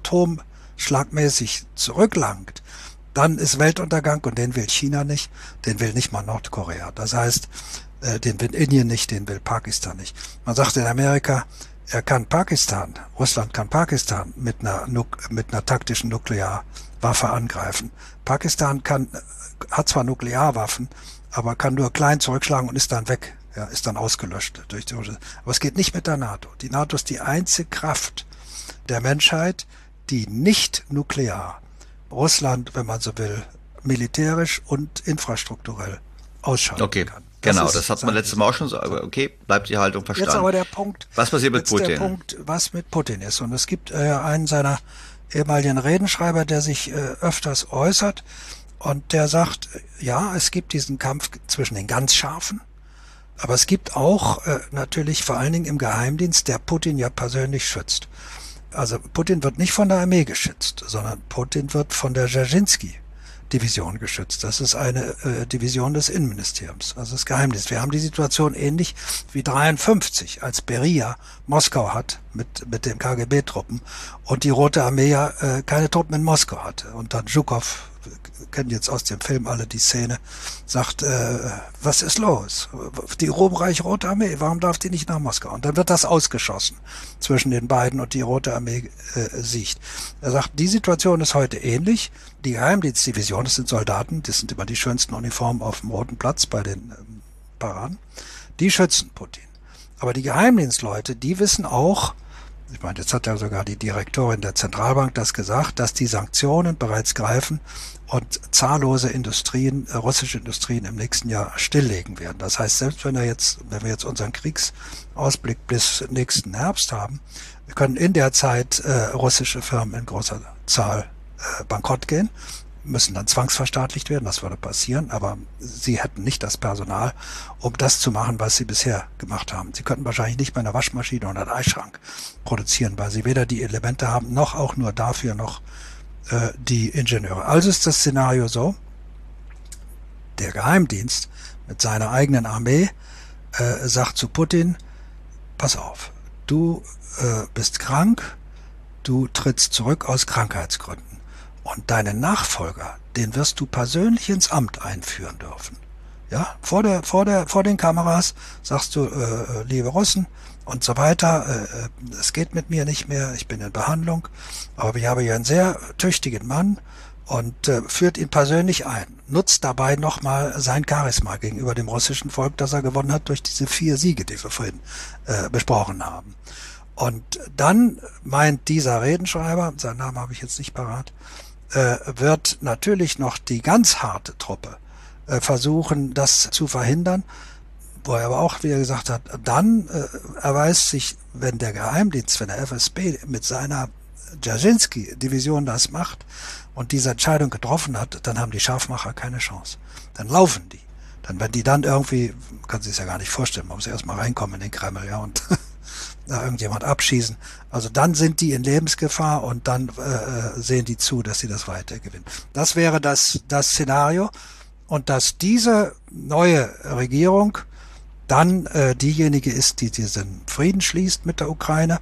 atomschlagmäßig zurücklangt, dann ist Weltuntergang und den will China nicht, den will nicht mal Nordkorea. Das heißt, äh, den will Indien nicht, den will Pakistan nicht. Man sagt in Amerika, er kann Pakistan, Russland kann Pakistan mit einer, mit einer taktischen Nuklearwaffe angreifen. Pakistan kann, hat zwar Nuklearwaffen, aber kann nur klein zurückschlagen und ist dann weg, ja, ist dann ausgelöscht durch die Russen. Aber es geht nicht mit der NATO. Die NATO ist die einzige Kraft der Menschheit, die nicht nuklear Russland, wenn man so will, militärisch und infrastrukturell ausschalten okay. kann. Genau, das, das hat man letztes Mal auch schon so, aber okay, bleibt die Haltung verstanden. Jetzt aber der Punkt, was passiert mit Putin? Der Punkt, was mit Putin ist. Und es gibt äh, einen seiner ehemaligen Redenschreiber, der sich äh, öfters äußert und der sagt, ja, es gibt diesen Kampf zwischen den ganz Scharfen, aber es gibt auch äh, natürlich vor allen Dingen im Geheimdienst, der Putin ja persönlich schützt. Also Putin wird nicht von der Armee geschützt, sondern Putin wird von der Dzerzhinsky Division geschützt. Das ist eine äh, Division des Innenministeriums, also das Geheimdienst. Wir haben die Situation ähnlich wie dreiundfünfzig, als Beria Moskau hat mit mit den K G B-Truppen und die Rote Armee ja äh, keine Truppen in Moskau hatte. Und dann Zhukov, kennen jetzt aus dem Film alle die Szene, sagt, äh, was ist los? Die ruhmreiche Rote Armee, warum darf die nicht nach Moskau? Und dann wird das ausgeschossen zwischen den beiden und die Rote Armee äh, siegt. Er sagt, die Situation ist heute ähnlich. Die Geheimdienstdivision, das sind Soldaten, das sind immer die schönsten Uniformen auf dem Roten Platz bei den ähm, Paraden, die schützen Putin. Aber die Geheimdienstleute, die wissen auch, ich meine, jetzt hat ja sogar die Direktorin der Zentralbank das gesagt, dass die Sanktionen bereits greifen und zahllose Industrien, äh, russische Industrien im nächsten Jahr stilllegen werden. Das heißt, selbst wenn er jetzt, wenn wir jetzt unseren Kriegsausblick bis nächsten Herbst haben, wir können in der Zeit äh, russische Firmen in großer Zahl äh, bankrott gehen, müssen dann zwangsverstaatlicht werden, das würde passieren, aber sie hätten nicht das Personal, um das zu machen, was sie bisher gemacht haben. Sie könnten wahrscheinlich nicht mehr eine Waschmaschine oder einen Eisschrank produzieren, weil sie weder die Elemente haben, noch auch nur dafür noch äh, die Ingenieure. Also ist das Szenario so, der Geheimdienst mit seiner eigenen Armee äh, sagt zu Putin, pass auf, du äh, bist krank, du trittst zurück aus Krankheitsgründen. Und deinen Nachfolger, den wirst du persönlich ins Amt einführen dürfen. Ja, vor der, vor der, vor den Kameras sagst du, äh, liebe Russen und so weiter, äh, es geht mit mir nicht mehr, ich bin in Behandlung, aber ich habe hier einen sehr tüchtigen Mann und äh, führt ihn persönlich ein. Nutzt dabei nochmal sein Charisma gegenüber dem russischen Volk, das er gewonnen hat durch diese vier Siege, die wir vorhin äh, besprochen haben. Und dann meint dieser Redenschreiber, seinen Namen habe ich jetzt nicht parat, äh, wird natürlich noch die ganz harte Truppe äh, versuchen, das zu verhindern, wo er aber auch wieder gesagt hat, dann äh, erweist sich, wenn der Geheimdienst, wenn der F S B mit seiner Dzerzhinsky-Division das macht und diese Entscheidung getroffen hat, dann haben die Scharfmacher keine Chance. Dann laufen die. Dann, wenn die dann irgendwie, kann sich das ja gar nicht vorstellen, man muss erstmal reinkommen in den Kreml, ja, und da irgendjemand abschießen. Also dann sind die in Lebensgefahr und dann äh, sehen die zu, dass sie das weitergewinnen. Das wäre das, das Szenario. Und dass diese neue Regierung dann äh, diejenige ist, die diesen Frieden schließt mit der Ukraine,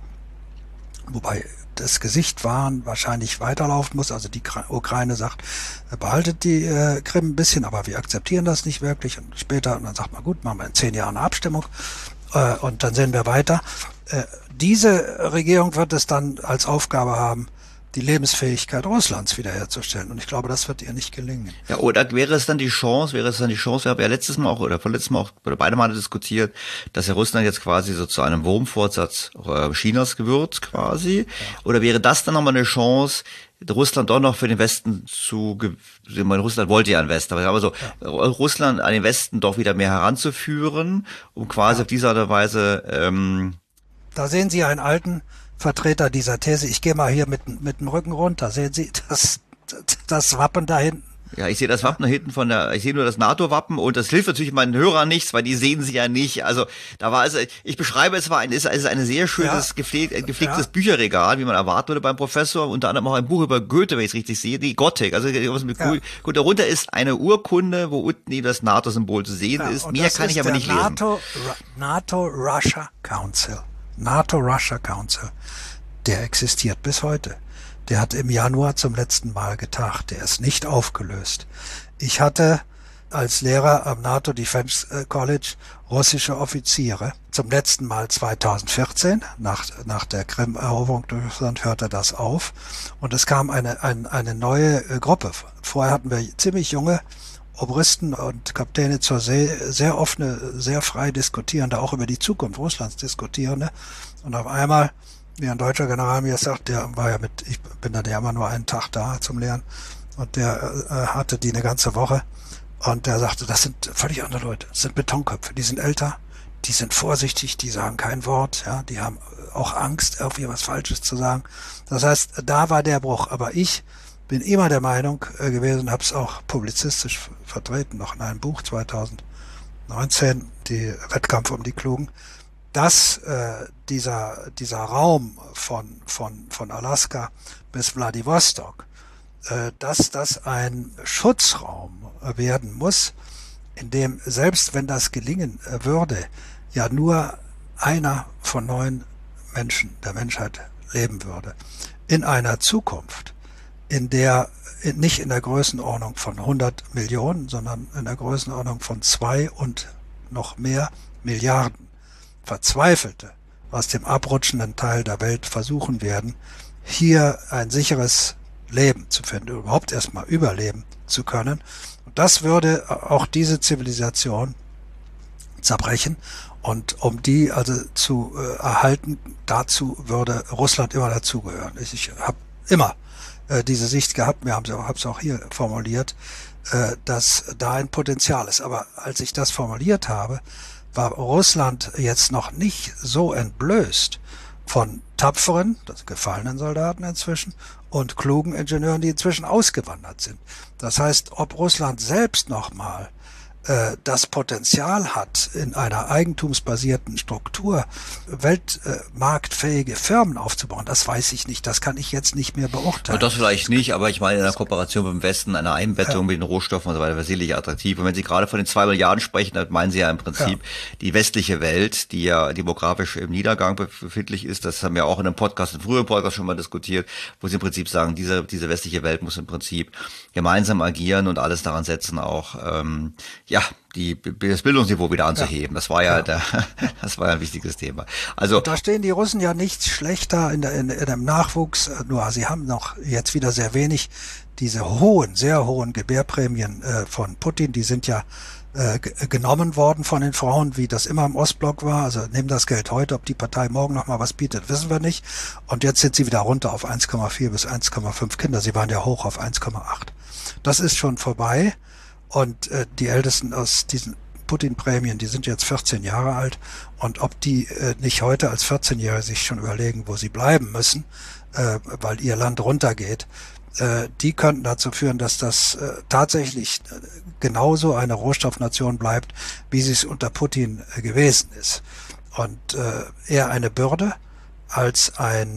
wobei das Gesicht wahren wahrscheinlich weiterlaufen muss. Also die Ukraine sagt, behaltet die äh, Krim ein bisschen, aber wir akzeptieren das nicht wirklich. Und später, und dann sagt man, gut, machen wir in zehn Jahren eine Abstimmung äh, und dann sehen wir weiter. Äh, diese Regierung wird es dann als Aufgabe haben, die Lebensfähigkeit Russlands wiederherzustellen. Und ich glaube, das wird ihr nicht gelingen. Ja, oder wäre es dann die Chance, wäre es dann die Chance, wir haben ja letztes Mal auch, oder vorletztes Mal auch, oder beide Male diskutiert, dass ja Russland jetzt quasi so zu einem Wurmfortsatz Chinas wird, quasi. Ja. Oder wäre das dann nochmal eine Chance, Russland doch noch für den Westen zu, ich meine, Russland wollte ja einen Westen, aber so, ja. Russland an den Westen doch wieder mehr heranzuführen, um quasi ja. auf diese Art und Weise, ähm, da sehen Sie einen alten Vertreter dieser These. Ich gehe mal hier mit, mit dem Rücken runter. Sehen Sie das, das Wappen da hinten? Ja, ich sehe das Wappen da hinten von der, ich sehe nur das NATO-Wappen und das hilft natürlich meinen Hörern nichts, weil die sehen sie ja nicht. Also da war also, ich beschreibe, es war ein, es ist ein sehr schönes, ja. gepflegt, gepflegtes ja. Bücherregal, wie man erwarten würde beim Professor. Unter anderem auch ein Buch über Goethe, wenn ich es richtig sehe, die Gothic. Also was mit ja. gut, darunter ist eine Urkunde, wo unten eben das NATO-Symbol zu sehen ja, ist. Mehr kann ich aber nicht NATO, lesen. NATO-Russia Council. NATO-Russia Council, der existiert bis heute. Der hat im Januar zum letzten Mal getagt. Der ist nicht aufgelöst. Ich hatte als Lehrer am NATO Defense College russische Offiziere. Zum letzten Mal zweitausendvierzehn, nach, nach der Krim-Eroberung durch Russland, hörte das auf. Und es kam eine, eine, eine neue Gruppe. Vorher hatten wir ziemlich junge Obristen und Kapitäne zur See, sehr offene, sehr frei diskutierende, auch über die Zukunft Russlands diskutierende. Und auf einmal, wie ein deutscher General mir sagt, der war ja mit, ich bin dann ja immer nur einen Tag da zum Lehren, und der äh, hatte die eine ganze Woche, und der sagte, das sind völlig andere Leute, das sind Betonköpfe, die sind älter, die sind vorsichtig, die sagen kein Wort, ja, die haben auch Angst, irgendwie was Falsches zu sagen. Das heißt, da war der Bruch. Aber ich bin immer der Meinung äh, gewesen, habe es auch publizistisch vertreten, noch in einem Buch zweitausendneunzehn, die Wettkampf um die Klugen, dass äh, dieser dieser Raum von von von Alaska bis Wladiwostok, äh, dass das ein Schutzraum werden muss, in dem, selbst wenn das gelingen äh, würde, ja nur einer von neun Menschen der Menschheit leben würde. In einer Zukunft, in der nicht in der Größenordnung von hundert Millionen, sondern in der Größenordnung von zwei und noch mehr Milliarden Verzweifelte aus dem abrutschenden Teil der Welt versuchen werden, hier ein sicheres Leben zu finden, überhaupt erstmal überleben zu können. Und das würde auch diese Zivilisation zerbrechen. Und um die also zu äh, erhalten, dazu würde Russland immer dazugehören. Ich, ich habe immer äh, diese Sicht gehabt, wir haben es auch, auch hier formuliert, äh, dass da ein Potenzial ist. Aber als ich das formuliert habe, war Russland jetzt noch nicht so entblößt von tapferen, das gefallenen Soldaten inzwischen, und klugen Ingenieuren, die inzwischen ausgewandert sind. Das heißt, ob Russland selbst nochmal äh, das Potenzial hat, in einer eigentumsbasierten Struktur weltmarktfähige äh, Firmen aufzubauen, das weiß ich nicht. Das kann ich jetzt nicht mehr beurteilen. Das vielleicht nicht, aber ich meine, in der Kooperation mit dem Westen, eine Einbettung ja. mit den Rohstoffen und so weiter, wäre sicherlich attraktiv. Und wenn Sie gerade von den zwei Milliarden sprechen, dann meinen Sie ja im Prinzip ja. die westliche Welt, die ja demografisch im Niedergang befindlich ist. Das haben wir auch in einem Podcast, in früheren Podcast schon mal diskutiert, wo Sie im Prinzip sagen, diese, diese westliche Welt muss im Prinzip gemeinsam agieren und alles daran setzen, auch, ähm, ja, die, das Bildungsniveau wieder anzuheben. Ja. Das war ja, ja. Der, das war ja ein wichtiges Thema. Also. Und da stehen die Russen ja nicht schlechter in, der, in, in dem Nachwuchs, nur sie haben noch jetzt wieder sehr wenig diese hohen, sehr hohen Gebärprämien äh, von Putin, die sind ja äh, genommen worden von den Frauen, wie das immer im Ostblock war. Also nehmen das Geld heute, ob die Partei morgen noch mal was bietet, wissen wir nicht. Und jetzt sind sie wieder runter auf eins Komma vier bis eins Komma fünf Kinder. Sie waren ja hoch auf eins Komma acht. Das ist schon vorbei. Und äh, die Ältesten aus diesen Putin-Prämien, die sind jetzt vierzehn Jahre alt. Und ob die äh, nicht heute als vierzehnjährige sich schon überlegen, wo sie bleiben müssen, äh, weil ihr Land runtergeht, äh, die könnten dazu führen, dass das äh, tatsächlich äh, genauso eine Rohstoffnation bleibt, wie sie es unter Putin äh, gewesen ist. Und äh, eher eine Bürde als ein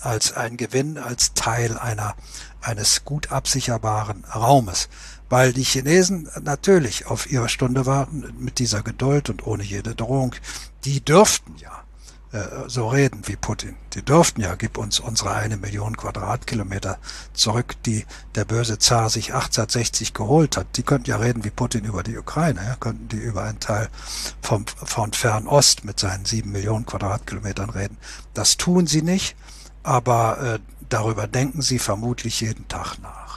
als ein Gewinn, als Teil einer eines gut absicherbaren Raumes. Weil die Chinesen natürlich auf ihre Stunde warten, mit dieser Geduld und ohne jede Drohung. Die dürften ja äh, so reden wie Putin. Die dürften ja, gib uns unsere eine Million Quadratkilometer zurück, die der böse Zar sich achtzehnhundertsechzig geholt hat. Die könnten ja reden wie Putin über die Ukraine. Ja, könnten die über einen Teil vom, von Fernost mit seinen sieben Millionen Quadratkilometern reden. Das tun sie nicht, aber äh, darüber denken sie vermutlich jeden Tag nach.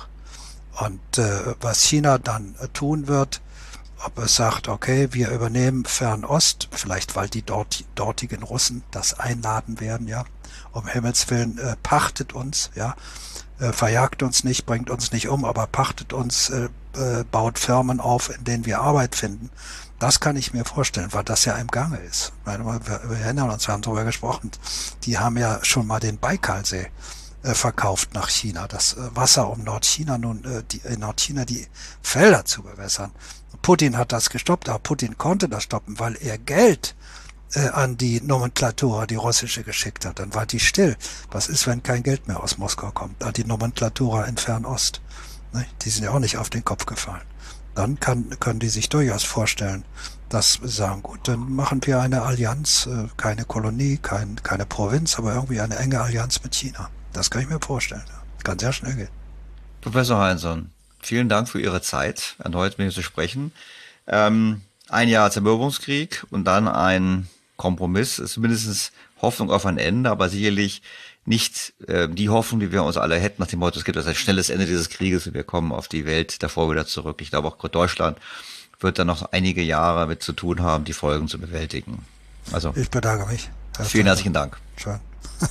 Und äh, was China dann äh, tun wird, ob es sagt, okay, wir übernehmen Fernost, vielleicht weil die dort, dortigen Russen das einladen werden, ja, um Himmels Willen, äh, pachtet uns, ja, äh, verjagt uns nicht, bringt uns nicht um, aber pachtet uns, äh, äh, baut Firmen auf, in denen wir Arbeit finden. Das kann ich mir vorstellen, weil das ja im Gange ist. Wir, wir erinnern uns, wir haben darüber gesprochen, die haben ja schon mal den Baikalsee verkauft nach China, das Wasser, um Nordchina nun äh, die, in Nordchina die Felder zu bewässern. Putin hat das gestoppt, aber Putin konnte das stoppen, weil er Geld äh, an die Nomenklatura, die russische, geschickt hat. Dann war die still. Was ist, wenn kein Geld mehr aus Moskau kommt? An die Nomenklatura in Fernost. Ne? Die sind ja auch nicht auf den Kopf gefallen. Dann kann, können die sich durchaus vorstellen, dass sie sagen, gut, dann machen wir eine Allianz, äh, keine Kolonie, kein, keine Provinz, aber irgendwie eine enge Allianz mit China. Das kann ich mir vorstellen. Kann sehr schnell gehen. Professor Heinsohn, vielen Dank für Ihre Zeit, erneut mit mir zu sprechen. Ähm, ein Jahr Zermürbungskrieg und dann ein Kompromiss, ist mindestens Hoffnung auf ein Ende, aber sicherlich nicht äh, die Hoffnung, die wir uns alle hätten, nach dem Motto, es gibt ein schnelles Ende dieses Krieges und wir kommen auf die Welt davor wieder zurück. Ich glaube, auch Deutschland wird da noch einige Jahre mit zu tun haben, die Folgen zu bewältigen. Also, ich bedanke mich. Vielen herzlichen Dank. Schön.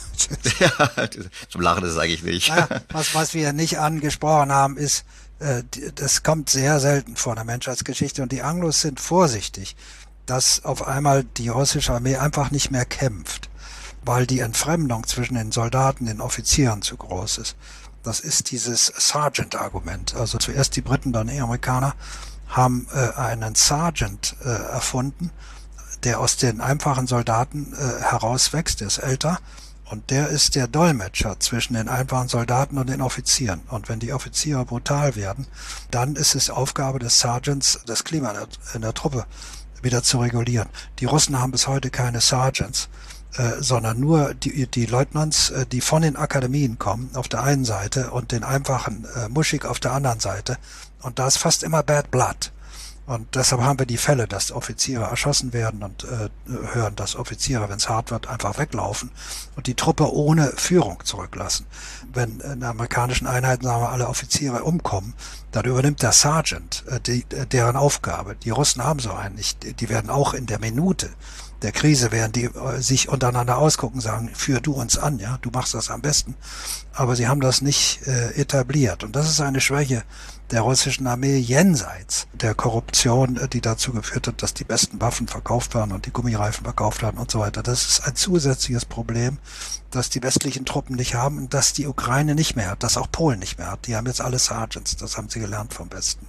Ja, zum Lachen ist es eigentlich nicht. Naja, was, was wir nicht angesprochen haben, ist, äh, das kommt sehr selten vor in der Menschheitsgeschichte und die Anglos sind vorsichtig, dass auf einmal die russische Armee einfach nicht mehr kämpft, weil die Entfremdung zwischen den Soldaten, den Offizieren zu groß ist. Das ist dieses Sergeant-Argument. Also zuerst die Briten, dann die Amerikaner haben äh, einen Sergeant äh, erfunden, der aus den einfachen Soldaten äh, herauswächst, der ist älter. Und der ist der Dolmetscher zwischen den einfachen Soldaten und den Offizieren. Und wenn die Offiziere brutal werden, dann ist es Aufgabe des Sergeants, das Klima in der, in der Truppe wieder zu regulieren. Die Russen haben bis heute keine Sergeants, äh, sondern nur die, die Leutnants, äh, die von den Akademien kommen, auf der einen Seite und den einfachen äh, Muschik auf der anderen Seite. Und da ist fast immer Bad Blood. Und deshalb haben wir die Fälle, dass Offiziere erschossen werden und äh, hören, dass Offiziere, wenn es hart wird, einfach weglaufen und die Truppe ohne Führung zurücklassen. Wenn in amerikanischen Einheiten, sagen wir, alle Offiziere umkommen, dann übernimmt der Sergeant äh, die, deren Aufgabe. Die Russen haben so einen nicht. Die werden auch in der Minute der Krise, während die äh, sich untereinander ausgucken, sagen, führ du uns an, ja, du machst das am besten. Aber sie haben das nicht äh, etabliert. Und das ist eine Schwäche der russischen Armee jenseits der Korruption, die dazu geführt hat, dass die besten Waffen verkauft waren und die Gummireifen verkauft werden und so weiter. Das ist ein zusätzliches Problem, das die westlichen Truppen nicht haben und das die Ukraine nicht mehr hat, das auch Polen nicht mehr hat. Die haben jetzt alle Sergeants, das haben sie gelernt vom Westen.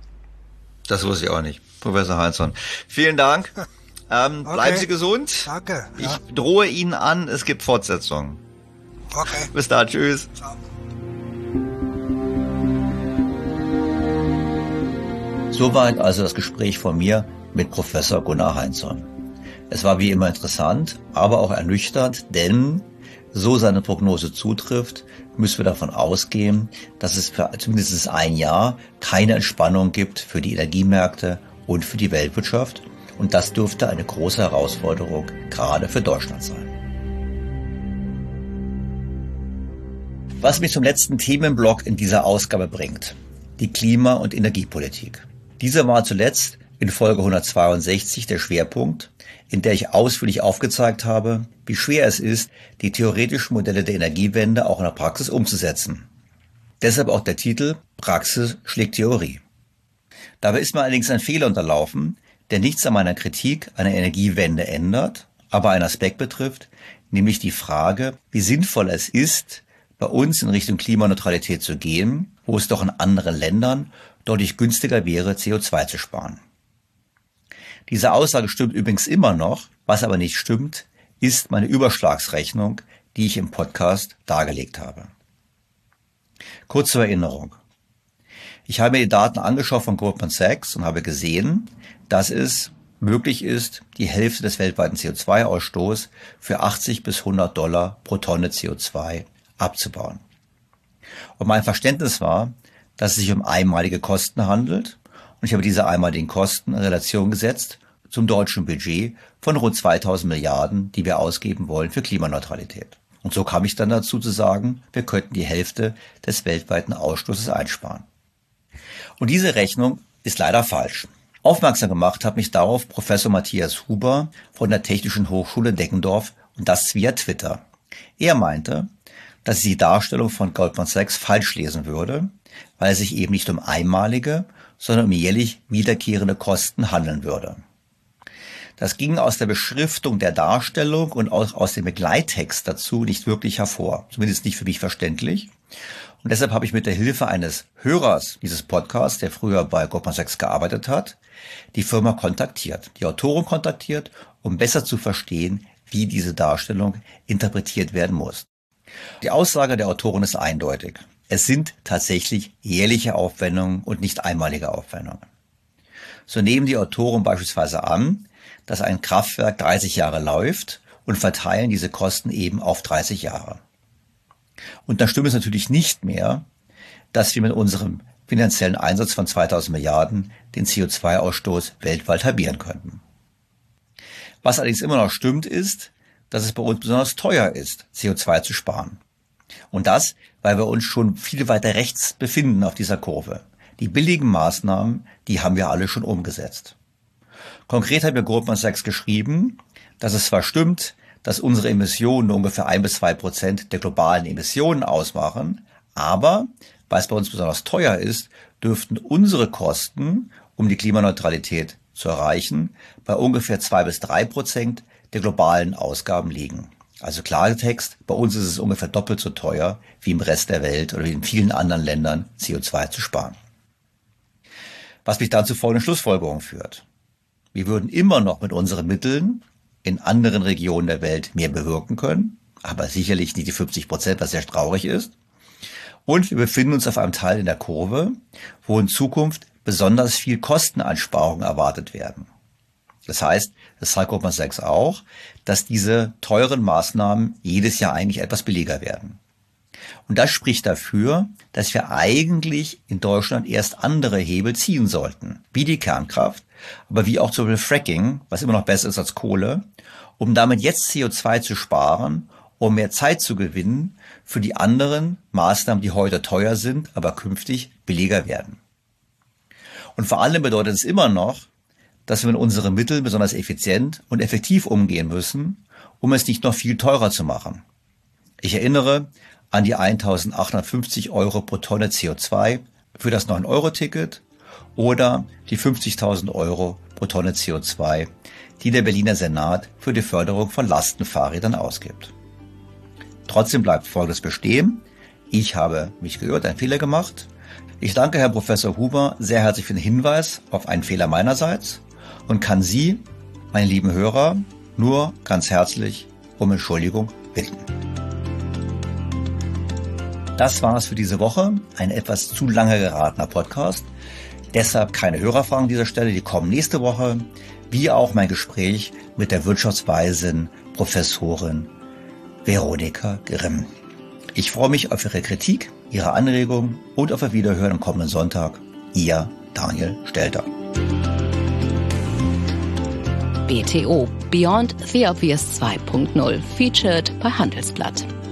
Das wusste ich auch nicht. Professor Heinsohn, vielen Dank. Ähm, okay. Bleiben Sie gesund. Danke. Ich ja. drohe Ihnen an, es gibt Fortsetzungen. Okay. Bis dann, tschüss. Ciao. Soweit also das Gespräch von mir mit Professor Gunnar Heinsohn. Es war wie immer interessant, aber auch ernüchternd, denn so seine Prognose zutrifft, müssen wir davon ausgehen, dass es für zumindest ein Jahr keine Entspannung gibt für die Energiemärkte und für die Weltwirtschaft. Und das dürfte eine große Herausforderung gerade für Deutschland sein. Was mich zum letzten Themenblock in dieser Ausgabe bringt: die Klima- und Energiepolitik. Dieser war zuletzt in Folge hundertzweiundsechzig der Schwerpunkt, in der ich ausführlich aufgezeigt habe, wie schwer es ist, die theoretischen Modelle der Energiewende auch in der Praxis umzusetzen. Deshalb auch der Titel Praxis schlägt Theorie. Dabei ist mir allerdings ein Fehler unterlaufen, der nichts an meiner Kritik einer Energiewende ändert, aber einen Aspekt betrifft, nämlich die Frage, wie sinnvoll es ist, bei uns in Richtung Klimaneutralität zu gehen, wo es doch in anderen Ländern deutlich günstiger wäre, C O zwei zu sparen. Diese Aussage stimmt übrigens immer noch, was aber nicht stimmt, ist meine Überschlagsrechnung, die ich im Podcast dargelegt habe. Kurz zur Erinnerung. Ich habe mir die Daten angeschaut von Goldman Sachs und habe gesehen, dass es möglich ist, die Hälfte des weltweiten C O zwei Ausstoßes für achtzig bis hundert Dollar pro Tonne C O zwei abzubauen. Und mein Verständnis war, dass es sich um einmalige Kosten handelt und ich habe diese einmaligen Kosten in Relation gesetzt zum deutschen Budget von rund zweitausend Milliarden, die wir ausgeben wollen für Klimaneutralität. Und so kam ich dann dazu zu sagen, wir könnten die Hälfte des weltweiten Ausstoßes einsparen. Und diese Rechnung ist leider falsch. Aufmerksam gemacht hat mich darauf Professor Matthias Huber von der Technischen Hochschule Deggendorf und das via Twitter. Er meinte, dass ich die Darstellung von Goldman Sachs falsch lesen würde, weil es sich eben nicht um einmalige, sondern um jährlich wiederkehrende Kosten handeln würde. Das ging aus der Beschriftung der Darstellung und auch aus dem Begleittext dazu nicht wirklich hervor, zumindest nicht für mich verständlich. Und deshalb habe ich mit der Hilfe eines Hörers dieses Podcasts, der früher bei Goldman Sachs gearbeitet hat, die Firma kontaktiert, die Autoren kontaktiert, um besser zu verstehen, wie diese Darstellung interpretiert werden muss. Die Aussage der Autoren ist eindeutig. Es sind tatsächlich jährliche Aufwendungen und nicht einmalige Aufwendungen. So nehmen die Autoren beispielsweise an, dass ein Kraftwerk dreißig Jahre läuft und verteilen diese Kosten eben auf dreißig Jahre. Und dann stimmt es natürlich nicht mehr, dass wir mit unserem finanziellen Einsatz von zweitausend Milliarden den C O zwei Ausstoß weltweit halbieren könnten. Was allerdings immer noch stimmt, ist, dass es bei uns besonders teuer ist, C O zwei zu sparen. Und das, weil wir uns schon viel weiter rechts befinden auf dieser Kurve. Die billigen Maßnahmen, die haben wir alle schon umgesetzt. Konkret hat mir Goldman Sachs geschrieben, dass es zwar stimmt, dass unsere Emissionen nur ungefähr ein bis zwei Prozent der globalen Emissionen ausmachen, aber weil es bei uns besonders teuer ist, dürften unsere Kosten, um die Klimaneutralität zu erreichen, bei ungefähr zwei bis drei Prozent der globalen Ausgaben liegen. Also Klartext, bei uns ist es ungefähr doppelt so teuer wie im Rest der Welt oder wie in vielen anderen Ländern C O zwei zu sparen. Was mich dann zu folgenden Schlussfolgerungen führt. Wir würden immer noch mit unseren Mitteln in anderen Regionen der Welt mehr bewirken können, aber sicherlich nicht die fünfzig Prozent, was sehr traurig ist. Und wir befinden uns auf einem Teil in der Kurve, wo in Zukunft besonders viel Kosteneinsparungen erwartet werden. Das heißt, das sagt Goldman Sachs auch, dass diese teuren Maßnahmen jedes Jahr eigentlich etwas billiger werden. Und das spricht dafür, dass wir eigentlich in Deutschland erst andere Hebel ziehen sollten, wie die Kernkraft, aber wie auch zum Beispiel Fracking, was immer noch besser ist als Kohle, um damit jetzt C O zwei zu sparen, um mehr Zeit zu gewinnen für die anderen Maßnahmen, die heute teuer sind, aber künftig billiger werden. Und vor allem bedeutet es immer noch, dass wir mit unseren Mitteln besonders effizient und effektiv umgehen müssen, um es nicht noch viel teurer zu machen. Ich erinnere an die eintausendachthundertfünfzig Euro pro Tonne C O zwei für das neun Euro Ticket oder die fünfzigtausend Euro pro Tonne C O zwei, die der Berliner Senat für die Förderung von Lastenfahrrädern ausgibt. Trotzdem bleibt Folgendes bestehen. Ich habe mich geirrt, einen Fehler gemacht. Ich danke Herrn Professor Huber sehr herzlich für den Hinweis auf einen Fehler meinerseits und kann Sie, meine lieben Hörer, nur ganz herzlich um Entschuldigung bitten. Das war es für diese Woche. Ein etwas zu lange geratener Podcast. Deshalb keine Hörerfragen an dieser Stelle. Die kommen nächste Woche, wie auch mein Gespräch mit der Wirtschaftsweisin Professorin Veronika Grimm. Ich freue mich auf Ihre Kritik, Ihre Anregungen und auf Ihr Wiederhören am kommenden Sonntag. Ihr Daniel Stelter. B T O Beyond the Obvious zwei Punkt null featured bei Handelsblatt.